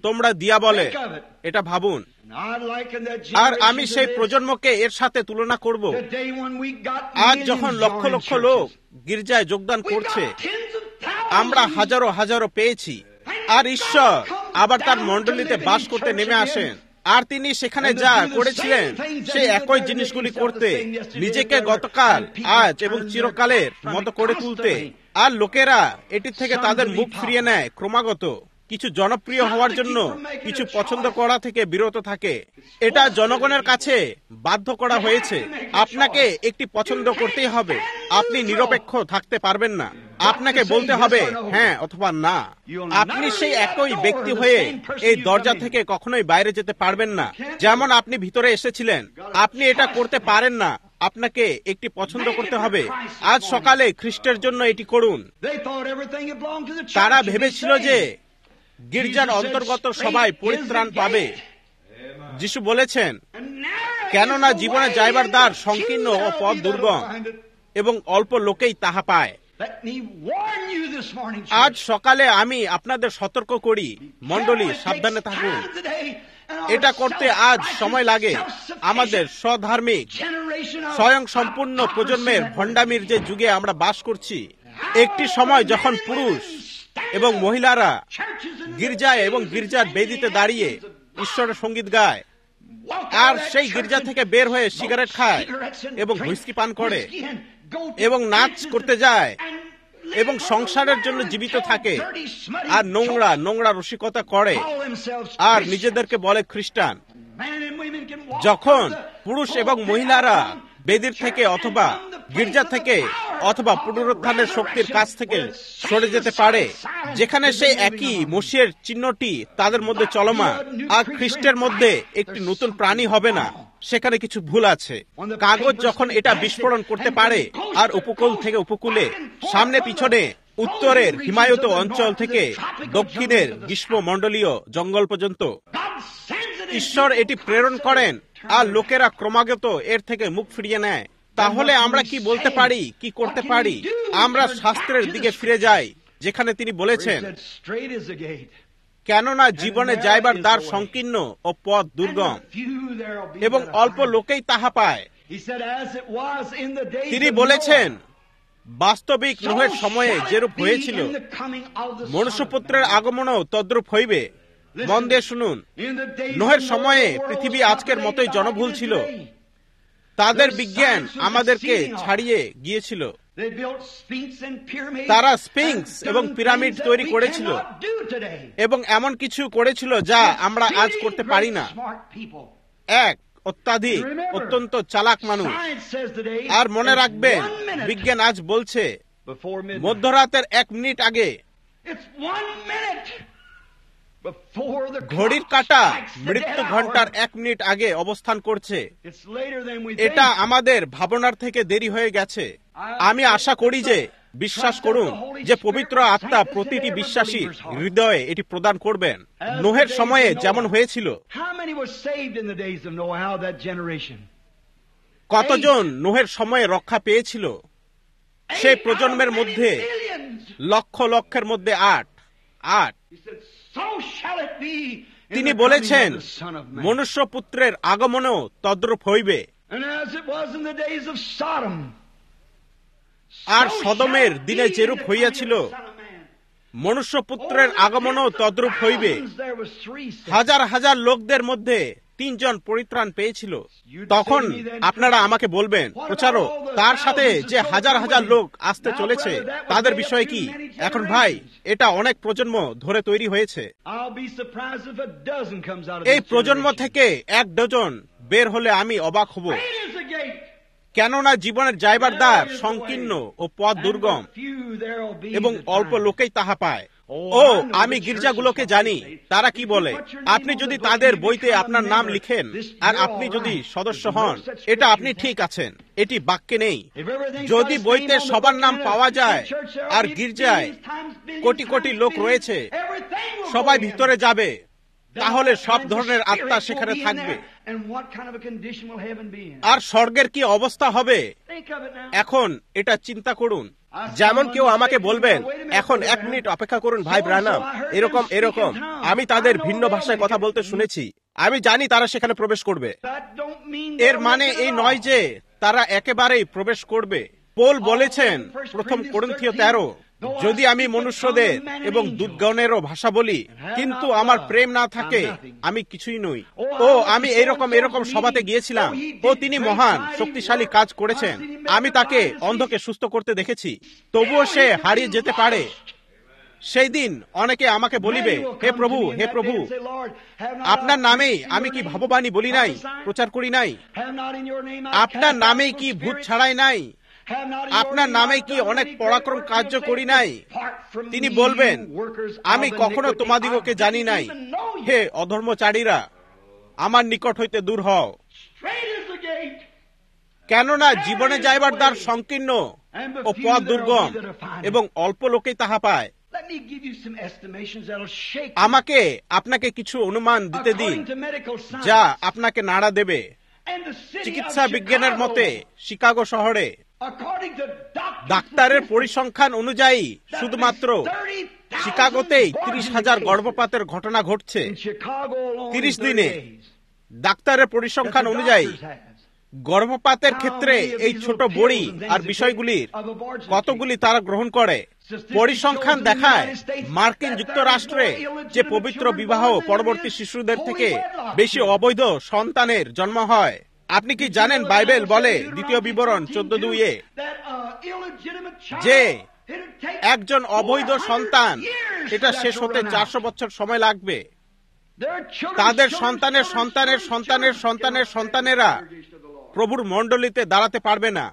তোমরা দিয়া বলে, এটা ভাবুন। আর আমি সেই প্রজন্মকে এর সাথে তুলনা করব। আজ যখন লক্ষ লক্ষ লোক গির্জায় যোগদান করছে, আমরা হাজারো হাজারো পেয়েছি, আর ঈশ্বর আবার তার মণ্ডলীতে বাস করতে নেমে আসেন, আর তিনি সেখানে যা করেছিলেন সেই একই জিনিসগুলি করতে, নিজেকে গতকাল, আজ এবং চিরকালের মতো করে তুলতে। আর লোকেরা এটি থেকে তাদের মুখ ফিরিয়ে নেয় ক্রমাগত, কিছু জনপ্রিয় হওয়ার জন্য কিছু পছন্দ করা থেকে বিরত থাকে। এটা জনগণের কাছে বাধ্য করা হয়েছে। আপনাকে একটি পছন্দ করতেই হবে, আপনি নিরপেক্ষ থাকতে পারবেন না, আপনাকে বলতে হবে হ্যাঁ অথবা না। আপনি সেই একই ব্যক্তি হয়ে এই দরজা থেকে কখনোই বাইরে যেতে পারবেন না, যেমন আপনি ভিতরে এসেছিলেন। আপনি এটা করতে পারেন না, আপনাকে একটি পছন্দ করতে হবে। আজ সকালে খ্রিস্টের জন্য এটি করুন। তারা ভেবেছিল যে গির্জার অন্তর্গত সবাই পরিত্রাণ পাবে। যিশু বলেছেন, কেননা জীবনে যাইবার দ্বার সংকীর্ণ ও পথ দুর্গম, এবং অল্প লোকেই তাহা পায়। আজ সকালে আমি আপনাদের সতর্ক করি, মণ্ডলী সাবধানে থাকুন। এটা করতে আজ সময় লাগে। আমাদের স্বধার্মিক স্বয়ং সম্পূর্ণ প্রজন্মের ভণ্ডামির যে যুগে আমরা বাস করছি, একটি সময় যখন পুরুষ এবং মহিলারা গির্জায় এবং গির্জার বেদিতে দাঁড়িয়ে ঈশ্বরের সঙ্গীত গায়, আর সেই গির্জা থেকে বের হয়ে সিগারেট খায় এবং হুইস্কি পান করে এবং নাচ করতে যায় এবং সংসারের জন্য জীবিত থাকে, আর নোংরা নোংরা রসিকতা করে, আর নিজেদেরকে বলে খ্রিস্টান। যখন পুরুষ এবং মহিলারা বেদির থেকে অথবা গির্জা থেকে অথবা পুনরুত্থানের শক্তির কাছ থেকে সরে যেতে পারে, যেখানে সেই একই মসিহের চিহ্নটি তাদের মধ্যে চলমান, আর খ্রিস্টের মধ্যে একটি নতুন প্রাণী হবে না, সেখানে কিছু ভুল আছে। কাগজ যখন এটা বিস্ফোরণ করতে পারে, আর উপকূল থেকে উপকূলে, সামনে পিছনে, উত্তরের হিমায়িত অঞ্চল থেকে দক্ষিণের গ্রীষ্মমণ্ডলীয় জঙ্গল পর্যন্ত ঈশ্বর এটি প্রেরণ করেন, আর লোকেরা ক্রমাগত এর থেকে মুখ ফিরিয়ে নেয়। তাহলে আমরা কি বলতে পারি, কি করতে পারি? আমরা শাস্ত্রের দিকে ফিরে যাই, যেখানে তিনি বলেছেন, কেননা জীবনে যাইবার দ্বার সংকীর্ণ ও পথ দুর্গম, এবং অল্প লোকেই তাহা পায়। তিনি বলেছেন, বাস্তবিক নোহের সময়ে যেরূপ হয়েছিল, মনুষ্যপুত্রের আগমনও তদ্রূপ হইবে। মন দিয়ে শুনুন, নোহের সময়ে পৃথিবী আজকের মতোই জনবহুল ছিল। তাদের বিজ্ঞান আমাদেরকে ছাড়িয়ে গিয়েছিল। তারা স্ফিংস এবং পিরামিড তৈরি করেছিল এবং এমন কিছু করেছিল যা আমরা আজ করতে পারি না। এক অত্যাধিক অত্যন্ত চালাক মানুষ। আর মনে রাখবেন, বিজ্ঞান আজ বলছে মধ্যরাতের এক মিনিট আগে ঘড়ির কাঁটা মৃত্যু ঘন্টার এক মিনিট আগে অবস্থান করছে। এটা আমাদের ভাবনার থেকে দেরি হয়ে গেছে। আমি আশা করি যে, বিশ্বাস করুন যে পবিত্র আত্মা প্রতিটি বিশ্বাসী হৃদয়ে এটি প্রদান করবেন। নোহের সময়ে যেমন হয়েছিল, কতজন নোহের সময়ে রক্ষা পেয়েছিল? সেই প্রজন্মের মধ্যে লক্ষ লক্ষের মধ্যে আট আট তিনি বলেছেন, মনুষ্যপুত্রের আগমনও তদ্রূপ হইবে। আর সদমের দিনে যেরূপ হইয়াছিল, মনুষ্যপুত্রের আগমনও তদ্রূপ হইবে। হাজার হাজার লোকদের মধ্যে তিনজন পরিত্রাণ পেয়েছিল। তখন আপনারা আমাকে বলবেন, প্রচারক, তার সাথে যে হাজার হাজার লোক আসতে চলেছে তাদের বিষয় কি? এখন ভাই, এটা অনেক প্রজন্ম ধরে তৈরি হয়েছে। এই প্রজন্ম থেকে এক ডজন বের হলে আমি অবাক হব, কেননা জীবনের যাইবার দ্বার সংকীর্ণ ও পথ দুর্গম, এবং অল্প লোকেই তাহা পায়। ও, আমি গির্জাগুলোকে জানি তারা কি বলে। আপনি যদি তাদের বইতে আপনার নাম লিখেন আর আপনি যদি সদস্য হন, এটা আপনি ঠিক আছেন, এটি বাক্যে নেই। যদি বইতে সবার নাম পাওয়া যায় আর গির্জায় কোটি কোটি লোক রয়েছে, সবাই ভিতরে যাবে, তাহলে সব ধরনের আত্মা সেখানে থাকবে। আর স্বর্গের কি অবস্থা হবে? এখন এটা চিন্তা করুন। যেমন কেউ আমাকে বলবেন, এখন এক মিনিট অপেক্ষা করুন ভাই ব্রানাম, এরকম এরকম আমি তাদের ভিন্ন ভাষায় কথা বলতে শুনেছি, আমি জানি তারা সেখানে প্রবেশ করবে। এর মানে এই নয় যে তারা একেবারেই প্রবেশ করবে। পৌল বলেছেন প্রথম করিন্থীয় তেরো, যদি আমি মনুষ্যদের এবং দূতগণেরও ভাষা বলি, কিন্তু আমার প্রেম না থাকে, আমি কিছুই নই। ও আমি এরকম এরকম সভাতে গিয়েছিলাম, ও তিনি মহান শক্তিশালী কাজ করেছেন, আমি তাকে অন্ধকে সুস্থ করতে দেখেছি, তবুও সে হারিয়ে যেতে পারে। সেই দিন অনেকে আমাকে বলিবে, হে প্রভু, হে প্রভু, আপনার নামেই আমি কি ভগবানী বলি নাই, প্রচার করি নাই? আপনার নামেই কি ভূত ছাড়াই নাই? আপনার নামে কি অনেক পরাক্রম কার্য করি নাই? তিনি বলবেন, আমি কখনো তোমাদিগকে জানি নাই, হে অধর্মচারীরা, আমার নিকট হইতে দূর হও। কেননা জীবনে যাইবার দ্বার সংকীর্ণ ও পথ দুর্গম, এবং অল্প লোকেই তাহা পায়। আমাকে আপনাকে কিছু অনুমান দিতে দিন যা আপনাকে নাড়া দেবে। চিকিৎসা বিজ্ঞানের মতে শিকাগো শহরে ডাক্তারের পরিসংখ্যান অনুযায়ী শুধুমাত্র শিকাগোতেই তিরিশ হাজার গর্ভপাতের ঘটনা ঘটছে তিরিশ দিনে। ডাক্তারের পরিসংখ্যান অনুযায়ী গর্ভপাতের ক্ষেত্রে এই ছোট বড়ি আর বিষয়গুলির কতগুলি তারা গ্রহণ করে। পরিসংখ্যান দেখায় মার্কিন যুক্তরাষ্ট্রে যে পবিত্র বিবাহ পরবর্তী শিশুদের থেকে বেশি অবৈধ সন্তানের জন্ম হয়। আপনি কি জানেন বাইবেল বলে দ্বিতীয় বিবরণ চোদ্দ দুইয়ে যে একজন অবৈধ সন্তান এটা শেষ হতে চারশো বছর সময় লাগবে। তাদের সন্তানের সন্তানের সন্তানের সন্তানের সন্তানেরা প্রভুর মণ্ডলীতে দাঁড়াতে পারবে না।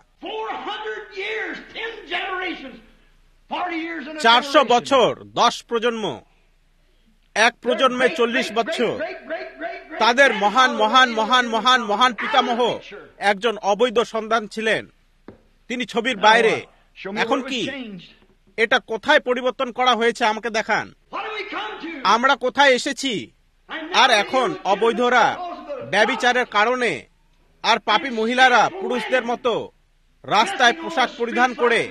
চারশো বছর, দশ প্রজন্ম, এক প্রজন্মে চল্লিশ বছর। তাদের মহান মহান মহান মহান মহান পিতামহ একজন অবৈধ সন্তান ছিলেন, তিনি ছবির বাইরে। এখন কি এটা কোথায় পরিবর্তন করা হয়েছে আমাকে দেখান। আমরা কোথায় এসেছি? আর এখন অবৈধরা ব্যভিচারের কারণে আর পাপী মহিলারা পুরুষদের মতো রাস্তায় পোশাক পরিধান করে,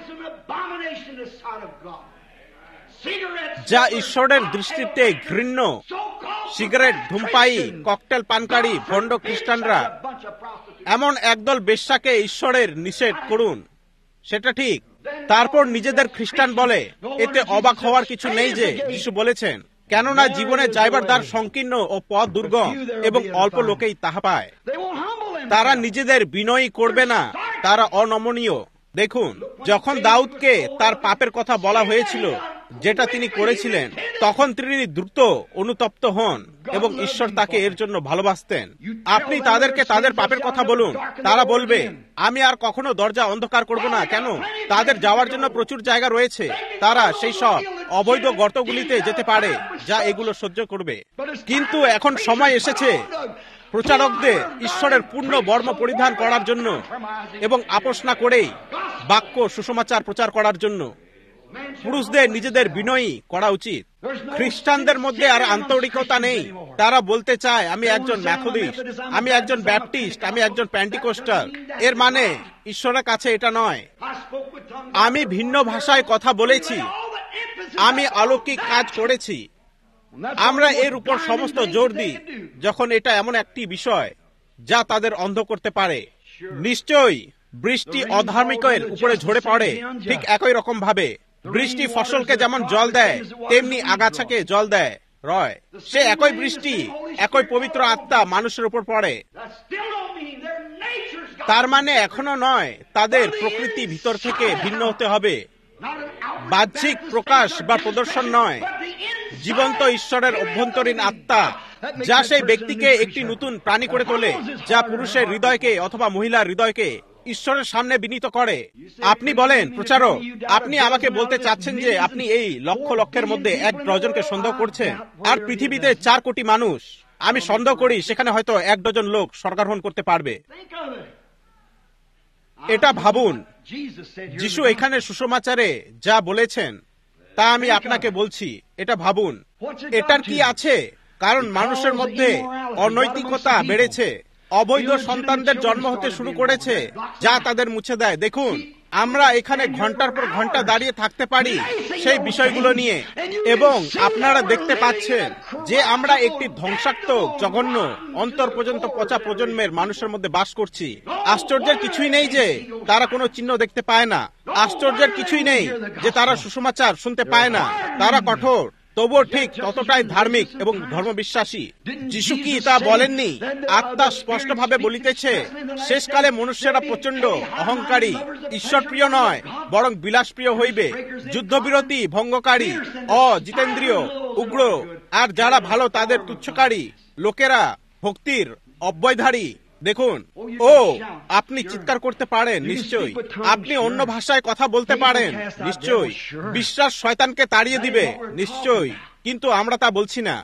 যা ঈশ্বরের দৃষ্টিতে ঘৃণ্য, সিগারেট ধূমপায়ী, ককটেল পানকারী ভণ্ড খ্রিস্টানরা, এমন একদল বেশ্যাকে ঈশ্বরের নিষেধ করুন, সেটা ঠিক। তারপর নিজেদের খ্রিস্টান বলে। এতে অবাক হওয়ার কিছু নেই যে যিশু বলেছেন, কেননা জীবনে যাইবার দ্বার সংকীর্ণ ও পথ দুর্গম, এবং অল্প লোকেই তাহা পায়। তারা নিজেদের বিনয়ী করবে না, তারা অনমনীয়। দেখুন, যখন দাউদকে তার পাপের কথা বলা হয়েছিল যেটা তিনি করেছিলেন, তখন তিনি দ্রুত অনুতপ্ত হন এবং ঈশ্বর তাকে এর জন্য ভালোবাসতেন। আপনি তাদেরকে তাদের পাপের কথা বলুন, তারা বলবে, আমি আর কখনো দরজা অন্ধকার করব না। কেন? তাদের যাওয়ার জন্য প্রচুর জায়গা রয়েছে। তারা সেই সব অবৈধ গর্তগুলিতে যেতে পারে যা এগুলো সহ্য করবে। কিন্তু এখন সময় এসেছে প্রচারকদের ঈশ্বরের পূর্ণ বর্ম পরিধান করার জন্য এবং আপোষ না করেই বাক্য সুসমাচার প্রচার করার জন্য। পুরুষদের নিজেদের বিনয়ী করা উচিত। খ্রিস্টানদের মধ্যে আর আন্তরিকতা নেই। তারা বলতে চায়, আমি একজন মেথডিস্ট, আমি একজন ব্যাপটিস্ট, আমি একজন প্যান্টিকোস্টাল। এর মানে ঈশ্বরের কাছে এটা নয়। আমি ভিন্ন ভাষায় কথা বলেছি, আমি অলৌকিক কাজ করেছি। আমরা এর উপর সমস্ত জোর দিই যখন এটা এমন একটি বিষয় যা তাদের অন্ধ করতে পারে। নিশ্চয়ই বৃষ্টি অধার্মিকের উপরে ঝরে পড়ে ঠিক একই রকম ভাবে। বৃষ্টি ফসলকে যেমন জল দেয়, তেমনি আগাছাকে জল দেয়। রয় সে একই বৃষ্টি, একই পবিত্র আত্মা মানুষের উপর পড়ে। তার মানে এখনো নয় তাদের প্রকৃতি ভিতর থেকে ভিন্ন হতে হবে। বাহ্যিক প্রকাশ বা প্রদর্শন নয়, জীবন্ত ঈশ্বরের অভ্যন্তরীণ আত্মা যা সেই ব্যক্তিকে একটি নতুন প্রাণী করে তোলে, যা পুরুষের হৃদয়কে অথবা মহিলার হৃদয়কে ঈশ্বরের সামনে বিনীত করে। আপনি বলেন, প্রচারক, আপনি আমাকে বলতে চাচ্ছেন যে আপনি এই লক্ষ লক্ষের মধ্যে এক ডজনকে সন্দেহ করছেন, আর পৃথিবীতে চার কোটি মানুষ। আমি সন্দেহ করি সেখানে হয়তো এক ডজন লোক স্বর্গারোহণ করতে পারবে। এটা ভাবুন, যিশু এখানে সুসমাচারে যা বলেছেন তা আমি আপনাকে বলছি। এটা ভাবুন, এটার কি আছে? কারণ মানুষের মধ্যে অনৈতিকতা বেড়েছে, অবৈধ সন্তানদের জন্ম হতে শুরু করেছে যা তাদের মুছে দেয়। দেখুন, আমরা এখানে ঘন্টার পর ঘন্টা দাঁড়িয়ে থাকতে পারি সেই বিষয়গুলো নিয়ে, এবং আপনারা দেখতে পাচ্ছেন যে আমরা একটি ধ্বংসাত্মক, জঘন্য, অন্তর পর্যন্ত পচা প্রজন্মের মানুষের মধ্যে বাস করছি। আশ্চর্যের কিছুই নেই যে তারা কোনো চিহ্ন দেখতে পায় না। আশ্চর্যের কিছুই নেই যে তারা সুসমাচার শুনতে পায় না। তারা কঠোর, তবুও ঠিক ততটাই ধার্মিক এবং ধর্মবিশ্বাসী। যিশু কি তা বলেননি? আত্মা স্পষ্টভাবে বলিতেছে, শেষকালে মনুষ্যরা প্রচন্ড অহংকারী, ঈশ্বরপ্রিয় নয়, বরং বিলাসপ্রিয় হইবে, যুদ্ধবিরতি ভঙ্গকারী, অজিতেন্দ্রীয়, উগ্র, আর যারা ভালো তাদের তুচ্ছকারী লোকেরা, ভক্তির অব্যয়ধারী। দেখুন, ও আপনি চিৎকার করতে পারেন, নিশ্চয়ই। আপনি অন্য ভাষায় কথা বলতে পারেন, নিশ্চয়ই। বিশ্বাস শয়তানকে তাড়িয়ে দিবে, নিশ্চয়ই। কিন্তু আমরা তা বলছি না।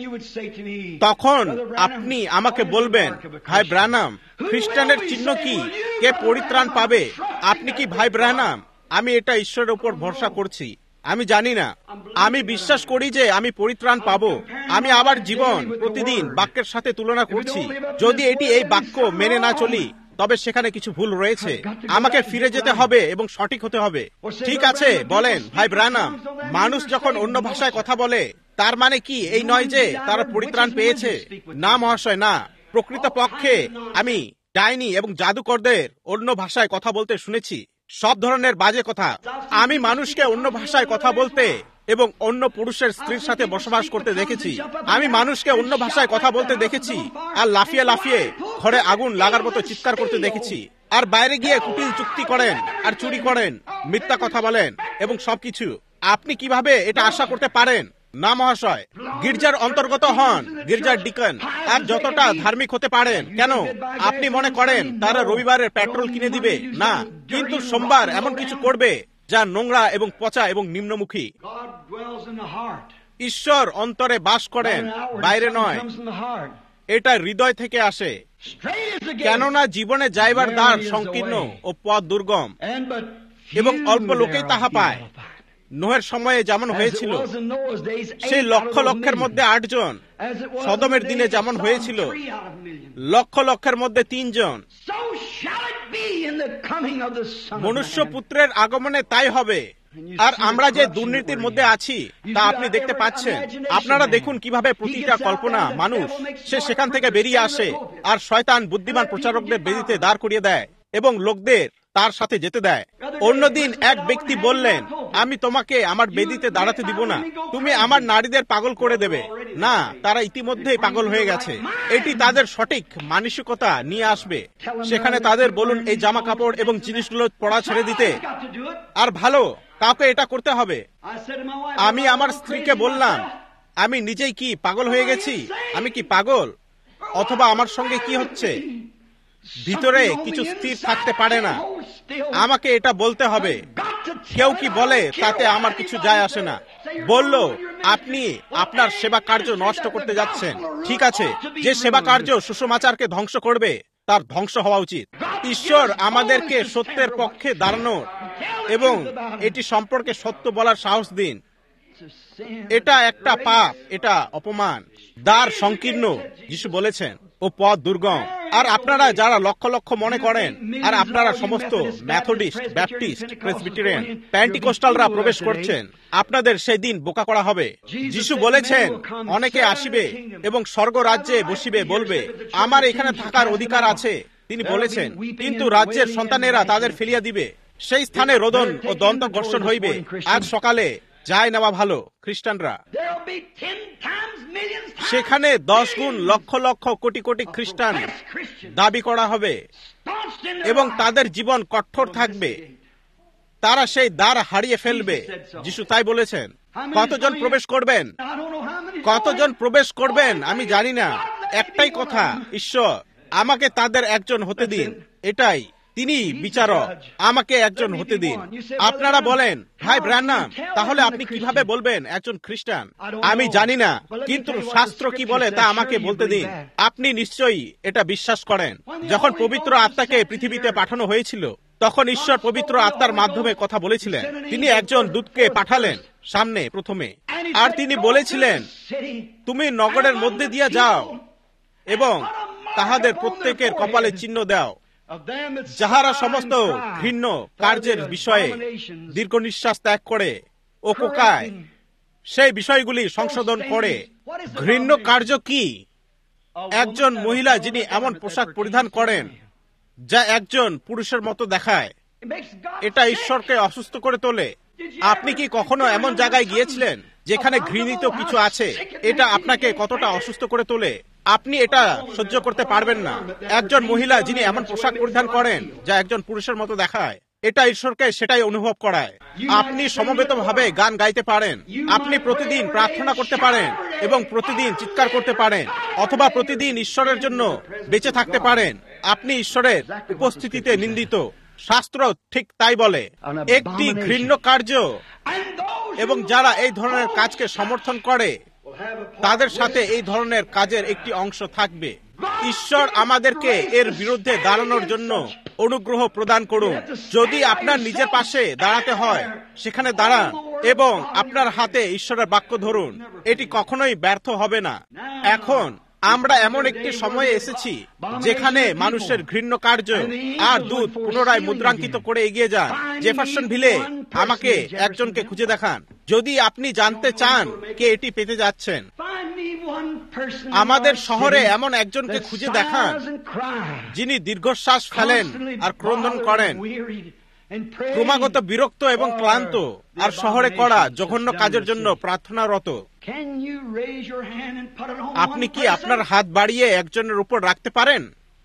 তখন আপনি আমাকে বলবেন, ভাই ব্রানাম, খ্রিস্টানের চিহ্ন কি? কে পরিত্রাণ পাবে? আপনি কি ভাই ব্রানাম? আমি এটা ঈশ্বরের উপর ভরসা করছি। আমি জানি না। আমি বিশ্বাস করি যে আমি পরিত্রাণ পাবো। আমি আবার জীবন প্রতিদিন বাক্যের সাথে তুলনা করছি। যদি এটি এই বাক্য মেনে না চলি, তবে সেখানে কিছু ভুল রয়েছে। আমাকে ফিরে যেতে হবে এবং সঠিক হতে হবে। ঠিক আছে, বলেন ভাই ব্রানাম, মানুষ যখন অন্য ভাষায় কথা বলে, তার মানে কি এই নয় যে তারা পরিত্রাণ পেয়েছে? না মহাশয়, না। প্রকৃতপক্ষে আমি ডাইনি এবং জাদুকরদের অন্য ভাষায় কথা বলতে শুনেছি, সব ধরনের বাজে কথা। আমি মানুষকে অন্য ভাষায় কথা বলতে এবং অন্য পুরুষের স্ত্রীর সাথে বসবাস করতে দেখেছি। আমি মানুষকে অন্য ভাষায় কথা বলতে দেখেছি, আর লাফিয়ে লাফিয়ে ঘরে আগুন লাগার মতো চিৎকার করতে দেখেছি, আর বাইরে গিয়ে কুটিল চুক্তি করেন, আর চুরি করেন, মিথ্যা কথা বলেন এবং সবকিছু। আপনি কিভাবে এটা আশা করতে পারেন? না মহাশয়। গির্জার অন্তর্গত হন, গির্জার ডিকন, আর যতটা ধার্মিক হতে পারেন। কেন আপনি মনে করেন তারা রবিবারের পেট্রোল কিনে দিবে? না, কিন্তু সোমবার এমন কিছু করবে যা নোংরা এবং পচা এবং নিম্নমুখী। ঈশ্বর অন্তরে বাস করেন, বাইরে নয়। এটা হৃদয় থেকে আসে। কেননা জীবনে যাইবার দ্বার সংকীর্ণ ও পথ দুর্গম, এবং অল্প লোকেই তাহা পায়। নোহের সময়ে যেমন হয়েছিল, সেই লক্ষ লক্ষের মধ্যে আটজন। সদমের দিনে যেমন হয়েছিল, লক্ষ লক্ষের মধ্যে তিনজন। মনুষ্য পুত্রের আগমনে তাই হবে। আর আমরা যে দুর্নীতির মধ্যে আছি তা আপনি দেখতে পাচ্ছেন। আপনারা দেখুন কিভাবে প্রতিটা কল্পনা মানুষ সে সেখান থেকে বেরিয়ে আসে, আর শয়তান বুদ্ধিমান প্রচারকদের বেদিতে দাঁড় করিয়ে দেয় এবং লোকদের তার সাথে যেতে দেয়। অন্যদিন এক ব্যক্তি বললেন, আমি তোমাকে আমার বেদিতে দাঁড়াতে দিব না, তুমি আমার নারীদের পাগল করে দেবে। না, তারা ইতিমধ্যেই পাগল হয়ে গেছে। এটি তাদের সঠিক মানসিকতা নিয়ে আসবে। সেখানে তাদের বলুন এই জামা কাপড় এবং জিনিসগুলো পড়া ছেড়ে দিতে, আর ভালো কাউকে এটা করতে হবে। আমি আমার স্ত্রীকে বললাম, আমি নিজেই কি পাগল হয়ে গেছি? আমি কি পাগল? অথবা আমার সঙ্গে কি হচ্ছে? ভিতরে কিছু স্থির থাকতে পারে না। আমাকে এটা বলতে হবে। কেউ কি বলে তাতে আমার কিছু যায় আসে না। বলল, আপনি আপনার সেবা কার্য নষ্ট করতে যাচ্ছেন। ঠিক আছে, যে সেবা কার্য সুসমাচারকে ধ্বংস করবে তার ধ্বংস হওয়া উচিত। ঈশ্বর আমাদেরকে সত্যের পক্ষে দাঁড়ানোর এবং এটি সম্পর্কে সত্য বলার সাহস দিন। এটা একটা পাপ, এটা অপমান। দ্বার সংকীর্ণ, যিশু বলেছেন, ও পথ দুর্গম। আর আপনারা যারা লক্ষ লক্ষ মনে করেন, আর আপনারা সমস্ত মেথডিস্ট, ব্যাপটিস্ট, প্রেসবিটেরিয়ান, প্যান্টিকোস্টালরা প্রবেশ করছেন, আপনাদের সেই দিন বোকা করা হবে। যিশু বলেছেন, অনেকে আসিবে এবং স্বর্গ রাজ্যে বসিবে, বলবে, আমার এখানে থাকার অধিকার আছে। তিনি বলেছেন, কিন্তু রাজ্যের সন্তানেরা তাদের ফেলিয়া দিবে। সেই স্থানে রোদন ও দন্ত ঘর্ষণ হইবে। আজ সকালে যায় নেওয়া ভালো খ্রিস্টানরা। সেখানে দশ গুণ লক্ষ লক্ষ কোটি কোটি খ্রিস্টান দাবি করা হবে এবং তাদের জীবন কঠোর থাকবে। তারা সেই দ্বার হারিয়ে ফেলবে। যিশু তাই বলেছেন। কতজন প্রবেশ করবেন? কতজন প্রবেশ করবেন আমি জানি না। একটাই কথা, ঈশ্বর আমাকে তাদের একজন হতে দিন। এটাই, তিনি বিচারক, আমাকে একজন হতে দিন। আপনারা বলেন, ভাই ব্রায়ান, তাহলে আপনি কিভাবে বলবেন একজন খ্রিস্টান? আমি জানি না, কিন্তু শাস্ত্র কি বলে তা আমাকে বলতে দিন। আপনি নিশ্চয়ই এটা বিশ্বাস করেন। যখন পবিত্র আত্মাকে পৃথিবীতে পাঠানো হয়েছিল, তখন ঈশ্বর পবিত্র আত্মার মাধ্যমে কথা বলেছিলেন। তিনি একজন দূতকে পাঠালেন সামনে প্রথমে, আর তিনি বলেছিলেন, তুমি নগরের মধ্যে দিয়ে যাও এবং তাহাদের প্রত্যেকের কপালে চিহ্ন দাও যাহারা সমস্ত ঘৃণ্য কার্যের বিষয়ে দীর্ঘ নিঃশ্বাস ত্যাগ করে ও কোকায় সেই বিষয়গুলি সংশোধন করে। ঘৃণ্য কার্য কি? একজন মহিলা যিনি এমন পোশাক পরিধান করেন যা একজন পুরুষের মতো দেখায়, এটা ঈশ্বরকে অসুস্থ করে তোলে। আপনি কি কখনো এমন জায়গায় গিয়েছিলেন যেখানে ঘৃণিত কিছু আছে? এটা আপনাকে কতটা অসুস্থ করে তোলে, আপনি এটা সহ্য করতে পারবেন না। একজন মহিলা যিনি এমন পোশাক পরিধান করেন যা একজন পুরুষের মতো দেখায়, এটা ঈশ্বরকে সেটাই অনুভব করায়। আপনি সমবেতভাবে গান গাইতে পারেন, আপনি প্রতিদিন প্রার্থনা করতে পারেন এবং প্রতিদিন চিৎকার করতে পারেন, অথবা প্রতিদিন ঈশ্বরের জন্য বেঁচে থাকতে পারেন। আপনি ঈশ্বরের উপস্থিতিতে নিন্দিত। শাস্ত্র ঠিক তাই বলে, একটি ঘৃণ্য কার্য। এবং যারা এই ধরনের কাজকে সমর্থন করে তাদের সাথে এই ধরনের কাজের একটি অংশ থাকবে। ঈশ্বর আমাদেরকে এর বিরুদ্ধে দাঁড়ানোর জন্য অনুগ্রহ প্রদান করুন। যদি আপনার নিজের পাশে দাঁড়াতে হয়, সেখানে দাঁড়ান এবং আপনার হাতে ঈশ্বরের বাক্য ধরুন। এটি কখনোই ব্যর্থ হবে না। এখন আমরা এমন একটি সময়ে এসেছি যেখানে মানুষের ঘৃণ্য কার্য আর দূত পুনরায় মুদ্রাঙ্কিত করে এগিয়ে যান। জেফারসনভিলে আমাকে একজনকে খুঁজে দেখান যদি আপনি জানতে চান কে এটি পেতে যাচ্ছেন। আমাদের শহরে এমন একজনকে খুঁজে দেখান যিনি দীর্ঘশ্বাস ফেলেন আর ক্রন্দন করেন, ক্রমাগত বিরক্ত এবং ক্লান্ত, আর শহরে করা জঘন্য কাজের জন্য প্রার্থনারত। আপনি কি আপনার হাত বাড়িয়ে একজনের উপর রাখতে পারেন?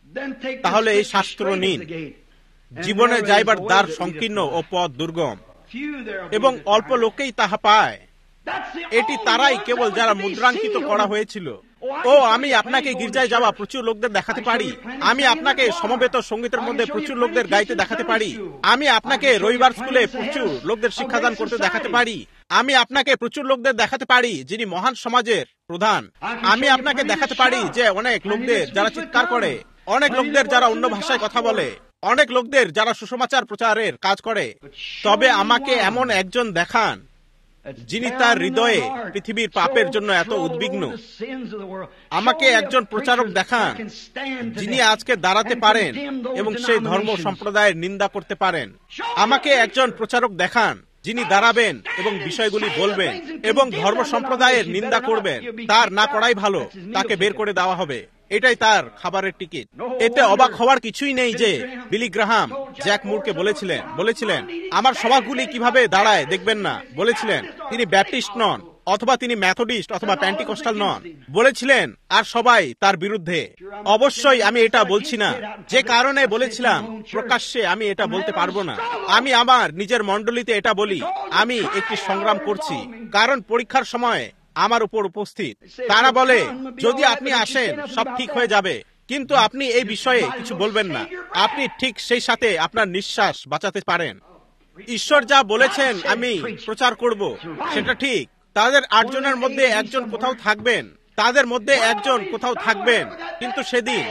তাহলে এই শাস্ত্র নিন। জীবনে যাইবার দ্বার সংকীর্ণ ও পথ দুর্গম, এবং অল্প লোকেই তাহা পায়। এটি তারাই কেবল যারা মুদ্রাঙ্কিত করা হয়েছিল। ও আমি আপনাকে গির্জায় যাওয়া প্রচুর লোকদের দেখাতে পারি, আমি আপনাকে সমবেত সঙ্গীতের মধ্যে প্রচুর লোকদের গাইতে দেখাতে পারি, আমি আপনাকে রবিবার স্কুলে প্রচুর লোকদের শিক্ষাদান করতে দেখাতে পারি, আমি আপনাকে প্রচুর লোকদের দেখাতে পারি যিনি মহান সমাজের প্রধান, আমি আপনাকে দেখাতে পারি যে অনেক লোকদের যারা চিৎকার করে, অনেক লোকদের যারা অন্য ভাষায় কথা বলে, অনেক লোকদের যারা সুসমাচার প্রচারের কাজ করে। তবে আমাকে এমন একজন দেখান যিনি তার হৃদয়ে পৃথিবীর পাপের জন্য এত উদ্বিগ্ন। আমাকে একজন প্রচারক দেখান যিনি আজকে দাঁড়াতে পারেন এবং সেই ধর্ম সম্প্রদায়ের নিন্দা করতে পারেন। আমাকে একজন প্রচারক দেখান যিনি দাঁড়াবেন এবং বিষয়গুলি বলবেন এবং ধর্ম সম্প্রদায়ের নিন্দা করবেন। তার না করাই ভালো, তাকে বের করে দেওয়া হবে, এটাই তার খাবারের টিকিট। এতে অবাক হওয়ার কিছুই নেই যে বিলি গ্রাহাম জ্যাক মুরকে বলেছিলেন বলেছিলেন আমার সভাগুলি কিভাবে দাঁড়ায় দেখবেন না। বলেছিলেন তিনি ব্যাপটিস্ট নন, অথবা তিনি ম্যাথডিস্ট অথবা প্যান্টিকস্টাল নন, বলেছিলেন, আর সবাই তার বিরুদ্ধে। অবশ্যই আমি এটা বলছি না, যে কারণে বলেছিলাম প্রকাশ্যে আমি এটা বলতে পারবো না। আমি আমার নিজের মণ্ডলীতে এটা বলি, আমি একটি সংগ্রাম করছি, কারণ পরীক্ষার সময় আমার উপর উপস্থিত। তারা বলে যদি আপনি আসেন সব ঠিক হয়ে যাবে, কিন্তু আপনি এই বিষয়ে কিছু বলবেন না। আপনি ঠিক সেই সাথে আপনার নিঃশ্বাস বাঁচাতে পারেন। ঈশ্বর যা বলেছেন আমি প্রচার করব, সেটা ঠিক। তাদের আটজনের মধ্যে একজন কোথাও থাকবেন, তাদের মধ্যে একজন কোথাও থাকবেন। কিন্তু সেদিন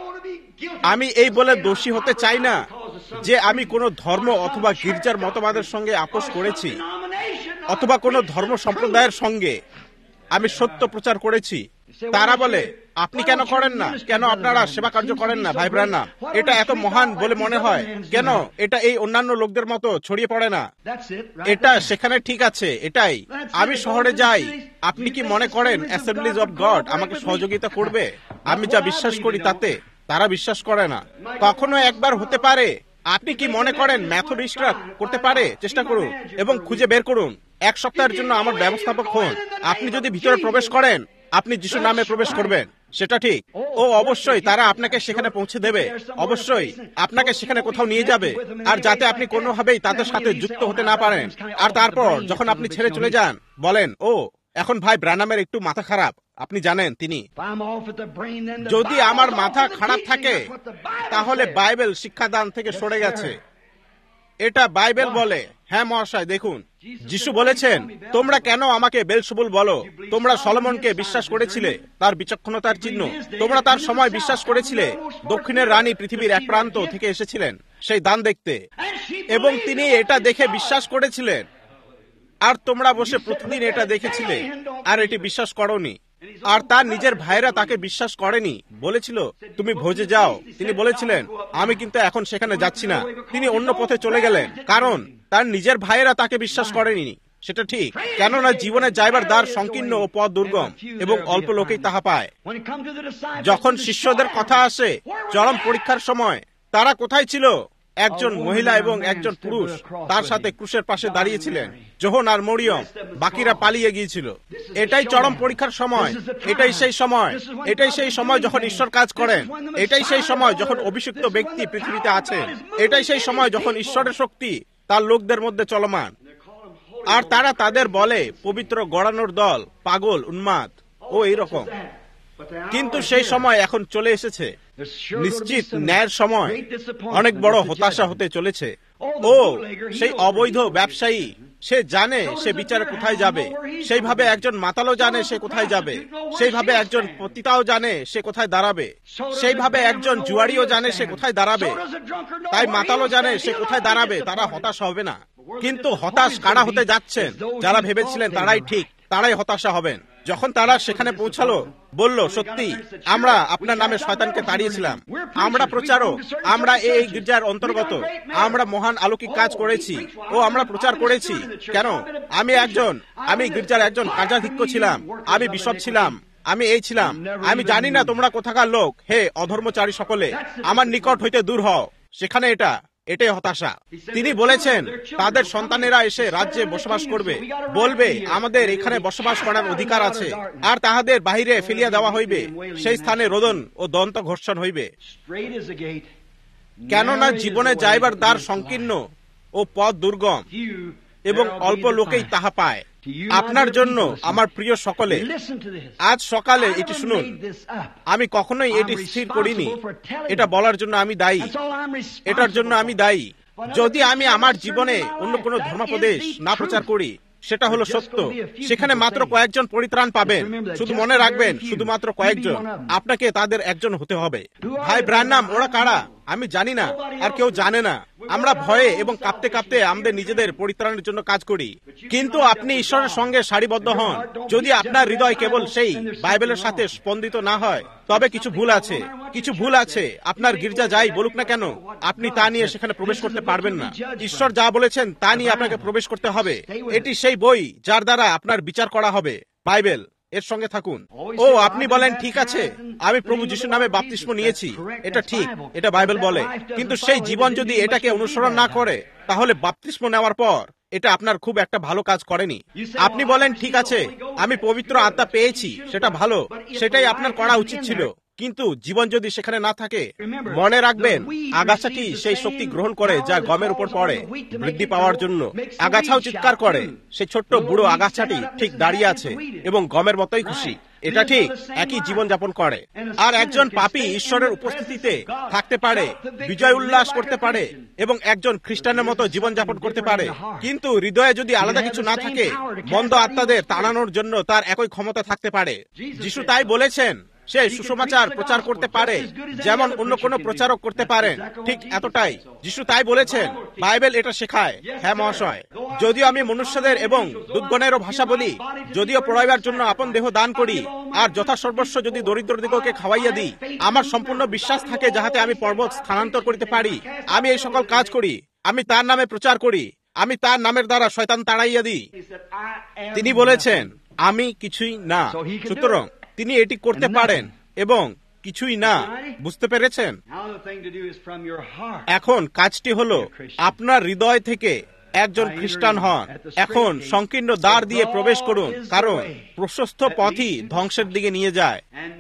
আমি এই বলে দোষী হতে চাই না যে আমি কোনো ধর্ম অথবা গির্জার মতবাদের সঙ্গে আপোষ করেছি, অথবা কোনো ধর্ম সম্প্রদায়ের সঙ্গে আমি সত্য প্রচার করেছি। তারা বলে আপনি কেন করেন না, কেন আপনারা সেবা কার্য করেন না ভাই ব্রায়ান? এটা এত মহান বলে মনে হয় কেন? এটা এই অন্যান্য লোকদের মতো ছড়িয়ে পড়ে না। এটা সেখানে ঠিক আছে, এটাই। আমি শহরে যাই, আপনি কি মনে করেন অ্যাসেম্বলিজ অফ গড আমাকে সহযোগিতা করবে? আমি যা বিশ্বাস করি তাতে তারা বিশ্বাস করে না। কখনো একবার হতে পারে। আপনি কি মনে করেন ম্যাথডিস্টরা করতে পারে? চেষ্টা করুন এবং খুঁজে বের করুন। এক সপ্তাহের জন্য আমার ব্যবস্থাপক হন। আপনি যদি ভিতরে প্রবেশ করেন, আপনি যিশুর নামে প্রবেশ করবেন, সেটা ঠিক। ও অবশ্যই তারা আপনাকে সেখানে পৌঁছে দেবে, অবশ্যই আপনাকে সেখানে কোথাও নিয়ে যাবে, আর যাতে আপনি কোনোভাবেই তাদের সাথে যুক্ত হতে না পারেন। আর তারপর যখন আপনি ছেড়ে চলে যান, বলেন ও এখন ভাই ব্রানামের একটু মাথা খারাপ, আপনি জানেন তিনি। যদি আমার মাথা খারাপ থাকে তাহলে বাইবেল শিক্ষাদান থেকে সরে গেছে। এটা বাইবেল বলে। হ্যাঁ মহাশয়, দেখুন যিশু বলেছেন তোমরা কেন আমাকে বেলসেবুল বলো? তোমরা সলোমনকে বিশ্বাস করেছিলে তার বিচক্ষণতার চিহ্ন, তোমরা তার সময় বিশ্বাস করেছিলে দক্ষিণের রানী পৃথিবীর এক প্রান্ত থেকে এসেছিলেন সেই দান দেখতে, এবং তিনি এটা দেখে বিশ্বাস করেছিলেন। আর তোমরা বসে প্রতিদিন এটা দেখেছিলে আর এটি বিশ্বাস করোনি। আর তার নিজের ভাইরা তাকে বিশ্বাস করেনি, বলেছিল তুমি ভোজে যাও। তিনি বলেছিলেন আমি কিন্তু এখন সেখানে যাচ্ছি না। তিনি অন্য পথে চলে গেলেন, কারণ তার নিজের ভাইয়েরা তাকে বিশ্বাস করেনি। সেটা ঠিক, কেননা জীবনে যাইবার দ্বার সংকীর্ণ ও পথ দুর্গম, এবং অল্প লোকেই তাহা পায়। যখন শিষ্যদের কথা আসে চরম পরীক্ষার সময়, তারা কোথায় ছিল? একজন মহিলা এবং একজন পুরুষ তার সাথে ক্রুশের পাশে দাঁড়িয়েছিলেন। যোহন আর মরিয়ম, বাকিরা পালিয়ে গিয়েছিল। এটাই চরম পরীক্ষার সময়, এটাই সেই সময়, এটাই সেই সময় যখন ঈশ্বর কাজ করেন, এটাই সেই সময় যখন অভিষিক্ত ব্যক্তি পৃথিবীতে আছেন, এটাই সেই সময় যখন ঈশ্বরের শক্তি তার লোকদের মধ্যে চলমান। আর তারা তাদের বলে পবিত্র গড়ানোর দল, পাগল, উন্মাদ ও এইরকম। কিন্তু সেই সময় এখন চলে এসেছে, নিশ্চিত ন্যায়ের সময়। অনেক বড় হতাশা হতে চলেছে। ও সেই অবৈধ ব্যবসায়ী, সে জানে সে বিচারে কোথায় যাবে। সেইভাবে একজন মাতালও জানে সে কোথায় যাবে। সেইভাবে একজন পতিতাও জানে সে কোথায় দাঁড়াবে। সেইভাবে একজন জুয়ারিও জানে সে কোথায় দাঁড়াবে। তাই মাতালও জানে সে কোথায় দাঁড়াবে। তারা হতাশ হবে না। কিন্তু হতাশ কারা হতে যাচ্ছেন? যারা ভেবেছিলেন তারাই ঠিক, তারাই হতাশা হবেন। যখন তারা সেখানে পৌঁছালো, বলল সত্যি আমরা আপনার নামে শয়তানকে তাড়িয়েছিলাম, আমরা প্রচারক, আমরা এই গির্জার অন্তর্গত, আমরা মহান অলৌকিক কাজ করেছি ও আমরা প্রচার করেছি। কেন? আমি একজন আমি গির্জার একজন কার্যাধ্যক্ষ ছিলাম, আমি বিশপ ছিলাম, আমি এই ছিলাম। আমি জানি না তোমরা কোথাকার লোক। হে অধর্মচারী সকলে, আমার নিকট হইতে দূর হও। সেখানে এটা এটাই হতাশা। তিনি বলেছেন তাদের সন্তানেরা এসে রাজ্যে বসবাস করবে, বলবে আমাদের এখানে বসবাস করার অধিকার আছে, আর তাহাদের বাহিরে ফেলিয়া দেওয়া হইবে। সেই স্থানে রোদন ও দন্ত ঘর্ষণ হইবে। কেননা জীবনে যাইবার দ্বার সংকীর্ণ ও পথ দুর্গম, এবং অল্প লোকেই তাহা পায়। আপনার জন্য আমার প্রিয় সকলে, আজ সকালে এটি শুনুন। আমি কখনোই এটি স্থির করিনি। এটা বলার জন্য আমি দায়ী, এটার জন্য আমি দায়ী। যদি আমি আমার জীবনে অন্য কোনো ধর্মোপদেশ না প্রচার করি, সেটা হলো সত্য। সেখানে মাত্র কয়েকজন পরিত্রাণ পাবেন। শুধু মনে রাখবেন, শুধুমাত্র কয়েকজন। আপনাকে তাদের একজন হতে হবে। ভাই ব্রায়ানহাম ওরা কারা? আমি জানি না, আর কেউ জানে না। আমরা ভয়ে এবং কাঁপতে কাঁপতে আমাদের নিজেদের পরিত্রাণের জন্য কাজ করি। কিন্তু আপনি ঈশ্বরের সঙ্গে সারিবদ্ধ হন। যদি আপনার হৃদয় কেবল সেই বাইবেলের সাথে স্পন্দিত না হয়, তবে কিছু ভুল আছে, কিছু ভুল আছে। আপনার গির্জা যাই বলুক না কেন, আপনি তা নিয়ে সেখানে প্রবেশ করতে পারবেন না। ঈশ্বর যা বলেছেন তা নিয়ে আপনাকে প্রবেশ করতে হবে। এটি সেই বই যার দ্বারা আপনার বিচার করা হবে, বাইবেল। এর সঙ্গে থাকুন। ও আপনি বলেন ঠিক আছে, আমি প্রভু যিশুর নামে বাপ্তিস্ম নিয়েছি, এটা ঠিক, এটা বাইবেল বলে। কিন্তু সেই জীবন যদি এটাকে অনুসরণ না করে, তাহলে বাপ্তিস্ম নেওয়ার পর এটা আপনার খুব একটা ভালো কাজ করেনি। আপনি বলেন ঠিক আছে, আমি পবিত্র আত্মা পেয়েছি, সেটা ভালো, সেটাই আপনার করা উচিত ছিল। কিন্তু জীবন যদি সেখানে না থাকে, মনে রাখবেন আগাছাটি সেই শক্তি গ্রহণ করে যা গমের উপর পড়ে বৃদ্ধি পাওয়ার জন্য। আগাছাও চিৎকার করে। সেই ছোট্ট বুড়ো আগাছাটি ঠিক দাঁড়িয়ে আছে এবং গমের মতোই খুশি। এটা ঠিক একই জীবন যাপন করে। আর একজন পাপী ঈশ্বরের উপস্থিতিতে থাকতে পারে, বিজয় উল্লাস করতে পারে এবং একজন খ্রিস্টানের মতো জীবন যাপন করতে পারে। কিন্তু হৃদয়ে যদি আলাদা কিছু না থাকে, মন্দ আত্মাদের তাড়ানোর জন্য তার একই ক্ষমতা থাকতে পারে। যিশু তাই বলেছেন, সে সুসমাচার প্রচার করতে পারে যেমন অন্য কোনো প্রচারক করতে পারেন, ঠিক এতটাই। যিশু তাই বলেছেন, বাইবেল এটা শেখায়। হ্যাঁ মহাশয়, যদিও আমি মনুষ্যদের এবং দুর্গণেরও ভাষা বলি, যদিও পড়াইবার জন্য আপন দেহ দান করি, আর যথাসর্বস্ব যদি দরিদ্রদিগকে খাওয়াইয়া দিই, আমার সম্পূর্ণ বিশ্বাস থাকে যাহাতে আমি পর্বত স্থানান্তর করিতে পারি, আমি এই সকল কাজ করি, আমি তার নামে প্রচার করি, আমি তার নামের দ্বারা শয়তান তাড়াইয়া দিই। তিনি বলেছেন আমি কিছুই না। সুতরাং তিনি এটি করতে পারেন এবং কিছুই না। বুঝতে পেরেছেন? এখন কাজটি হলো আপনার হৃদয় থেকে একজন খ্রিস্টান হন। এখন সংকীর্ণ দ্বার দিয়ে প্রবেশ করুন, কারণ প্রশস্ত পথই ধ্বংসের দিকে নিয়ে যায়।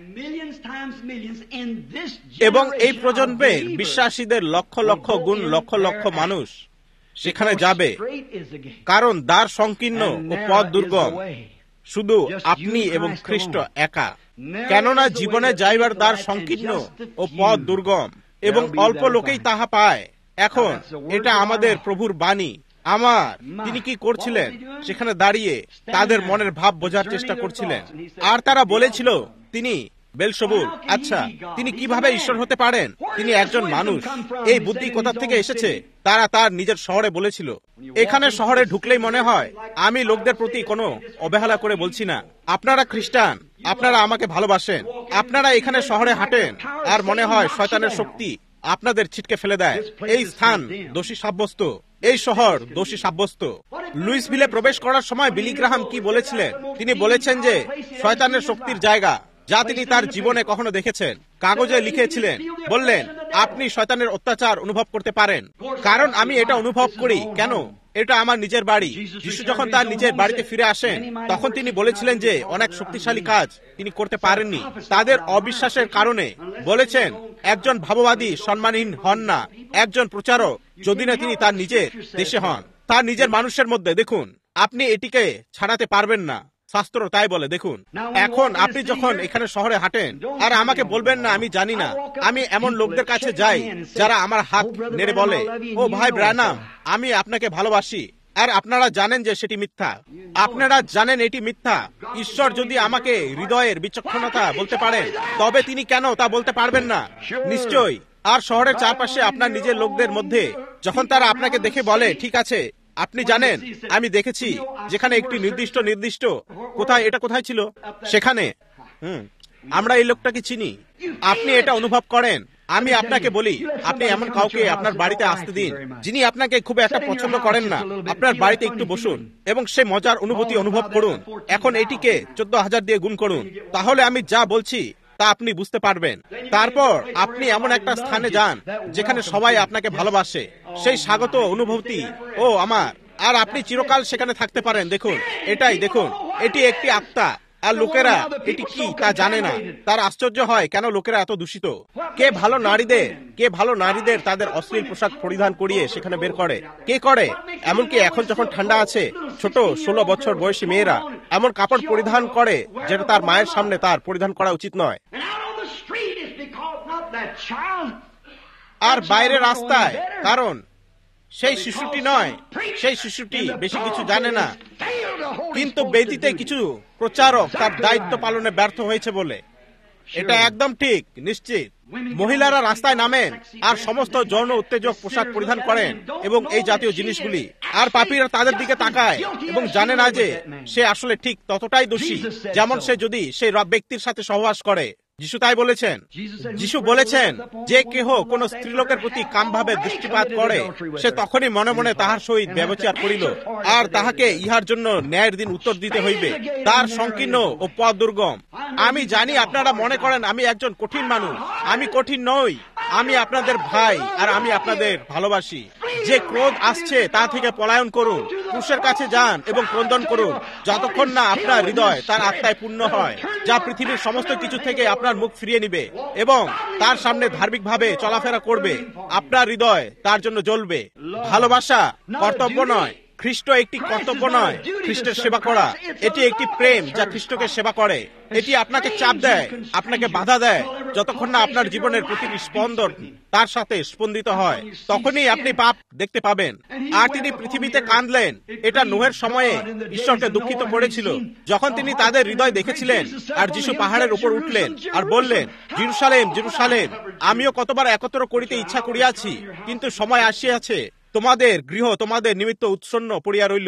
এবং এই প্রজন্মের বিশ্বাসীদের লক্ষ লক্ষ গুণ লক্ষ লক্ষ মানুষ সেখানে যাবে, কারণ দ্বার সংকীর্ণ ও পথ দুর্গম। শুধু আপনি এবং খ্রিস্ট একা। কেননা জীবনে যাইবার দ্বার সংকীর্ণ ও পথ দুর্গম এবং অল্প লোকেই তাহা পায়। এখন এটা আমাদের প্রভুর বাণী। আমার তিনি কি করছিলেন? সেখানে দাঁড়িয়ে তাদের মনের ভাব বোঝার চেষ্টা করছিলেন। আর তারা বলেছিল তিনি বেলসেবুল। আচ্ছা, তিনি কিভাবে ঈশ্বর হতে পারেন? তিনি একজন মানুষ। এই বুদ্ধি কোথা থেকে এসেছে? তারা তার নিজের শহরে বলেছিল। এখানে শহরে ঢুকলেই মনে হয়, আমি লোকদের প্রতি কোনো অবহেলা করে বলছি না, আপনারা খ্রিস্টান, আপনারা আমাকে ভালোবাসেন, আপনারা এখানে শহরে হাঁটেন আর মনে হয় শয়তানের শক্তি আপনাদের ছিটকে ফেলে দেয়। এই স্থান দোষী সাব্যস্ত, এই শহর দোষী সাব্যস্ত। লুইসভিলে প্রবেশ করার সময় বিলি গ্রাহাম কি বলেছিলেন? তিনি বলেছেন যে শয়তানের শক্তির জায়গা, যা তিনি তার জীবনে কখনো দেখেছেন, কাগজে লিখেছিলেন। বললেন, আপনি শয়তানের অত্যাচার অনুভব করতে পারেন, কারণ আমি এটা অনুভব করি। কেন? এটা আমার নিজের বাড়ি। যিশু যখন তার নিজের বাড়িতে ফিরে আসেন, তখন তিনি বলেছিলেন যে অনেক শক্তিশালী কাজ তিনি করতে পারেননি তাদের অবিশ্বাসের কারণে। বলেছেন, একজন ভাববাদী সম্মানহীন হন না, একজন প্রচারক, যদি না তিনি তার নিজের দেশে হন, তার নিজের মানুষের মধ্যে। দেখুন, আপনি এটিকে ছাড়াতে পারবেন না, শাস্ত্র তাই বলে। দেখুন, এখন আপনি যখন এখানে শহরে হাঁটেন, আর আমাকে বলবেন না আমি জানি না। আমি এমন লোকদের কাছে যাই যারা আমার হাত নেড়ে বলে, ও ভাই ব্রায়ানাম, আমি আপনাকে ভালোবাসি, আর আপনারা জানেন যে সেটি মিথ্যা। আপনারা জানেন এটি মিথ্যা। ঈশ্বর যদি আমাকে হৃদয়ের বিচক্ষণতা বলতে পারেন, তবে তিনি কেন তা বলতে পারবেন না? নিশ্চয়ই। আর শহরের চারপাশে আপনার নিজের লোকদের মধ্যে যখন তারা আপনাকে দেখে বলে, ঠিক আছে, আপনি জানেন আমি দেখেছি যেখানে একটি নির্দিষ্ট নির্দিষ্ট কোথায়, এটা কোথায় ছিল সেখানে, হুম আমরা এই লোকটাকে চিনি। আপনি এটা অনুভব করেন। আমি আপনাকে বলি, আপনি এমন কাউকে আপনার বাড়িতে আসতে দিন যিনি আপনাকে খুব একটা পছন্দ করেন না। আপনার বাড়িতে একটু বসুন এবং সে মজার অনুভূতি অনুভব করুন। এখন এটিকে চোদ্দ হাজার দিয়ে গুণ করুন, তাহলে আমি যা বলছি তা আপনি বুঝতে পারবেন। তারপর আপনি এমন একটা স্থানে যান যেখানে সবাই আপনাকে ভালোবাসে, সেই স্বাগত অনুভূতি, ও আমার, আর আপনি চিরকাল সেখানে থাকতে পারেন। দেখুন, এটাই দেখুন, এটি একটি আত্মা। আর লোকেরা এটি কি তা জানে না। তার আশ্চর্য হয় কেন লোকেরা এত দূষিত। কে ভালো নারীদের কে ভালো নারীদের তাদের অশ্লীল পোশাক পরিধান করিয়ে সেখানে বের করে? কে করে? এমনকি এখন যখন ঠান্ডা আছে, ছোট ষোলো বছর বয়সী মেয়েরা এমন কাপড় পরিধান করে যেটা তার মায়ের সামনে তার পরিধান করা উচিত নয়। আর বাইরে রাস্তায়, কারণ সেই শিশুটি নয়, সেই শিশুটি বেশি কিছু জানে না, কিন্তু বেদিতে কিছু প্রচারক তার দায়িত্ব পালনে ব্যর্থ হয়েছে বলে। এটা একদম ঠিক, নিশ্চিত। মহিলারা রাস্তায় নামেন আর সমস্ত যৌন উত্তেজক পোশাক পরিধান করেন এবং এই জাতীয় জিনিসগুলি, আর পাপীরা তাদের দিকে তাকায় এবং জানে না যে সে আসলে ঠিক ততটাই দোষী যেমন সে যদি সেই ব্যক্তির সাথে সহবাস করে। যিশু তাই বলেছেন। যিশু বলেছেন, যে কেহ কোন স্ত্রীলোকের প্রতি কামভাবে দৃষ্টিপাত করে, সে তখনই মনে মনে তাহার সহিত ব্যভিচার করিল, আর তাহাকে ইহার জন্য ন্যায়ের দিন উত্তর দিতে হইবে। তার সংকীর্ণ ও পথ দুর্গম। আমি জানি আপনারা মনে করেন আমি একজন কঠিন মানুষ। আমি কঠিন নই, আমি আপনাদের ভাই, আর আমি আপনাদের ভালোবাসি। যে ক্রোধ আসছে তা থেকে পলায়ন করুন, পুরুষের কাছে যান এবং ক্রন্দন করুন, যতক্ষণ না আপনার হৃদয় তার আত্মায় পূর্ণ হয়, যা পৃথিবীর সমস্ত কিছু থেকে আপনার মুখ ফিরিয়ে নিবে এবং তার সামনে ধার্মিকভাবে চলাফেরা করবে। আপনার হৃদয় তার জন্য জ্বলবে। ভালোবাসা কর্তব্য নয়, খ্রিস্ট একটি কর্তব্য নয়, খ্রিস্টের সেবা করা এটি একটি প্রেম যা খ্রিস্টকে সেবা করে। এটি আপনাকে চাপ দেয়, আপনাকে বাধা দেয়, যতক্ষণ না আপনার জীবনের প্রতিটি স্পন্দন তার সাথে স্পন্দিত হয়, তখনই আপনি পাপ দেখতে পাবেন। আর তিনি পৃথিবীতে কাঁদলেন। এটা নোহের সময়ে ঈশ্বরকে দুঃখিত করেছিল, যখন তিনি তাদের হৃদয় দেখেছিলেন। আর যিশু পাহাড়ের উপর উঠলেন আর বললেন, জেরুসালেম জেরুসালেম, আমিও কতবার একত্র করিতে ইচ্ছা করিয়াছি, কিন্তু সময় আসিয়াছে, তোমাদের গৃহ তোমাদের নিমিত্ত উৎসন্ন পড়িয়া রইল।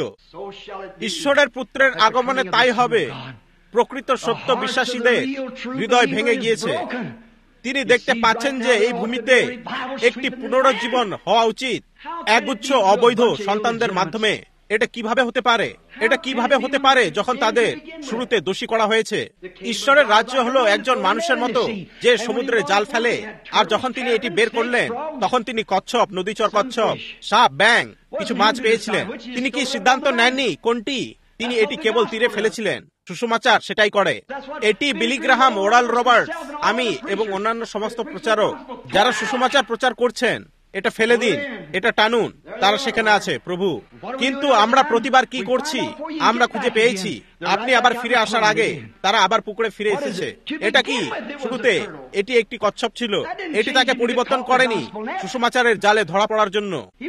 ঈশ্বরের পুত্রের আগমনে তাই হবে। প্রকৃত সত্য বিশ্বাসীদের হৃদয় ভেঙে গিয়েছে। তিনি দেখতে পাচ্ছেন যে এই ভূমিতে একটি পুনরুজ্জীবন হওয়া উচিত একগুচ্ছ অবৈধ সন্তানদের মাধ্যমে। এটা কিভাবে হতে পারে? এটা কিভাবে হতে পারে যখন তাদের শুরুতে দোষী করা হয়েছে? ঈশ্বরের রাজ্য হলো একজন মানুষের মতো যে সমুদ্রে জাল ফেলে, আর যখন তিনি এটি বের করলেন তখন তিনি কচ্ছপ, নদীচর কচ্ছপ, সাপ, ব্যাং, কিছু মাছ পেয়েছিলেন। তিনি কি সিদ্ধান্ত নেননি কোনটি? তিনি এটি কেবল তীরে ফেলেছিলেন। সুসমাচার সেটাই করে। এটি বিলি গ্রাহাম, ওরাল রবার্টস, আমি এবং অন্যান্য সমস্ত প্রচারক যারা সুসমাচার প্রচার করছেন, এটা ফেলে দিন, এটা টানুন, তারা সেখানে আছে প্রভু। কিন্তু আমরা প্রতিবার কি করছি? আমরা খুঁজে পেয়েছি। আপনি আবার ফিরে আসার আগে তারা আবার পুকুরে ফিরে এসেছে। এটা কি? শুরুতে এটি একটি কচ্ছপ ছিল। এটি তাকে পরিবর্তন করেনি সুসমাচারের জালে ধরা পড়ার জন্য।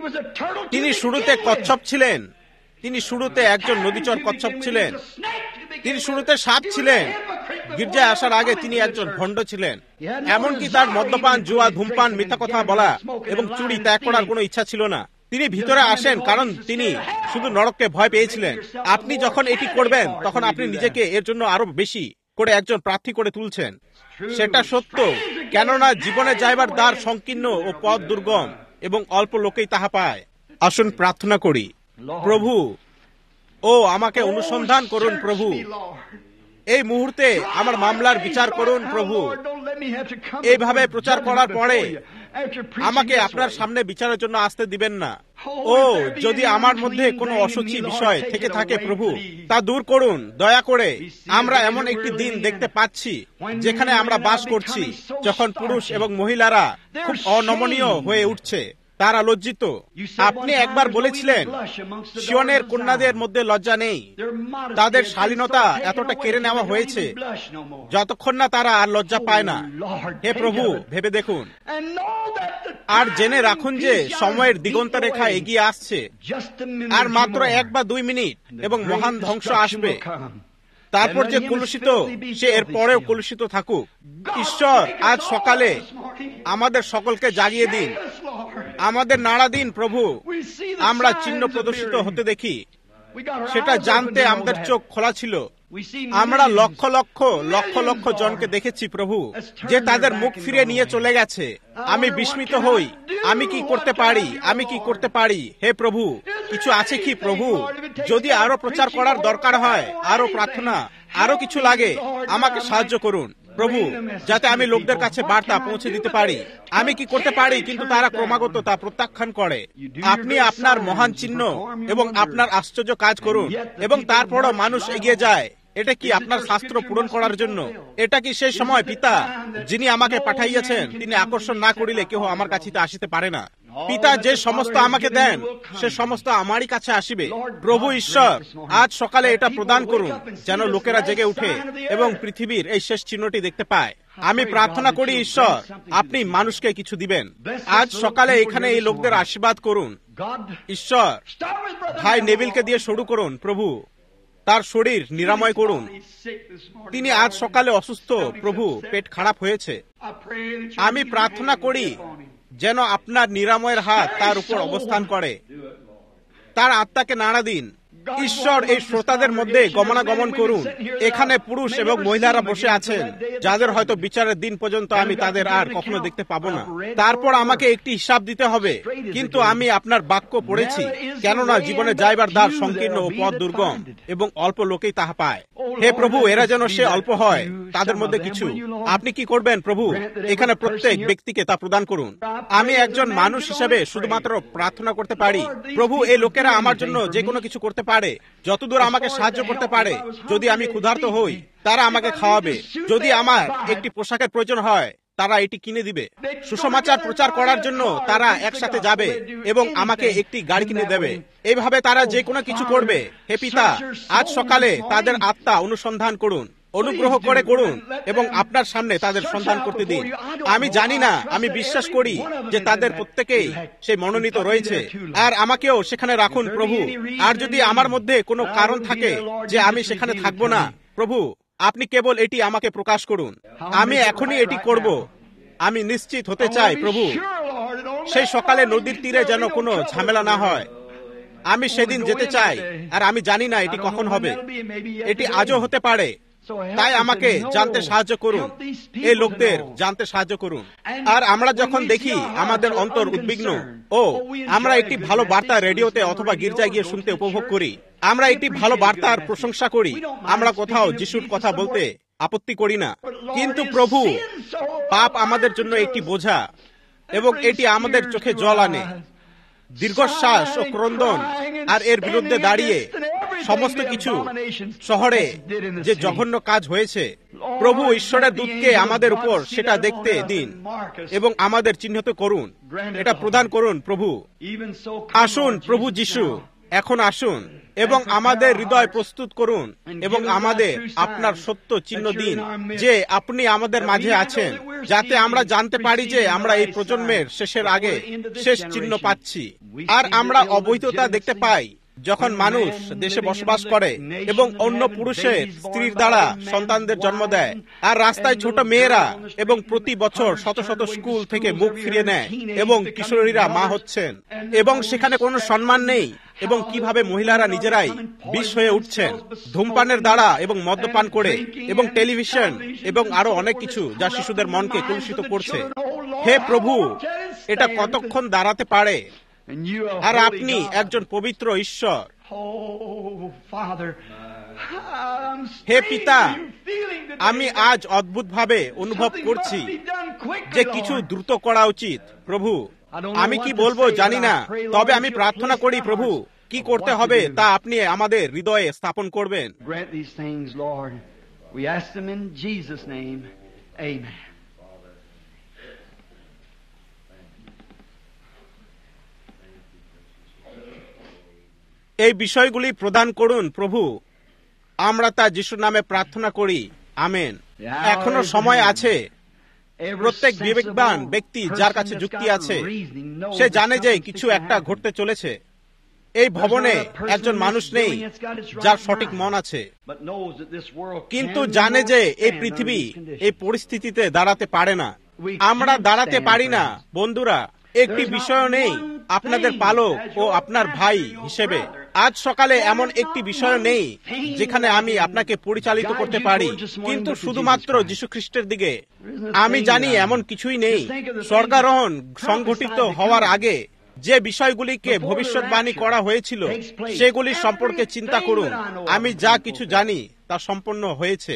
তিনি শুরুতে কচ্ছপ ছিলেন। তিনি শুরুতে একজন নদীচর কচ্ছপ ছিলেন। তিনি শুরুতে সাপ ছিলেন। গির্জায় আসার আগে তিনি একজন ভণ্ড ছিলেন। এমনকি তার মদ্যপান, জুয়া, ধূমপান, মিথ্যা কথা বলা এবং চুরি ত্যাগ করার কোনো ইচ্ছা ছিল না। তিনি ভিতরে আসেন কারণ তিনি শুধু নরককে ভয় পেয়েছিলেন। আপনি যখন এটি করবেন তখন আপনি নিজেকে এর জন্য আরো বেশি করে একজন প্রার্থী করে তুলছেন। সেটা সত্য, কেননা জীবনে যাইবার দ্বার সংকীর্ণ ও পথ দুর্গম এবং অল্প লোকেই তাহা পায়। আসুন প্রার্থনা করি। প্রভু, ও আমাকে অনুসন্ধান করুন প্রভু। এই মুহূর্তে আমার মামলার বিচার করুন প্রভু। এইভাবে প্রচার করার পরে আমাকে আপনার সামনে বিচারের জন্য আসতে দিবেন না। ও যদি আমার মধ্যে কোনো অসুচি বিষয় থেকে থাকে প্রভু, তা দূর করুন দয়া করে। আমরা এমন একটি দিন দেখতে পাচ্ছি যেখানে আমরা বাস করছি, যখন পুরুষ এবং মহিলারা খুব অনমনীয় হয়ে উঠছে, তারা লজ্জিত। আপনি একবার বলেছিলেন, সিয়নের কন্যাদের মধ্যে লজ্জা নেই, তাদের শালীনতা এতটা কেড়ে নেওয়া হয়েছে যতক্ষণ না তারা আর লজ্জা পায় না। হে প্রভু, ভেবে দেখুন আর জেনে রাখুন যে সময়ের দিগন্ত রেখা এগিয়ে আসছে। আর মাত্র এক বা দুই মিনিট এবং মহান ধ্বংস আসবে। তারপর যে কলুষিত, সে এর পরেও কলুষিত থাকুক। ঈশ্বর, আজ সকালে আমাদের সকলকে জাগিয়ে দিন, আমাদের নাড়া দিন প্রভু। আমরা চিহ্ন প্রদর্শিত হতে দেখি, সেটা জানতে আমাদের চোখ খোলা ছিল। আমরা লক্ষ লক্ষ লক্ষ লক্ষ জনকে দেখেছি প্রভু, যে তাদের মুখ ফিরে নিয়ে চলে গেছে। আমি বিস্মিত হই, আমি কি করতে পারি, আমি কি করতে পারি। হে প্রভু, কিছু আছে কি প্রভু? যদি আরো প্রচার করার দরকার হয়, আরো প্রার্থনা, আরো কিছু লাগে, আমাকে সাহায্য করুন প্রভু, যাতে আমি লোকদের কাছে বার্তা পৌঁছে দিতে পারি। আমি কি করতে পারি, কিন্তু তারা ক্রমাগত তা প্রত্যাখ্যান করে। আপনি আপনার মহান চিহ্ন এবং আপনার আশ্চর্য কাজ করুন, এবং তারপরও মানুষ এগিয়ে যায়। এটা কি আপনার শাস্ত্র পূরণ করার জন্য? এটা কি সেই সময় পিতা, যিনি আমাকে পাঠাইয়াছেন, তিনি আকর্ষণ না করিলে কেহ আমার কাছে আসিতে পারে না। পিতা যে সমস্ত আমাকে দেন, সে সমস্ত আমারই কাছে আসিবে। প্রভু ঈশ্বর, আজ সকালে এটা প্রদান করুন, যেন লোকেরা জেগে উঠে এবং পৃথিবীর এই শেষ চিহ্নটি দেখতে পায়। আমি প্রার্থনা করি ঈশ্বর, আপনি মানুষকে কিছু দিবেন। আজ সকালে এখানে এই লোকদের আশীর্বাদ করুন ঈশ্বর। ভাই নেভিলকে দিয়ে শুরু করুন প্রভু, তার শরীর নিরাময় করুন। তিনি আজ সকালে অসুস্থ প্রভু, পেট খারাপ হয়েছে। আমি প্রার্থনা করি যেন আপনার নিরাময়ের হাত তার উপর অবস্থান করে। তার আত্মাকে নাড়া দিন ঈশ্বর। এই শ্রোতাদের মধ্যে গমনাগমন করুন। এখানে পুরুষ এবং মহিলারা বসে আছেন, যাদের হয়তো বিচারের দিন পর্যন্ত আমি তাদের আর কখনো দেখতে পাবো না। তারপর আমাকে একটি হিসাব দিতে হবে, কিন্তু আমি আপনার বাক্য পড়েছি, কেননা জীবনে যাইবার দ্বার সংকীর্ণ ও পথ দুর্গম এবং অল্প লোকেই তাহা পায়। হে প্রভু, এরা যেন সে অল্প হয়, তাদের মধ্যে কিছু। আপনি কি করবেন প্রভু? এখানে প্রত্যেক ব্যক্তিকে তা প্রদান করুন। আমি একজন মানুষ হিসেবে শুধুমাত্র প্রার্থনা করতে পারি প্রভু, এই লোকেরা আমার জন্য যে কোনো কিছু করতে পারে, যতদূর আমাকে সাহায্য করতে পারে। যদি আমি ক্ষুধার্ত হই, তারা আমাকে খাওয়াবে। যদি আমার একটি পোশাকের প্রয়োজন হয়, তারা এটি কিনে দিবে। সুসমাচার প্রচার করার জন্য তারা একসাথে যাবে এবং আমাকে একটি গাড়ি কিনে দেবে। এইভাবে তারা যে কোনো কিছু করবে। হে পিতা, আজ সকালে তাদের আত্মা অনুসন্ধান করুন, অনুগ্রহ করে করুন এবং আপনার সামনে তাদের সন্ধান করতে দিন। আমি জানি না, আমি বিশ্বাস করি যে তাদের প্রত্যেকেই সেই মনোনীত রয়েছে। আর আমাকেও সেখানে রাখুন প্রভু। আর যদি আমার মধ্যে কোনো কারণ থাকে যে আমি সেখানে থাকবো না, প্রভু আপনি কেবল এটি আমাকে প্রকাশ করুন। আমি এখনই এটি করব। আমি নিশ্চিত হতে চাই প্রভু, সেই সকালে নদীর তীরে যেন কোনো ঝামেলা না হয়। আমি সেদিন যেতে চাই, আর আমি জানি না এটি কখন হবে। এটি আজও হতে পারে। তাই আমাকে জানতে সাহায্য করুন, এই লোকদের জানতে সাহায্য করুন। আর আমরা যখন দেখি আমাদের অন্তর উদ্বিগ্ন, ও আমরা একটি ভালো বার্তা রেডিওতে অথবা গির্জায় গিয়ে শুনতে উপভোগ করি, আমরা একটি ভালো বার্তার প্রশংসা করি, আমরা কোথাও যিশুর কথা বলতে আপত্তি করি না। কিন্তু প্রভু, পাপ আমাদের জন্য একটি বোঝা এবং এটি আমাদের চোখে জল আনে। দীর্ঘশ্বাস ও ক্রন্দন আর এর বিরুদ্ধে দাঁড়িয়ে সমস্ত কিছু শহরে যে জঘন্য কাজ হয়েছে, প্রভু ঈশ্বরের দূতকে আমাদের উপর সেটা দেখতে দিন এবং আমাদের চিহ্নিত করুন, এটা প্রদান করুন প্রভু। আসুন প্রভু যিশু, এখন আসুন এবং আমাদের হৃদয় প্রস্তুত করুন এবং আমাদের আপনার সত্য চিহ্ন দিন যে আপনি আমাদের মাঝে আছেন, যাতে আমরা জানতে পারি যে আমরা এই প্রজন্মের শেষের আগে শেষ চিহ্ন পাচ্ছি। আর আমরা অবৈধতা দেখতে পাই যখন মানুষ দেশে বসবাস করে এবং অন্য পুরুষের স্ত্রীর দ্বারা সন্তানদের জন্ম দেয়, আর রাস্তায় ছোট মেয়েরা এবং প্রতি বছর শত শত স্কুল থেকে মুখ ফিরিয়ে নেয় এবং কিশোরীরা মা হচ্ছেন এবং সেখানে কোনো সম্মান নেই, এবং কিভাবে মহিলারা নিজেরাই বিষ হয়ে উঠছেন ধূমপানের দ্বারা এবং মদ্যপান করে এবং টেলিভিশন এবং আরো অনেক কিছু যা শিশুদের মনকে কলুষিত করছে। হে প্রভু, এটা কতক্ষণ দাঁড়াতে পারে? আর আপনি একজন পবিত্র ঈশ্বর। হে পিতা, আমি আজ অদ্ভুতভাবে অনুভব করছি যে কিছু দ্রুত করা উচিত। প্রভু, আমি কি বলবো জানি না, তবে আমি প্রার্থনা করি প্রভু, কি করতে হবে তা আপনি আমাদের হৃদয়ে স্থাপন করবেন। এই বিষয়গুলি প্রদান করুন প্রভু, আমরা তা যিশুর নামে প্রার্থনা করি, আমেন। এখনো সময় আছে। প্রত্যেক বিবেকবান ব্যক্তি যার কাছে যুক্তি আছে, সে জানে যে কিছু একটা ঘটতে চলেছে। এই ভবনে একজন মানুষ নেই যার সঠিক মন আছে, কিন্তু জানে যে এই পৃথিবী এই পরিস্থিতিতে দাঁড়াতে পারে না। আমরা দাঁড়াতে পারি না। বন্ধুরা, একটি বিষয় নেই আপনাদের পালক ও আপনার ভাই হিসেবে। আজ সকালে এমন একটি বিষয় নেই যেখানে আমি আপনাকে পরিচালিত করতে পারি, কিন্তু শুধুমাত্র যীশু খ্রিস্টের দিকে। আমি জানি এমন কিছুই নেই। স্বর্গারোহণ সংঘটিত হওয়ার আগে যে বিষয়গুলিকে ভবিষ্যৎবাণী করা হয়েছিল সেগুলি সম্পর্কে চিন্তা করুন। আমি যা কিছু জানি তা সম্পন্ন হয়েছে।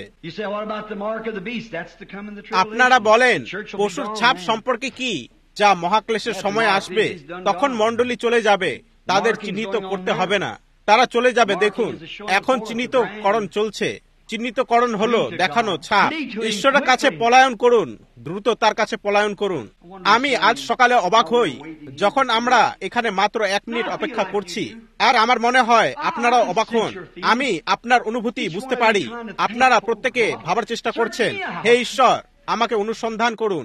আপনারা বলেন পশুর ছাপ সম্পর্কে কি? যা মহাক্লেশের সময় আসবে, তখন মণ্ডলী চলে যাবে, তাদের চিহ্নিত করতে হবে না, তারা চলে যাবে। দেখুন, এখন চিহ্নিতকরণ চলছে। চিহ্নিতকরণ হলো দেখানো ছাপ। ঈশ্বরের কাছে পলায়ন করুন, দ্রুত তার কাছে পলায়ন করুন। আমি আজ সকালে অবাক হই যখন আমরা এখানে মাত্র এক মিনিট অপেক্ষা করছি, আর আমার মনে হয় আপনারা অবাক হন। আমি আপনার অনুভূতি বুঝতে পারি। আপনারা প্রত্যেকে ভাবার চেষ্টা করছেন, হে ঈশ্বর, আমাকে অনুসন্ধান করুন।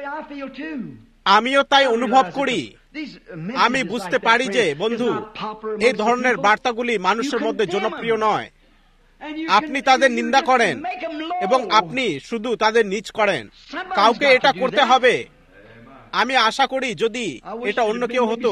আমিও তাই অনুভব করি। আমি বুঝতে পারি যে বন্ধু, এই ধরনের বার্তাগুলি মানুষের মধ্যে জনপ্রিয় নয়। আপনি তাদের নিন্দা করেন এবং আপনি শুধু তাদের নিচ করেন। কাউকে এটা করতে হবে। আমি আশা করি যদি এটা অন্য কেউ হতো,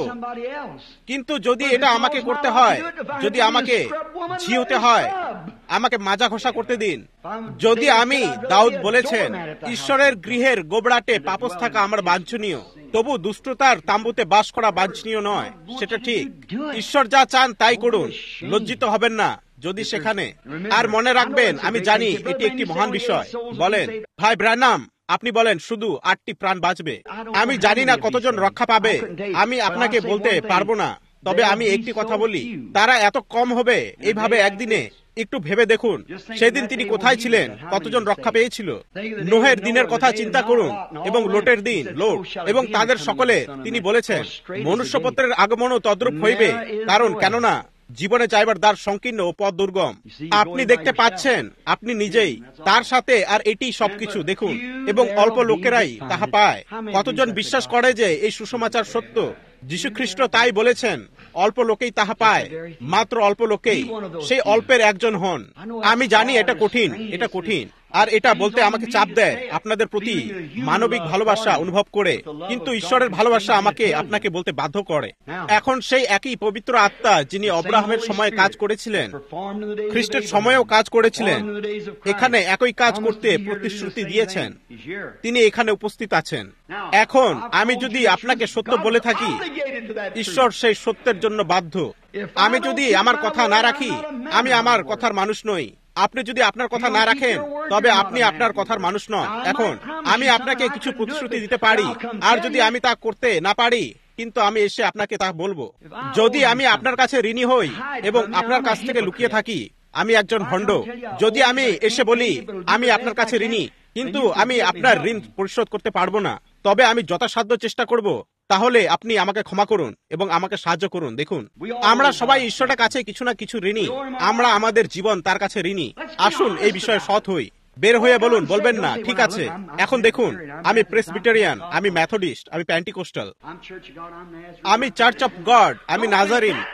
কিন্তু যদি এটা আমাকে করতে হয়, যদি আমাকে ঝি হতে হয়, আমাকে মাজা ঘষা করতে দিন। যদি আমি, দাউদ বলেছেন, ঈশ্বরের গৃহের গোবড়াটে পাপস থাকা আমার বাঞ্ছনীয়, তবু দুষ্টতার তাম্বুতে বাস করা বাঞ্ছনীয় নয়। সেটা ঠিক। ঈশ্বর যা চান তাই করুন, লজ্জিত হবেন না যদি সেখানে। আর মনে রাখবেন, আমি জানি এটি একটি মহান বিষয়। বলেন, ভাই ব্রানাম, আপনি বলেন শুধু আটটি প্রাণ বাঁচবে। আমি জানি না কতজন রক্ষা পাবে, আমি আপনাকে বলতে পারবো না। তবে আমি একটি কথা বলি, তারা এত কম হবে এইভাবে একদিনে। একটু ভেবে দেখুন, সেদিন তিনি কোথায় ছিলেন, কতজন রক্ষা পেয়েছিল। নোহের দিনের কথা চিন্তা করুন, এবং লোটের দিন, লোট এবং তাদের সকলে। তিনি বলেছেন, মনুষ্যপুত্রের আগমনও তদ্রূপ হইবে, কারণ কেননা জীবনে যাইবার দ্বার সংকীর্ণ ও পথ দুর্গম। আপনি দেখতে পাচ্ছেন, আপনি নিজেই তার সাথে। আর এটি সবকিছু দেখুন, এবং অল্প লোকেরাই তাহা পায়। কতজন বিশ্বাস করে যে এই সুসমাচার সত্য? যীশু খ্রিস্ট তাই বলেছেন, অল্প লোকেই তাহা পায়, মাত্র অল্প লোকেই। সেই অল্পের একজন হন। আমি জানি এটা কঠিন, এটা কঠিন, আর এটা বলতে আমাকে চাপ দেয় আপনাদের প্রতি মানবিক ভালোবাসা অনুভব করে, কিন্তু ঈশ্বরের ভালোবাসা আমাকে আপনাকে বলতে বাধ্য করে। এখন সেই একই পবিত্র আত্মা যিনি অব্রাহামের সময় কাজ করেছিলেন, খ্রিস্টের সময়েও কাজ করেছিলেন, এখানে একই কাজ করতে প্রতিশ্রুতি দিয়েছেন। তিনি এখানে উপস্থিত আছেন। এখন আমি যদি আপনাকে সত্য বলে থাকি, ঈশ্বর সেই সত্যের জন্য বাধ্য। আমি যদি আমার কথা না রাখি, আমি আমার কথার মানুষ নই। আপনি যদি আপনার কথা না রাখেন, তবে আপনি আপনার কথার মানুষ নন। এখন আমি আপনাকে কিছু প্রতিশ্রুতি দিতে পারি, আর যদি আমি তা করতে না পারি, কিন্তু আমি এসে আপনাকে তা বলবো। যদি আমি আপনার কাছে ঋণী হই এবং আপনার কাছ থেকে লুকিয়ে থাকি, আমি একজন ভণ্ড। যদি আমি এসে বলি আমি আপনার কাছে ঋণী, কিন্তু আমি আপনার ঋণ পরিশোধ করতে পারবো না, তবে আমি যথাসাধ্য চেষ্টা করব। তাহলে আপনি আমাকে ক্ষমা করুন এবং আমাকে সাহায্য করুন। দেখুন, আমরা সবাই ঈশ্বরের কাছে কিছু না কিছু ঋণী। আমরা আমাদের জীবন তার কাছে ঋণী। আসুন এই বিষয়ে সৎ হই। বের হয়ে বলুন, বলবেন না, ঠিক আছে, এখন দেখুন, আমি প্রেসবিটেরিয়ান, আমি মেথডিস্ট, আমি প্যান্টিকোস্টাল, আমি চার্চ অফ গড, আমি নাজারিন,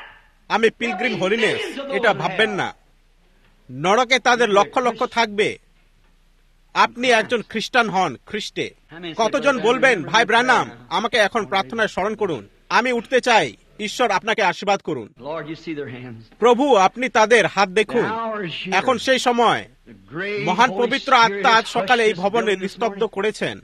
আমি পিলগ্রিম হোলিনেস এটা ভাববেন না। নরকে তাদের লক্ষ লক্ষ থাকবে। আপনি একজন খ্রিস্টান হন খ্রিস্টে। কতজন বলবেন, ভাই ব্রানাম আমাকে এখন প্রার্থনায় স্মরণ করুন, আমি উঠতে চাই, ঈশ্বর আপনাকে আশীর্বাদ করুন। প্রভু আপনি তাদের হাত দেখুন। এখন সেই সময় মহান পবিত্র আত্মা আজ সকালে এই ভবনে নিস্তব্ধ করেছেন।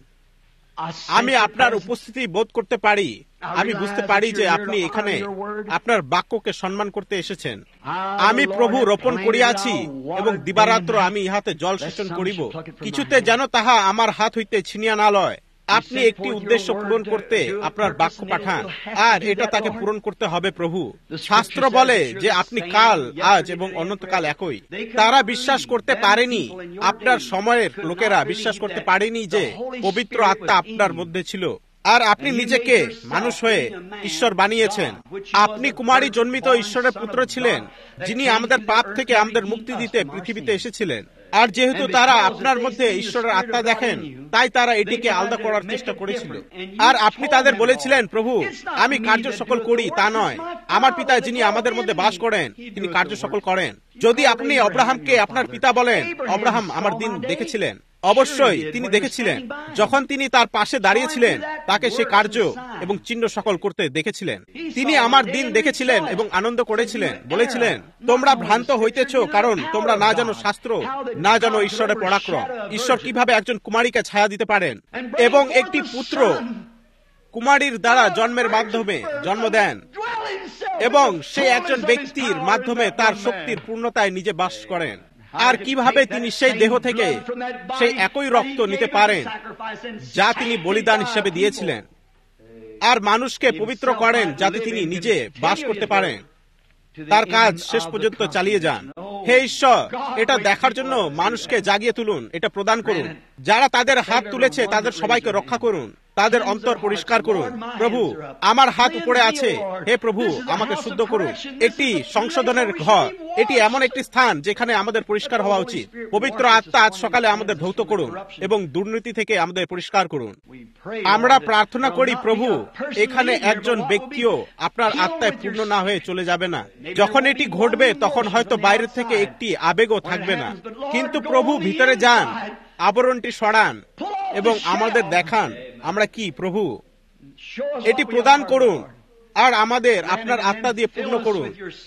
আমি আপনার উপস্থিতি বোধ করতে পারি। আমি বুঝতে পারি যে আপনি এখানে আপনার বাক্যকে সম্মান করতে এসেছেন। আমি প্রভু রোপণ করিয়াছি এবং দিবারাত্র আমি ইহাতে জল সেচন করিব, কিছুতে যেন তাহা আমার হাত হইতে ছিনিয়া না লয়। আপনি একটি উদ্দেশ্য পূরণ করতে আপনার বাক্য পাঠান, আর এটা তাকে পূরণ করতে হবে। প্রভু শাস্ত্র বলে যে আপনি কাল, আজ এবং অনন্তকাল একই। তারা বিশ্বাস করতে পারেনি, আপনার সময়ের লোকেরা বিশ্বাস করতে পারেনি যে পবিত্র আত্মা আপনার মধ্যে ছিল, আর আপনি নিজেকে মানুষ হয়ে ঈশ্বর বানিয়েছেন। আপনি কুমারী জন্মিত ঈশ্বরের পুত্র ছিলেন, যিনি আমাদের পাপ থেকে আমাদের মুক্তি দিতে পৃথিবীতে এসেছিলেন। আর যেহেতু তারা আপনার মধ্যে ঈশ্বরের আত্মা দেখেন, তাই তারা এটিকে আলাদা করার চেষ্টা করেছিল। আর আপনি তাদের বলেছিলেন, প্রভু আমি কার্য সকল করি তা নয়, আমার পিতা যিনি আমাদের মধ্যে বাস করেন তিনি কার্য সকল করেন। যদি আপনি অব্রাহামকে আপনার পিতা বলেন, অব্রাহাম আমার দিন দেখেছিলেন, অবশ্যই তিনি দেখেছিলেন। যখন তিনি তার পাশে দাঁড়িয়েছিলেন, তাকে সে কার্য এবং চিহ্ন সকল করতে দেখেছিলেন। তিনি আমার দিন দেখেছিলেন এবং আনন্দ করেছিলেন। বলেছিলেন, তোমরা ভ্রান্ত হইতেছ, কারণ তোমরা না জানো শাস্ত্র, না জানো ঈশ্বরের পরাক্রম। ঈশ্বর কিভাবে একজন কুমারীকে ছায়া দিতে পারেন এবং একটি পুত্র কুমারীর দ্বারা জন্মের মাধ্যমে জন্ম দেন, এবং সে একজন ব্যক্তির মাধ্যমে তার শক্তির পূর্ণতায় নিজে বাস করেন। আর কিভাবে তিনি সেই দেহ থেকে সেই একই রক্ত নিতে পারেন যা তিনি বলিদান হিসেবে দিয়েছিলেন, আর মানুষকে পবিত্র করেন যাতে তিনি নিজে বাস করতে পারেন। তার কাজ শেষ পর্যন্ত চালিয়ে যান। হে ঈশ্বর, এটা দেখার জন্য মানুষকে জাগিয়ে তুলুন, এটা প্রদান করুন। যারা তাদের হাত তুলেছে তাদের সবাইকে রক্ষা করুন, তাদের অন্তর পরিষ্কার করুন। প্রভু আমার হাত উপরে আছে, হে প্রভু আমাকে শুদ্ধ করুন। একটি সংশোধনের ঘর, এটি এমন একটি স্থান যেখানে আমাদের পরিষ্কার হওয়া উচিত। পবিত্র আত্মা আজ সকালে আমাদের ধৌত করুন এবং দুর্নীতি থেকে আমাদের পরিষ্কার করুন। আমরা প্রার্থনা করি প্রভু, এখানে একজন ব্যক্তিও আপনার আত্মায় পূর্ণ না হয়ে চলে যাবে না। যখন এটি ঘটবে তখন হয়তো বাইরে থেকে একটি আবেগও থাকবে না, কিন্তু প্রভু ভিতরে যান, আবরণটি সরান এবং আমাদের দেখান আমরা কি। প্রভু এটি প্রদান করুন, আর আমাদের আপনার আত্মা দিয়ে পূর্ণ করুন,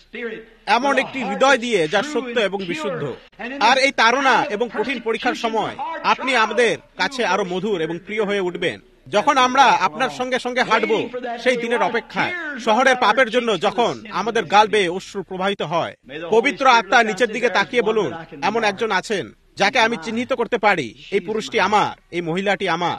এমন একটি হৃদয় দিয়ে যা সত্য এবং বিশুদ্ধ। আর এই তাড়না এবং কঠিন পরীক্ষার সময় আপনি আমাদের কাছে আরো মধুর এবং প্রিয় হয়ে উঠবেন। যখন আমরা আপনার সঙ্গে সঙ্গে হাঁটব সেই দিনের অপেক্ষায়, শহরের পাপের জন্য যখন আমাদের গাল বেয়ে অশ্রু প্রবাহিত হয়, পবিত্র আত্মা নিচের দিকে তাকিয়ে বলুন, এমন একজন আছেন যাকে আমি চিহ্নিত করতে পারি, এই পুরুষটি আমার, এই মহিলাটি আমার।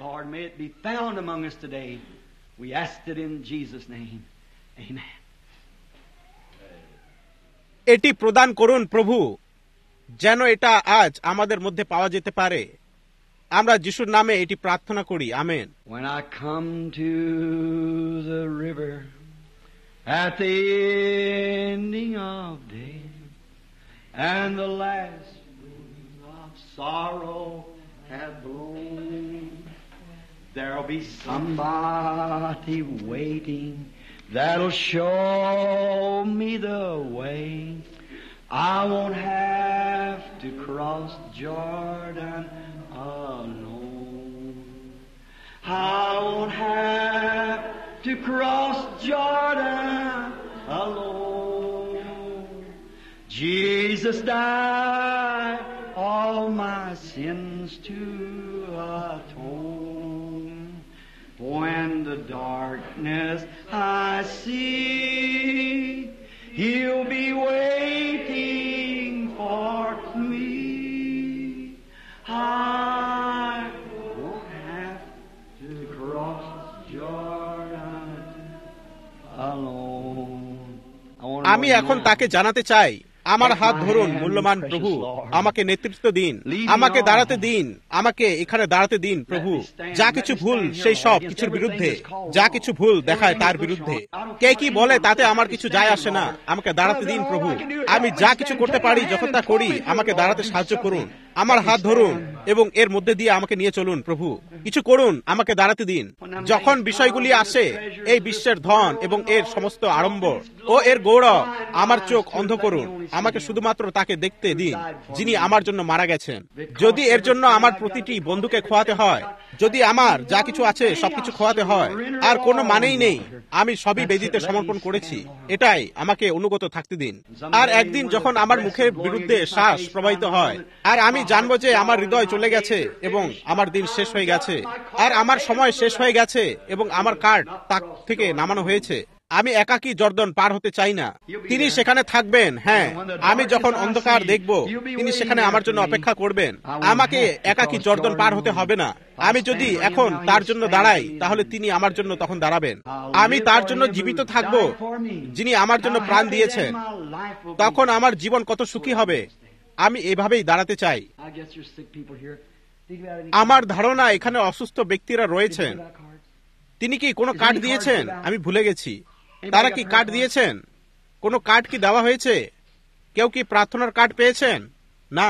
এটি প্রদান করুন প্রভু, যেন এটা আজ আমাদের মধ্যে পাওয়া যেতে পারে। আমরা যিশুর নামে এটি প্রার্থনা করি, amen. When I come to the river at the ending of day and the last wind of sorrow have blown, there'll be somebody waiting that'll show me the way. I won't have to cross Jordan alone. I won't have to cross Jordan alone. Jesus died all my sins to atone. When the darkness I see, He'll be waiting for me. I won't have to cross Jordan alone. আমি এখন তাকে জানাতে চাই, আমার হাত ধরুন মূল্যবান প্রভু, আমাকে নেতৃত্ব দিন, আমাকে দাঁড়াতে দিন, আমাকে এখানে দাঁড়াতে দিন প্রভু। যা কিছু ভুল সেই সব কিছুর বিরুদ্ধে, যা কিছু ভুল দেখায় তার বিরুদ্ধে, কে কি বলে তাতে আমার কিছু যায় আসে না, আমাকে দাঁড়াতে দিন প্রভু। আমি যা কিছু করতে পারি যখন তা করি, আমাকে দাঁড়াতে সাহায্য করুন। আমার হাত ধরুন এবং এর মধ্যে দিয়ে আমাকে নিয়ে চলুন। প্রভু, কিছু করুন, আমাকে দাঁড়াতে দিন। যখন বিষয়গুলি আসে, এই বিশ্বের ধন এবং এর সমস্ত আড়ম্বর ও এর গৌরব, আমার চোখ অন্ধ করুন। আমাকে শুধুমাত্র তাকে দেখতে দিন যিনি আমার জন্য মারা গেছেন। যদি এর জন্য আমার প্রতিটি বন্ধুকে খোয়াতে হয়, যদি আমার যা কিছু আছে সবকিছু খোয়াতে হয়, আর কোনো মানেই নেই, আমি সবই বেদিতে সমর্পণ করেছি। এটাই আমাকে অনুগত থাকতে দিন। আর একদিন যখন আমার মুখের বিরুদ্ধে শ্বাস প্রবাহিত হয়, আর আমি জানবো যে আমার হৃদয় চলে গেছে এবং আমার দিন শেষ হয়ে গেছে, আর আমার সময় শেষ হয়ে গেছে এবং আমার কার্ড তাক থেকে নামানো হয়েছে, আমি একাকী জর্দন পার হতে চাই না। তিনি সেখানে থাকবেন। হ্যাঁ, আমি যখন অন্ধকার দেখব, তিনি সেখানে আমার জন্য অপেক্ষা করবেন। আমাকে একাকী জর্দন পার হতে হবে না। আমি যদি এখন তার জন্য দাঁড়াই, তাহলে তিনি আমার জন্য তখন দাঁড়াবেন। আমি তার জন্য জীবিত থাকব যিনি আমার জন্য প্রাণ দিয়েছেন। তখন আমার জীবন কত সুখী হবে। আমি এভাবেই দাঁড়াতে চাই। আমার ধারণা এখানে অসুস্থ ব্যক্তিরা রয়েছেন। তিনি কি কোনো কার্ড দিয়েছেন? আমি ভুলে গেছি। তারা কি কার্ড দিয়েছেন? কোনো কার্ড কি দেওয়া হয়েছে? কেউ কি প্রার্থনার কার্ড পেয়েছেন? না।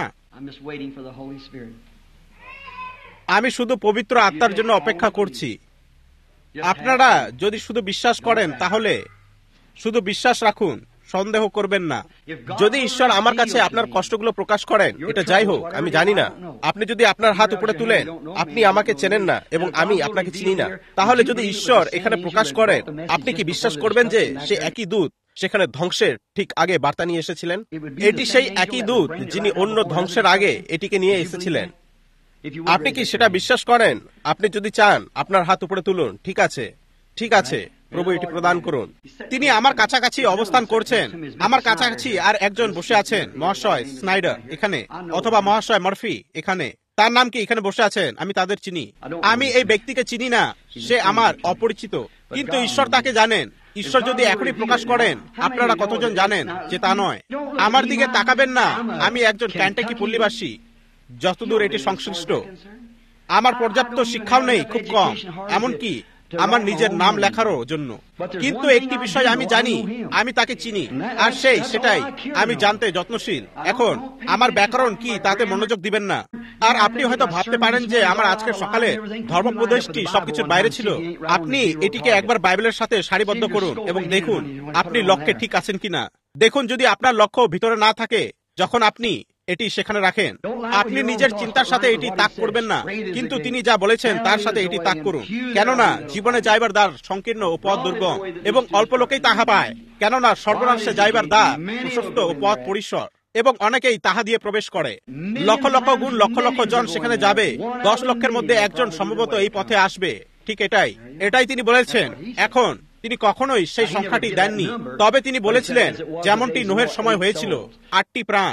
আমি শুধু পবিত্র আত্মার জন্য অপেক্ষা করছি। আপনারা যদি শুধু বিশ্বাস করেন, তাহলে শুধু বিশ্বাস রাখুন, সন্দেহ করবেন না। যদি ঈশ্বর আমার কাছে আপনার কষ্টগুলো প্রকাশ করেন, এটা যাই হোক, আমি জানি না। আপনি যদি আপনার হাত উপরে তুলেন, আপনি আমাকে চেনেন না এবং আমি আপনাকে চিনি না। তাহলে যদি ঈশ্বর এখানে প্রকাশ করেন, আপনি কি বিশ্বাস করবেন যে সে একই দূত সেখানে ধ্বংসের ঠিক আগে বার্তা নিয়ে এসেছিলেন? এটি সেই একই দূত যিনি অন্য ধ্বংসের আগে এটিকে নিয়ে এসেছিলেন। আপনি কি সেটা বিশ্বাস করেন? আপনি যদি চান, আপনার হাত উপরে তুলুন। ঠিক আছে, ঠিক আছে, প্রভু এটি প্রদান করুন। তিনি আমার কাছাকাছি অবস্থান করছেন, আমার কাছাকাছি আর একজন বসে আছেন, মহাশয় স্নাইডার এখানে, অথবা মহাশয় মার্ফি এখানে। তার নাম কি? এখানে বসে আছেন। আমি তাদের চিনি। আমি এই ব্যক্তিকে চিনি না, সে আমার অপরিচিত, কিন্তু ঈশ্বর তাকে জানেন। ঈশ্বর যদি এখনই প্রকাশ করেন, আপনারা কতজন জানেন যে তা নয়? আমার দিকে তাকাবেন না। আমি একজন ক্যান্টাকি পল্লীবাসী, যতদূর এটি সংশ্লিষ্ট। আমার পর্যাপ্ত শিক্ষাও নেই, খুব কম, এমনকি আমার নিজের নাম লেখারও জন্য। কিন্তু একটি বিষয় আমি জানি, আমি তাকে চিনি, আর সেই সেটাই আমি জানতে যত্নশীল। এখন আমার ব্যাকরণ কি তাতে মনোযোগ দিবেন না। আর আপনি হয়তো ভাবতে পারেন যে আমার আজকের সকালে ধর্মোপদেশটি সবকিছুর বাইরে ছিল। আপনি এটিকে একবার বাইবেলের সাথে সারিবদ্ধ করুন এবং দেখুন আপনি লক্ষ্যে ঠিক আছেন কিনা। দেখুন, যদি আপনার লক্ষ্য ভিতরে না থাকে, যখন আপনি এটি সেখানে রাখেন, আপনি নিজের চিন্তার সাথে এটি তাক করবেন না, কিন্তু তিনি যা বলেছেন তার সাথে এটি তাক করুন। কেননা জীবনে যাইবার দ্বার সংকীর্ণ ও পথ দুর্গম, এবং অল্প লোকেই তাহা পায়। কেননা সর্বনাশে যাইবার দ্বার প্রশস্ত ও পথ পরিসর, এবং অনেকেই তাহা দিয়ে প্রবেশ করে। লক্ষ লক্ষ গুণ লক্ষ লক্ষ জন সেখানে যাবে। দশ লক্ষের মধ্যে একজন সম্ভবত এই পথে আসবে। ঠিক এটাই এটাই তিনি বলেছেন। এখন তিনি কখনোই সেই সংখ্যাটি দেননি, তবে তিনি বলেছিলেন যেমনটি নোহের সময় হয়েছিল, আটটি প্রাণ।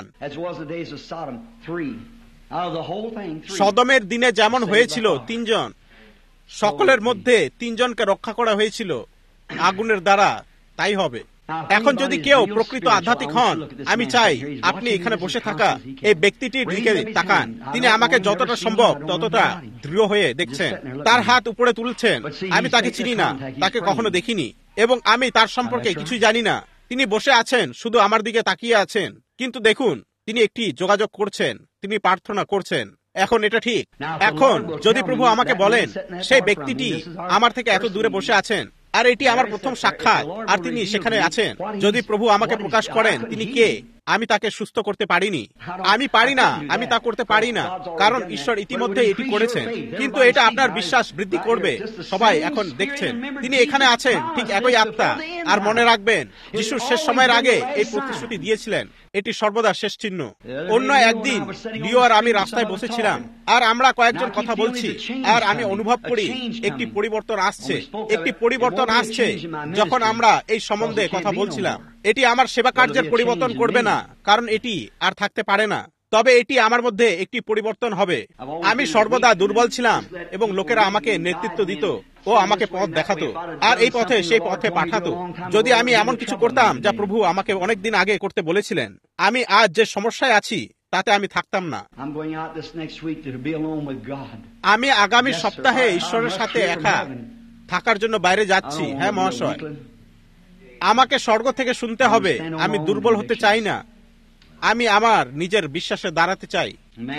সদমের দিনে যেমন হয়েছিল তিনজন, সকলের মধ্যে তিনজনকে রক্ষা করা হয়েছিল আগুনের দ্বারা, তাই হবে। এখন যদি কেউ প্রকৃত আধ্যাত্মিক হন, আমি চাই আপনি এখানে বসে থাকা এই ব্যক্তিটির দিকে তাকান। তিনি আমাকে যতটা সম্ভব ততটা দৃঢ় হয়ে দেখছেন, তার হাত উপরে তুলছেন। আমি তাকে চিনি না, তাকে কখনো দেখিনি, এবং আমি তার সম্পর্কে কিছুই জানি না। তিনি বসে আছেন, শুধু আমার দিকে তাকিয়ে আছেন, কিন্তু দেখুন তিনি একটি যোগাযোগ করছেন, তিনি প্রার্থনা করছেন। এখন এটা ঠিক। এখন যদি প্রভু আমাকে বলেন সেই ব্যক্তিটি আমার থেকে এত দূরে বসে আছেন, আর এটি আমার প্রথম সাক্ষাৎ, আর তিনি সেখানে আছেন, যদি প্রভু আমাকে প্রকাশ করেন তিনি কে, আমি তাকে সুস্থ করতে পারিনি। আমি পারি না, আমি তা করতে পারি না, কারণ ঈশ্বর ইতিমধ্যে এটি করেছেন। কিন্তু এটা আপনার বিশ্বাস বৃদ্ধি করবে। সবাই এখন দেখছেন তিনি এখানে আছেন, ঠিক একই আত্মা। আর মনে রাখবেন, যিশু শেষ সময়ের আগে এই প্রতিশ্রুতি দিয়েছিলেন, এটি সর্বদা শেষ চিহ্ন। অন্য একদিন লিও আর আমি রাস্তায় বসেছিলাম, আর আমরা কয়েকজন কথা বলছি, আর আমি অনুভব করি একটি পরিবর্তন আসছে, একটি পরিবর্তন আসছে। যখন আমরা এই সম্বন্ধে কথা বলছিলাম, এটি আমার সেবা কার্যের পরিবর্তন করবে না, কারণ এটি আর থাকতে পারে না, তবে এটি আমার মধ্যে একটি পরিবর্তন হবে। আমি সর্বদা দুর্বল ছিলাম, এবং লোকেরা আমাকে নেতৃত্ব দিত ও আমাকে পথ দেখাতো, আর এই পথে সেই পথে পাঠাতো। যদি আমি এমন কিছু করতাম যা প্রভু আমাকে অনেকদিন আগে করতে বলেছিলেন, আমি আজ যে সমস্যায় আছি তাতে আমি থাকতাম না। আমি আগামী সপ্তাহে ঈশ্বরের সাথে একা থাকার জন্য বাইরে যাচ্ছি। হ্যাঁ মহাশয়, আমাকে স্বর্গ থেকে শুনতে হবে। আমি দুর্বল হতে চাই না, আমি আমার নিজের বিশ্বাসে দাঁড়াতে চাই।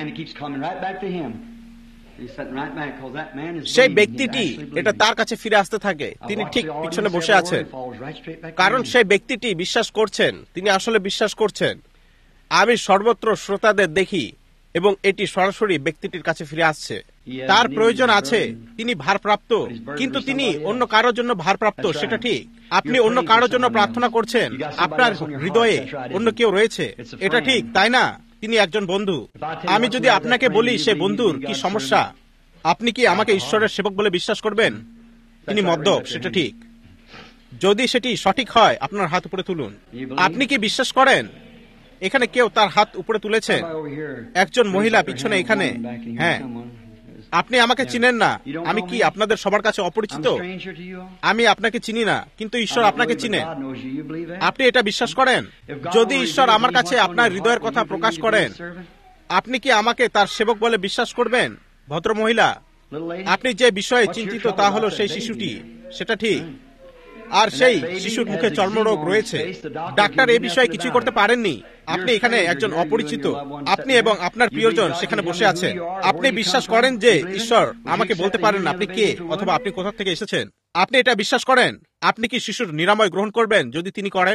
সেই ব্যক্তিটি এটা তার কাছে ফিরে আসতে থাকে, তিনি ঠিক পিছনে বসে আছেন, কারণ সেই ব্যক্তিটি বিশ্বাস করছেন, তিনি আসলে বিশ্বাস করছেন। আমি সর্বত্র শ্রোতাদের দেখি এবং এটি সরাসরি ব্যক্তিটির কাছে ফিরে আসছে। তার প্রয়োজন আছে, তিনি ভারপ্রাপ্ত, কিন্তু তিনি অন্য কারোর জন্য ভারপ্রাপ্ত, সেটা ঠিক। আপনি অন্য কারোর জন্য প্রার্থনা করছেন, আপনার হৃদয়ে অন্য কেউ রয়েছে, এটা ঠিক, তাই না? তিনি একজন বন্ধু। আমি যদি আপনাকে বলি সে বন্ধুর কি সমস্যা, আপনি কি আমাকে ঈশ্বরের সেবক বলে বিশ্বাস করবেন? তিনি মদ্যপ, সেটা ঠিক। যদি সেটি সঠিক হয়, আপনার হাত উপরে তুলুন। আপনি কি বিশ্বাস করেন? এখানে কেউ তার হাত উপরে তুলেছেন, একজন মহিলা পিছনে এখানে। হ্যাঁ, আপনি আমাকে চিনেন না, আমি কি আপনাদের সবার কাছে অপরিচিত? আমি আপনাকে চিনি না, কিন্তু ঈশ্বর আপনাকে চিনেন। আপনি এটা বিশ্বাস করেন? যদি ঈশ্বর আমার কাছে আপনার হৃদয়ের কথা প্রকাশ করেন, আপনি কি আমাকে তার সেবক বলে বিশ্বাস করবেন? ভদ্র মহিলা, আপনি যে বিষয়ে চিন্তিত তা হলো সেই শিশুটি, সেটা ঠিক। আর সেই শিশুর মুখে চর্মরোগ রয়েছে, ডাক্তার এই বিষয়ে কিছু করতে পারেননি। আপনি এখানে একজন অপরিচিত, আপনি এবং আপনার প্রিয়জন সেখানে বসে আছেন। আপনি বিশ্বাস করেন যে ঈশ্বর আমাকে বলতে পারেন আপনি কে অথবা আপনি কোথা থেকে এসেছেন? আপনি এটা বিশ্বাস করেন? আপনি কি শিশুর নিরাময় গ্রহণ করবেন যদি তিনি করেন?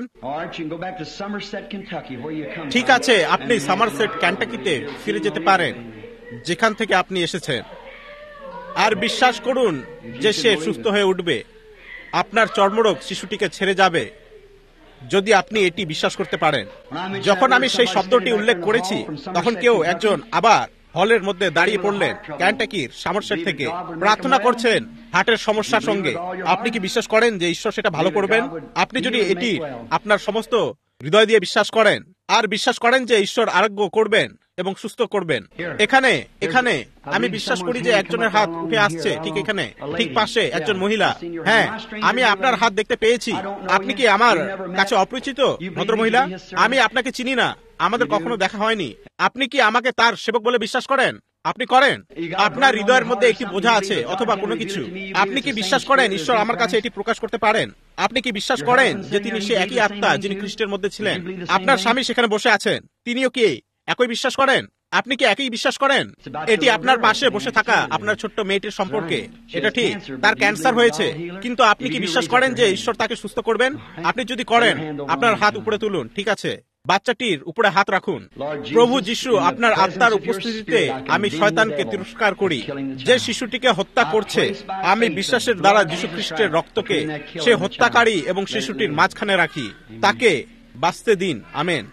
ঠিক আছে, আপনি সামারসেট ক্যান্টাকিতে ফিরে যেতে পারেন, যেখান থেকে আপনি এসেছেন, আর বিশ্বাস করুন যে সে সুস্থ হয়ে উঠবে। আপনার চর্মরোগ শিশুটিকে ছেড়ে যাবে যদি আপনি এটি বিশ্বাস করতে পারেন। যখন আমি সেই শব্দটি উল্লেখ করেছি, তখন কেউ একজন আবার হলের মধ্যে দাঁড়িয়ে পড়লেন, ক্যান্টাকির সামারসেট থেকে, প্রার্থনা করছেন হার্টের সমস্যার সঙ্গে। আপনি কি বিশ্বাস করেন যে ঈশ্বর সেটা ভালো করবেন? আপনি যদি এটি আপনার সমস্ত হৃদয় দিয়ে বিশ্বাস করেন আর বিশ্বাস করেন যে ঈশ্বর আরোগ্য করবেন এবং সুস্থ করবেন। এখানে এখানে আমি বিশ্বাস করি যে একজনের হাত উঠে আসছে, ঠিক এখানে, ঠিক পাশে একজন মহিলা। হ্যাঁ, আমি আপনার হাত দেখতে পেয়েছি। আপনি কি আমার কাছে অপরিচিত, ভদ্র মহিলা? আমি আপনাকে চিনি না, আমাদের কখনো দেখা হয়নি। আপনি কি আমাকে তার সেবক বলে বিশ্বাস করেন? আপনি করেন? আপনার হৃদয়ের মধ্যে একটি বোঝা আছে অথবা কোনো কিছু। আপনি কি বিশ্বাস করেন ঈশ্বর আমার কাছে এটি প্রকাশ করতে পারেন? আপনি কি বিশ্বাস করেন যে তিনি সে একই আত্মা যিনি খ্রিস্টের মধ্যে ছিলেন? আপনার স্বামী সেখানে বসে আছেন, তিনিও কি একই বিশ্বাস করেন? আপনি কি একই বিশ্বাস করেন? এটি আপনার পাশে বসে থাকা আপনার ছোট্ট মেয়েটির সম্পর্কে, এটা ঠিক, তার ক্যান্সার হয়েছে, কিন্তু আপনি কি বিশ্বাস করেন যে ঈশ্বর তাকে সুস্থ করবেন? আপনি যদি করেন, আপনার হাত উপরে তুলুন। ঠিক আছে, বাচ্চাটির উপরে হাত রাখুন। প্রভু যিশু, আপনার আত্মার উপস্থিতিতে আমি শয়তানকে তিরস্কার করি যে শিশুটিকে হত্যা করছে। আমি বিশ্বাসের দ্বারা যীশু খ্রিস্টের রক্তকে সে হত্যাকারী এবং শিশুটির মাঝখানে রাখি, তাকে বাঁচতে দিন। আমেন।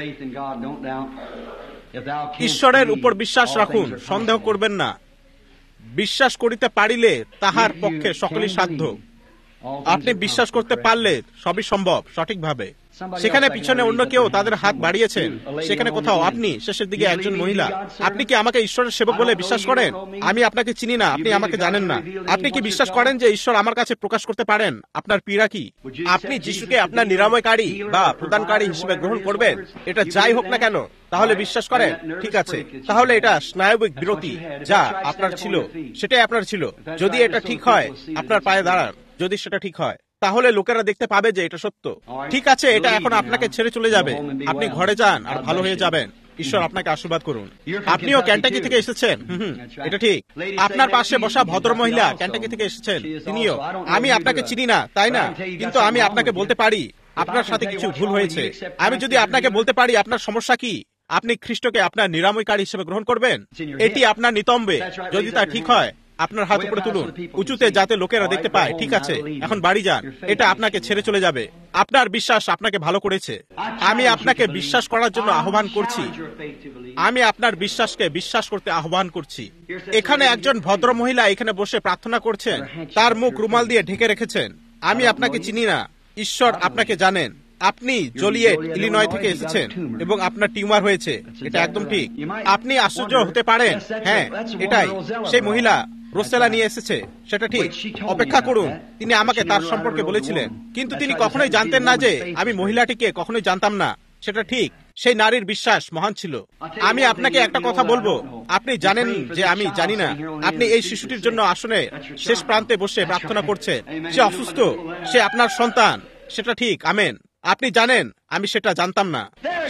ঈশ্বরের উপর বিশ্বাস রাখুন, সন্দেহ করবেন না। বিশ্বাস করিতে পারিলে তাহার পক্ষে সকলই সাধ্য। আপনি বিশ্বাস করতে পারলে সবই সম্ভব সঠিকভাবে। সেখানে পিছনে অন্য কেউ তাদের হাত বাড়িয়েছেন, সেখানে কোথাও আপনি, শেষের দিকে একজন মহিলা। আপনি কি আমাকে ঈশ্বরের সেবক বলে বিশ্বাস করেন? আমি আপনাকে চিনি না, আপনি আমাকে জানেন না। আপনি কি বিশ্বাস করেন যে ঈশ্বর আমার কাছে প্রকাশ করতে পারেন আপনার পীড়া কি? আপনি যিশুকে আপনার নিরাময়কারী বা প্রদানকারী হিসেবে গ্রহণ করবেন, এটা যাই হোক না কেন, তাহলে বিশ্বাস করেন? ঠিক আছে, তাহলে এটা স্নায়বিক বিরতি যা আপনার ছিল, সেটাই আপনার ছিল। যদি এটা ঠিক হয়, আপনার পায়ে দাঁড়ান। যদি সেটা ঠিক হয়, তাহলে লোকেরা দেখতে পাবে যে এটা সত্য। ঠিক আছে, এটা এখন আপনাকে ছেড়ে চলে যাবে। আপনি ঘরে যান আর ভালো হয়ে যাবেন। ঈশ্বর আপনাকে আশীর্বাদ করুন। আপনিও ক্যান্টাকি থেকে এসেছেন, হুম, এটা ঠিক। আপনার পাশে বসা ভদ্র মহিলা ক্যান্টাকি থেকে এসেছেন, তিনিও। আমি আপনাকে চিনি না, তাই না? কিন্তু আমি আপনাকে বলতে পারি আপনার সাথে কিছু ভুল হয়েছে। আমি যদি আপনাকে বলতে পারি আপনার সমস্যা কি, আপনি খ্রিস্টকে আপনার নিরাময়কারী হিসেবে গ্রহণ করবেন। এটি আপনার নিতম্বে। যদি তা ঠিক হয়, আপনার হাত উপরে তুলুন উঁচুতে, যাতে লোকেরা দেখতে পায়। ঠিক আছে, এখন বাড়ি যান, এটা আপনাকে ছেড়ে চলে যাবে। আপনার বিশ্বাস আপনাকে ভালো করেছে। আমি আপনাকে বিশ্বাস করার জন্য আহ্বান করছি। আমি আপনার বিশ্বাসকে বিশ্বাস করতে আহ্বান করছি। এখানে একজন ভদ্র মহিলা এখানে বসে প্রার্থনা করছেন, তার মুখ রুমাল দিয়ে ঢেকে রেখেছেন। আমি আপনাকে চিনি না, ঈশ্বর আপনাকে জানেন। আপনি জলিয়েট, ইলিনয় থেকে এসেছেন এবং আপনার টিউমার হয়েছে, এটা একদম ঠিক। আপনি আশ্চর্য হতে পারেন, হ্যাঁ এটাই সেই মহিলা রোসেলা নিয়ে এসেছে, সেটা ঠিক। অপেক্ষা করুন, তিনি আমাকে তার সম্পর্কে বলেছিলেন, কিন্তু তিনি কখনোই জানতেন না যে আমি মহিলাটিকে কখনোই জানতাম না, সেটা ঠিক। সেই নারীর বিশ্বাস মহান ছিল। আমি আপনাকে একটা কথা বলবো, আপনি জানেন যে আমি জানি না। আপনি এই শিশুটির জন্য আসলে শেষ প্রান্তে বসে প্রার্থনা করছেন। সে অসুস্থ, সে আপনার সন্তান, সেটা ঠিক। আমেন। আপনি জানেন, আমি সেটা জানতাম না।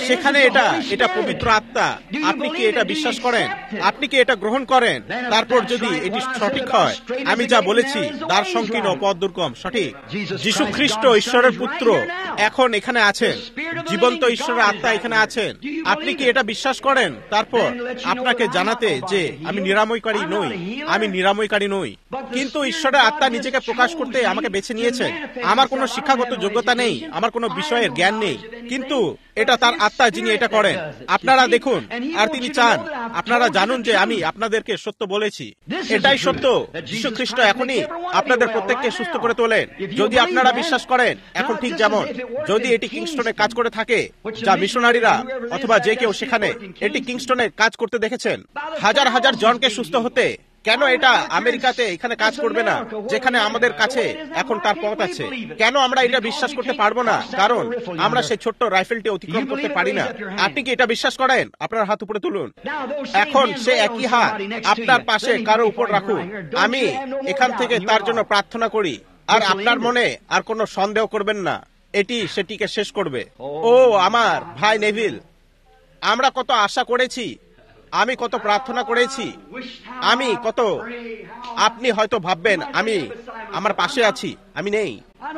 সেখানে এটা এটা পবিত্র আত্মা। আপনি কি এটা বিশ্বাস করেন? আপনি কি এটা গ্রহণ করেন? তারপর যদি এটি সঠিক হয়, আমি যা বলেছি দ্বার সংকীর্ণ পথ দুর্গম সঠিক। যীশু খ্রিস্ট ঈশ্বরের পুত্র এখন এখানে আছেন, জীবন্ত ঈশ্বরের আত্মা এখানে আছেন। আপনি কি এটা বিশ্বাস করেন? তারপর আপনাকে জানাতে যে আমি নিরাময়কারী নই, আমি নিরাময়কারী নই, কিন্তু ঈশ্বরের আত্মা নিজেকে প্রকাশ করতে আমাকে বেছে নিয়েছেন। আমার কোনো শিক্ষাগত যোগ্যতা নেই, আমার কোনো বিষয়ের জ্ঞান নেই, কিন্তু এটা তার আত্মা যিনি এটা করেন। আপনারা দেখুন, আর তিনি চান আপনারা জানুন যে আমি আপনাদেরকে সত্য বলেছি। এটাই সত্য। যীশু খ্রিস্ট এখনই আপনাদের প্রত্যেককে সুস্থ করে তোলেন যদি আপনারা বিশ্বাস করেন। এখন ঠিক যেমন যদি এটি কিংস্টনে কাজ করে থাকে, যা মিশনারিরা অথবা যে কেউ সেখানে এটি কিংস্টনে কাজ করতে দেখেছেন, হাজার হাজার জনকে সুস্থ হতে, কেন এটা আমেরিকাতে এখানে কাজ করবে না, যেখানে আমাদের কাছে এখন তার পথ আছে? কেন আমরা এটা বিশ্বাস করতে পারবো না? কারণ আমরা সেই ছোট্ট রাইফেলটি অতিক্রম করতে পারি না। আপনি কি এটা বিশ্বাস করেন? আপনার হাত উপরে তুলুন। এখন সে একই হাত আপনার পাশে কারো উপর রাখুন। আমি এখান থেকে তার জন্য প্রার্থনা করি, আর আপনার মনে আর কোনো সন্দেহ করবেন না, এটি সেটিকে শেষ করবে। ও আমার ভাই নেভিল, আমরা কত আশা করেছি, আমি কত প্রার্থনা করেছি, আমি কত, আপনি হয়তো ভাববেন আমি আমার পাশে আছি, আমি নেই।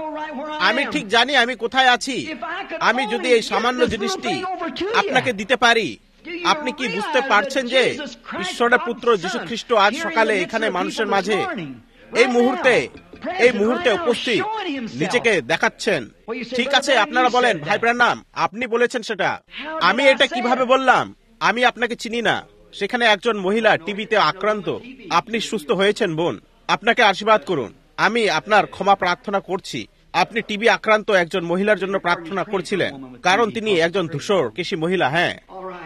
আমি ঠিক জানি আমি কোথায় আছি। আমি যদি এই সামান্য জিনিসটি আপনাকে দিতে পারি, আপনি কি বুঝতে পারছেন যে ঈশ্বরের পুত্র যীশু খ্রিস্ট আজ সকালে এখানে মানুষের মাঝে এই মুহূর্তে এই মুহূর্তে উপস্থিত নিজেকে দেখাচ্ছেন? ঠিক আছে, আপনারা বলেন ভাই ব্রানহাম আপনি বলেছেন সেটা। আমি এটা কিভাবে বললাম? আমি আপনাকে চিনি না। সেখানে একজন মহিলা টিবিতে আক্রান্ত, আপনি সুস্থ হয়েছেন বোন, আপনাকে আশীর্বাদ করুন। আমি আপনার ক্ষমা প্রার্থনা করছি। আপনি টিবি আক্রান্ত একজন মহিলার জন্য প্রার্থনা করছিলেন, কারণ তিনি একজন ধূসর কেশী মহিলা। হ্যাঁ,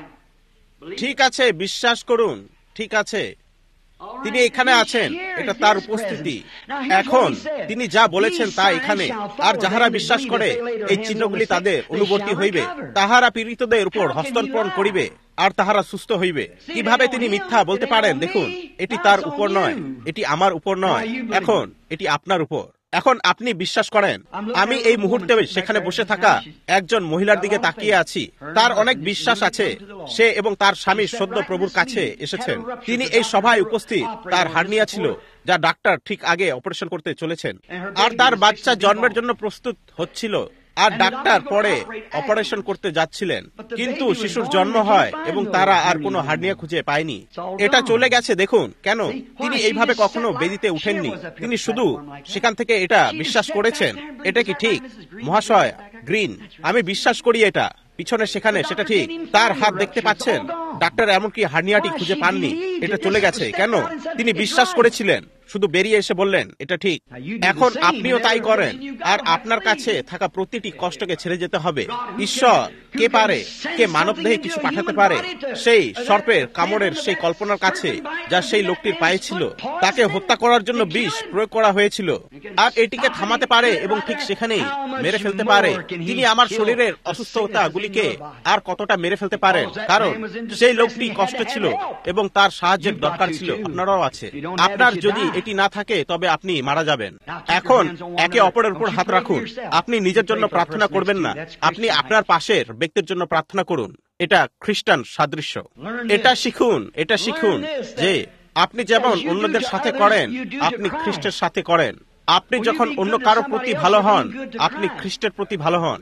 ঠিক আছে, বিশ্বাস করুন। ঠিক আছে, তিনি এখানে আছেন, এটা তার উপস্থিতি। এখন তিনি যা বলেছেন তা এখানে, আর যাহারা বিশ্বাস করে এই চিহ্নগুলি তাদের অনুবর্তী হইবে, তাহারা পীড়িতদের উপর হস্তান্তর করিবে আর তাহারা সুস্থ হইবে। কিভাবে তিনি মিথ্যা বলতে পারেন? দেখুন, এটি তার উপর নয়, এটি আমার উপর নয়, এখন এটি আপনার উপর। এখন আপনি বিশ্বাস করেন? আমি এই মুহূর্তে সেখানে বসে থাকা একজন মহিলার দিকে তাকিয়ে আছি। তার অনেক বিশ্বাস আছে। সে এবং তার স্বামী সদ্য প্রভুর কাছে এসেছেন। তিনি এই সভায় উপস্থিত। তার হার্নিয়া ছিল, যা ডাক্তার ঠিক আগে অপারেশন করতে চলেছেন, আর তার বাচ্চা জন্মের জন্য প্রস্তুত হচ্ছিল, আর ডাক্তার পরে অপারেশন করতে যাচ্ছিলেন, কিন্তু শিশুর জন্ম হয় এবং তারা আর কোনো হার্নিয়া খুঁজে পায়নি। এটা চলে গেছে। দেখুন কেন তিনি এইভাবে কখনো বেদিতে উঠেননি। তিনি শুধু সেখান থেকে এটা বিশ্বাস করেছেন। এটা কি ঠিক মহাশয় গ্রিন? আমি বিশ্বাস করি এটা পিছনে সেখানে, সেটা ঠিক। তার হাত দেখতে পাচ্ছেন? ডাক্তার এমনকি হার্নিয়াটি খুঁজে পাননি, এটা চলে গেছে। কেন? তিনি বিশ্বাস করেছিলেন, শুধু বেরিয়ে এসে বললেন এটা ঠিক। এখন আপনিও তাই করেন, আর আপনার কাছে থাকা প্রতিটি কষ্টকে ছেড়ে যেতে হবে। ঈশ্বর কে পারে, কে মানব দেহে কিছু পাঠাতে পারে? সেই সর্পের কামড়ের সেই কল্পনার কাছে, যা সেই লোকটির পায়ে ছিল, তাকে হত্যা করার জন্য বিষ প্রয়োগ করা হয়েছিল, আর এটিকে থামাতে পারে এবং ঠিক সেখানেই মেরে ফেলতে পারে। তিনি আমার শরীরের অসুস্থতা গুলিকে আর কতটা মেরে ফেলতে পারেন, কারণ সেই লোকটি কষ্ট ছিল এবং তার সাহায্যের দরকার ছিল। আপনারাও আছে। আপনার যদি এটি না থাকে তবে আপনি মারা যাবেন। এখন একে অপরের উপর হাত রাখুন। আপনি নিজের জন্য প্রার্থনা করবেন না, আপনি আপনার পাশের ব্যক্তির জন্য প্রার্থনা করুন। এটা খ্রিস্টান সাদৃশ্য। এটা শিখুন, এটা শিখুন যে আপনি যেমন অন্যদের সাথে করেন, আপনি খ্রিস্টের সাথে করেন। আপনি যখন অন্য কারো প্রতি ভালো হন, আপনি খ্রিস্টের প্রতি ভালো হন।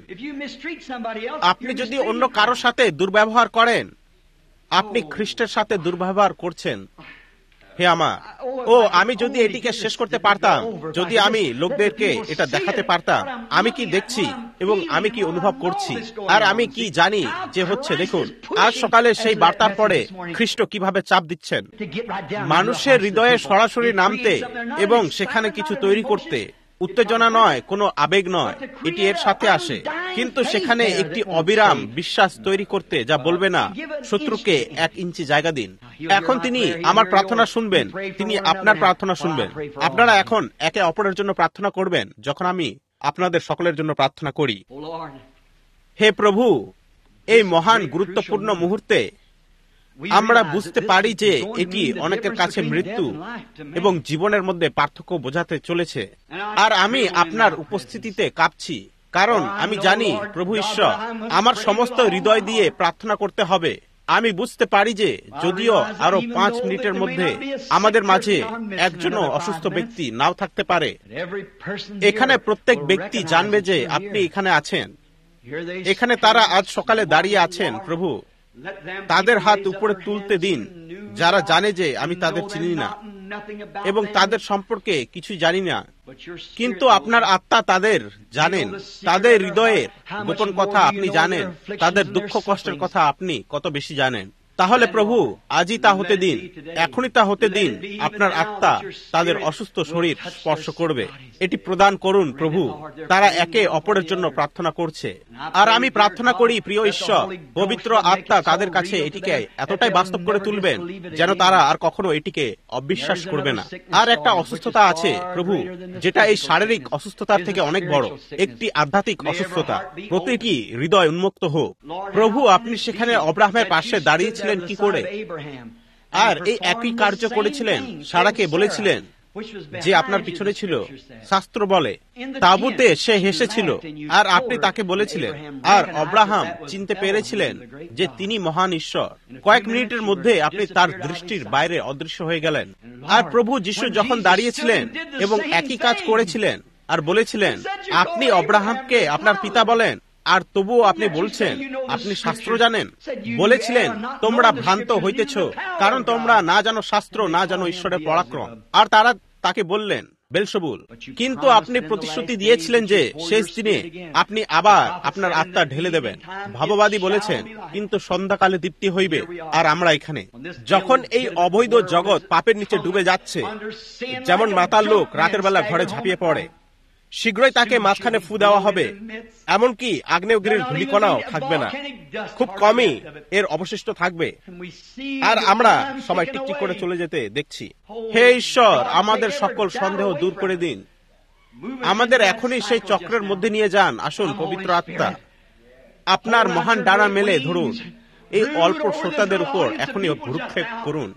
আপনি যদি অন্য কারোর সাথে দুর্ব্যবহার করেন, আপনি খ্রিস্টের সাথে দুর্ব্যবহার করছেন। হে আমার, ও আমি যদি এটিকে শেষ করতে পারতাম, যদি আমি লোকদেরকে এটা দেখাতে পারতাম আমি কি দেখছি এবং আমি কি অনুভব করছি, আর আমি কি জানি যে হচ্ছে। দেখুন, আজ সকালে সেই বার্তার পরে খ্রিস্ট কিভাবে চাপ দিচ্ছেন মানুষের হৃদয়ে সরাসরি নামতে এবং সেখানে কিছু তৈরি করতে। উত্তেজনা নয়, কোনো আবেগ নয়, এটি এর সাথে আসে, কিন্তু সেখানে একটি অবিরাম বিশ্বাস তৈরি করতে, যা বলবে না শত্রুকে এক ইঞ্চি জায়গা দিন। এখন তিনি আমার প্রার্থনা শুনবেন, তিনি আপনার প্রার্থনা শুনবেন। আপনারা এখন একে অপরের জন্য প্রার্থনা করবেন যখন আমি আপনাদের সকলের জন্য প্রার্থনা করি। হে প্রভু, এই মহান গুরুত্বপূর্ণ মুহূর্তে আমরা বুঝতে পারি যে এটি অনেকের কাছে মৃত্যু এবং জীবনের মধ্যে পার্থক্য বোঝাতে চলেছে, আর আমি আপনার উপস্থিতিতে কাঁপছি, কারণ আমি জানি প্রভু ঈশ্বর আমার সমস্ত হৃদয় দিয়ে প্রার্থনা করতে হবে। আমি বুঝতে পারি যে যদিও আরো পাঁচ মিনিটের মধ্যে আমাদের মাঝে একজনও অসুস্থ ব্যক্তি নাও থাকতে পারে, এখানে প্রত্যেক ব্যক্তি জানবে যে আপনি এখানে আছেন। এখানে তারা আজ সকালে দাঁড়িয়ে আছেন। প্রভু, তাদের হাত উপরে তুলতে দিন যারা জানে যে আমি তাদের চিনি না এবং তাদের সম্পর্কে কিছু জানি না, কিন্তু আপনার আত্মা তাদের জানেন, তাদের হৃদয়ের গোপন কথা আপনি জানেন, তাদের দুঃখ কষ্টের কথা আপনি কত বেশি জানেন। তাহলে প্রভু আজই তা হতে দিন, এখনই তা হতে দিন। আপনার আত্মা তাদের অসুস্থ শরীর স্পর্শ করবে, এটি প্রদান করুন প্রভু। তারা একে অপরের জন্য প্রার্থনা করছে, আর আমি প্রার্থনা করি প্রিয় ঈশ্বর, পবিত্র আত্মা তাদের কাছে এটিকে এতটাই বাস্তব করে তুলবেন যেন তারা আর কখনো এটিকে অবিশ্বাস করবে না। আর একটা অসুস্থতা আছে প্রভু, যেটা এই শারীরিক অসুস্থতার থেকে অনেক বড়, একটি আধ্যাত্মিক অসুস্থতা। প্রতিটি হৃদয় উন্মুক্ত হোক প্রভু। আপনি সেখানে অব্রাহামের পাশে দাঁড়িয়েছিলেন কি করে, আর এই একই কার্য করেছিলেন। সারাকে বলেছিলেন যে আপনার পিছনে ছিল, শাস্ত্র বলে তাঁবুতে সে হেসেছিল, আর আপনি তাকে বলেছিলেন। আর অব্রাহাম চিনতে পেরেছিলেন যে তিনি মহান ঈশ্বর। কয়েক মিনিটের মধ্যে আপনি তার দৃষ্টির বাইরে অদৃশ্য হয়ে গেলেন। আর প্রভু যিশু যখন দাঁড়িয়েছিলেন এবং একই কাজ করেছিলেন আর বলেছিলেন, আপনি অব্রাহামকে আপনার পিতা বলেন, আর তবুও আপনি বলছেন আপনি শাস্ত্র জানেন। বলেছিলেন তোমরা ভ্রান্ত হইতেছ, কারণ তোমরা না জানো শাস্ত্র, না জানো ঈশ্বরের পরাক্রম। আর তারা তাকে বললেন বেলসেবুল। কিন্তু আপনি প্রতিশ্রুতি দিয়েছিলেন যে শেষ দিনে আপনি আবার আপনার আত্মা ঢেলে দেবেন। ভাববাদী বলেছেন কিন্তু সন্ধ্যাকালে দীপ্তি হইবে। আর আমরা এখানে যখন এই অবৈধ জগৎ পাপের নিচে ডুবে যাচ্ছে, যেমন মাতাল লোক রাতের বেলা ঘরে ঝাঁপিয়ে পড়ে, শীঘ্রই তাকে মাঝখানে ফু দেওয়া হবে। এমনকি আগ্নেয়গিরির ধূলিকণাও থাকবে না, খুব কমই এর অবশিষ্ট থাকবে। আর আমরা সবাই টিকটিক করে চলে যেতে দেখছি। হে ঈশ্বর, আমাদের সকল সন্দেহ দূর করে দিন। আমাদের এখনই সেই চক্রের মধ্যে নিয়ে যান। আসুন পবিত্র আত্মা, আপনার মহান ডানা মেলে ধরুন এই অল্প শ্রোতাদের উপর, এখনই ভ্রুক্ষেপ করুন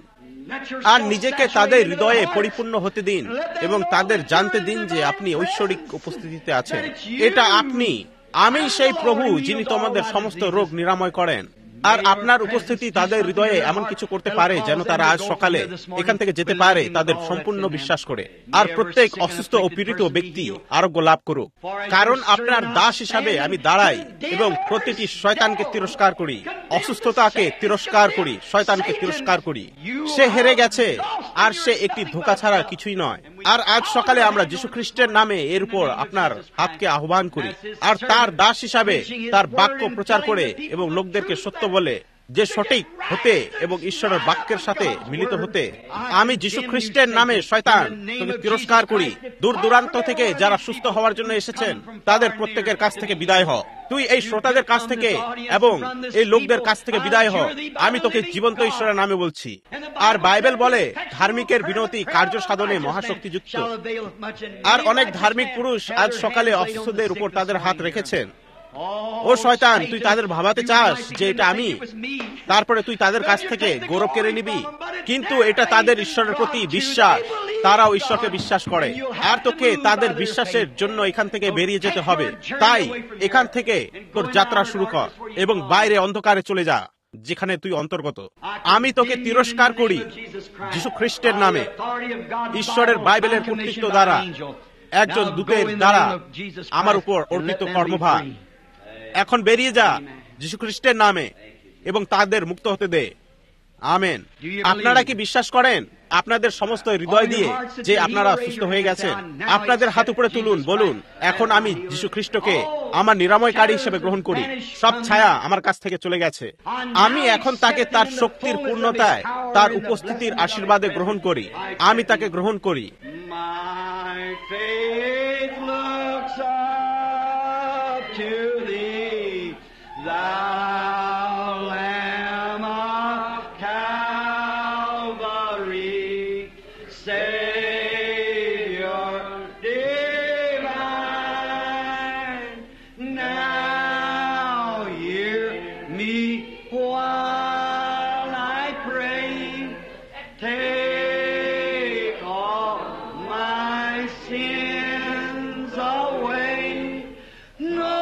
আর নিজেকে তাদের হৃদয়ে পরিপূর্ণ হতে দিন এবং তাদের জানতে দিন যে আপনি ঐশ্বরিক উপস্থিতিতে আছেন। এটা আপনি, আমি সেই প্রভু যিনি তোমাদের সমস্ত রোগ নিরাময় করেন। আর আপনার উপস্থিতি তাদের হৃদয়ে এমন কিছু করতে পারে যেন তারা আজ সকালে এখান থেকে যেতে পারে তাদের সম্পূর্ণ বিশ্বাস করে। আর প্রত্যেক অসুস্থ ও পীড়িত ব্যক্তি আরোগ্য লাভ করুক। কারণ আপনার দাস হিসাবে আমি দাঁড়াই এবং প্রতিটি শয়তানকে তিরস্কার করি, অসুস্থতাকে তিরস্কার করি, শয়তানকে তিরস্কার করি। সে হেরে গেছে আর সে একটি ধোঁকা ছাড়া কিছুই নয়। আর আজ সকালে আমরা যীশু খ্রিস্টের নামে এর উপর আপনার হাতকে আহ্বান করি, আর তার দাস হিসাবে তার বাক্য প্রচার করে এবং লোকদেরকে সত্য বলে যে সঠিক হতে এবং ঈশ্বরের বাক্যের সাথে মিলিত হতে। আমি যীশু খ্রিস্টের নামে শয়তান তুমি তিরস্কার করি। দূর দূরান্ত থেকে যারা সুস্থ হওয়ার জন্য এসেছেন তাদের প্রত্যেকের কাছ থেকে বিদায় হ। তুই এই শ্রোতাদের কাছ থেকে এবং এই লোকদের কাছ থেকে বিদায় হ। আমি তোকে জীবন্ত ঈশ্বরের নামে বলছি। আর বাইবেল বলে ধার্মিকের বিনতি কার্য সাধনে মহাশক্তিযুক্ত। আর অনেক ধার্মিক পুরুষ আজ সকালে অসুস্থদের উপর তাদের হাত রেখেছেন। ও শয়তান, তুই তাদের ভাবাতে চাস যে এটা আমি, তারপরে তুই তাদের কাছ থেকে গৌরব কেড়ে নিবি। কিন্তু এটা তাদের ঈশ্বরের প্রতি বিশ্বাস, তারাও ঈশ্বরকে বিশ্বাস করে। আর তোকে তাদের বিশ্বাসের জন্য এখান থেকে বেরিয়ে যেতে হবে। তাই এখান থেকে তোর যাত্রা শুরু কর এবং বাইরে অন্ধকারে চলে যা যেখানে তুই অন্তর্গত। আমি তোকে তিরস্কার করি যীশু খ্রিস্টের নামে, ঈশ্বরের বাইবেলের কর্তৃত্ব দ্বারা, একজন দূতের দ্বারা আমার উপর অর্পিত কর্মভার। এখন বেরিয়ে যা যীশু খ্রিস্টের নামে এবং তাদের মুক্ত হতে দে। আমেন। আপনারা কি বিশ্বাস করেন আপনাদের সমস্ত হৃদয় দিয়ে যে আপনারা সুস্থ হয়ে গেছেন? আপনাদের হাত উপরে তুলুন, বলুন এখন আমি যীশু খ্রিস্টকে আমার নিরাময়কারী হিসেবে গ্রহণ করি। সব ছায়া আমার কাছ থেকে চলে গেছে। আমি এখন তাকে তার শক্তির পূর্ণতায়, তার উপস্থিতির আশীর্বাদে গ্রহণ করি। আমি তাকে গ্রহণ করি। No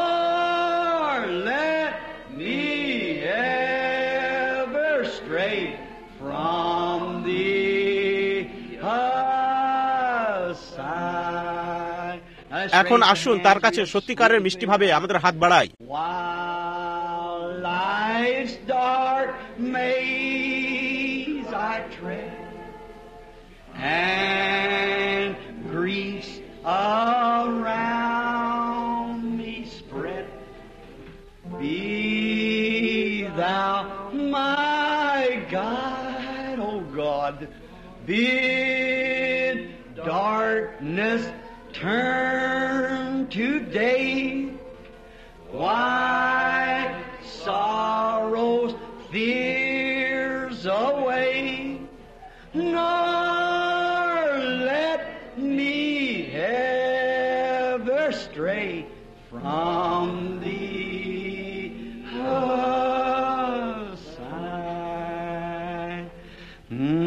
এখন আসুন তার কাছে সত্যিকারের মিষ্টিভাবে আমাদের হাত বাড়াই। While life's dark maze I tread, and griefs around me spread, be thou my guide, O God. Bid darkness turn to day, why sorrows, fears away, nor let me ever stray from thee aside. Mm.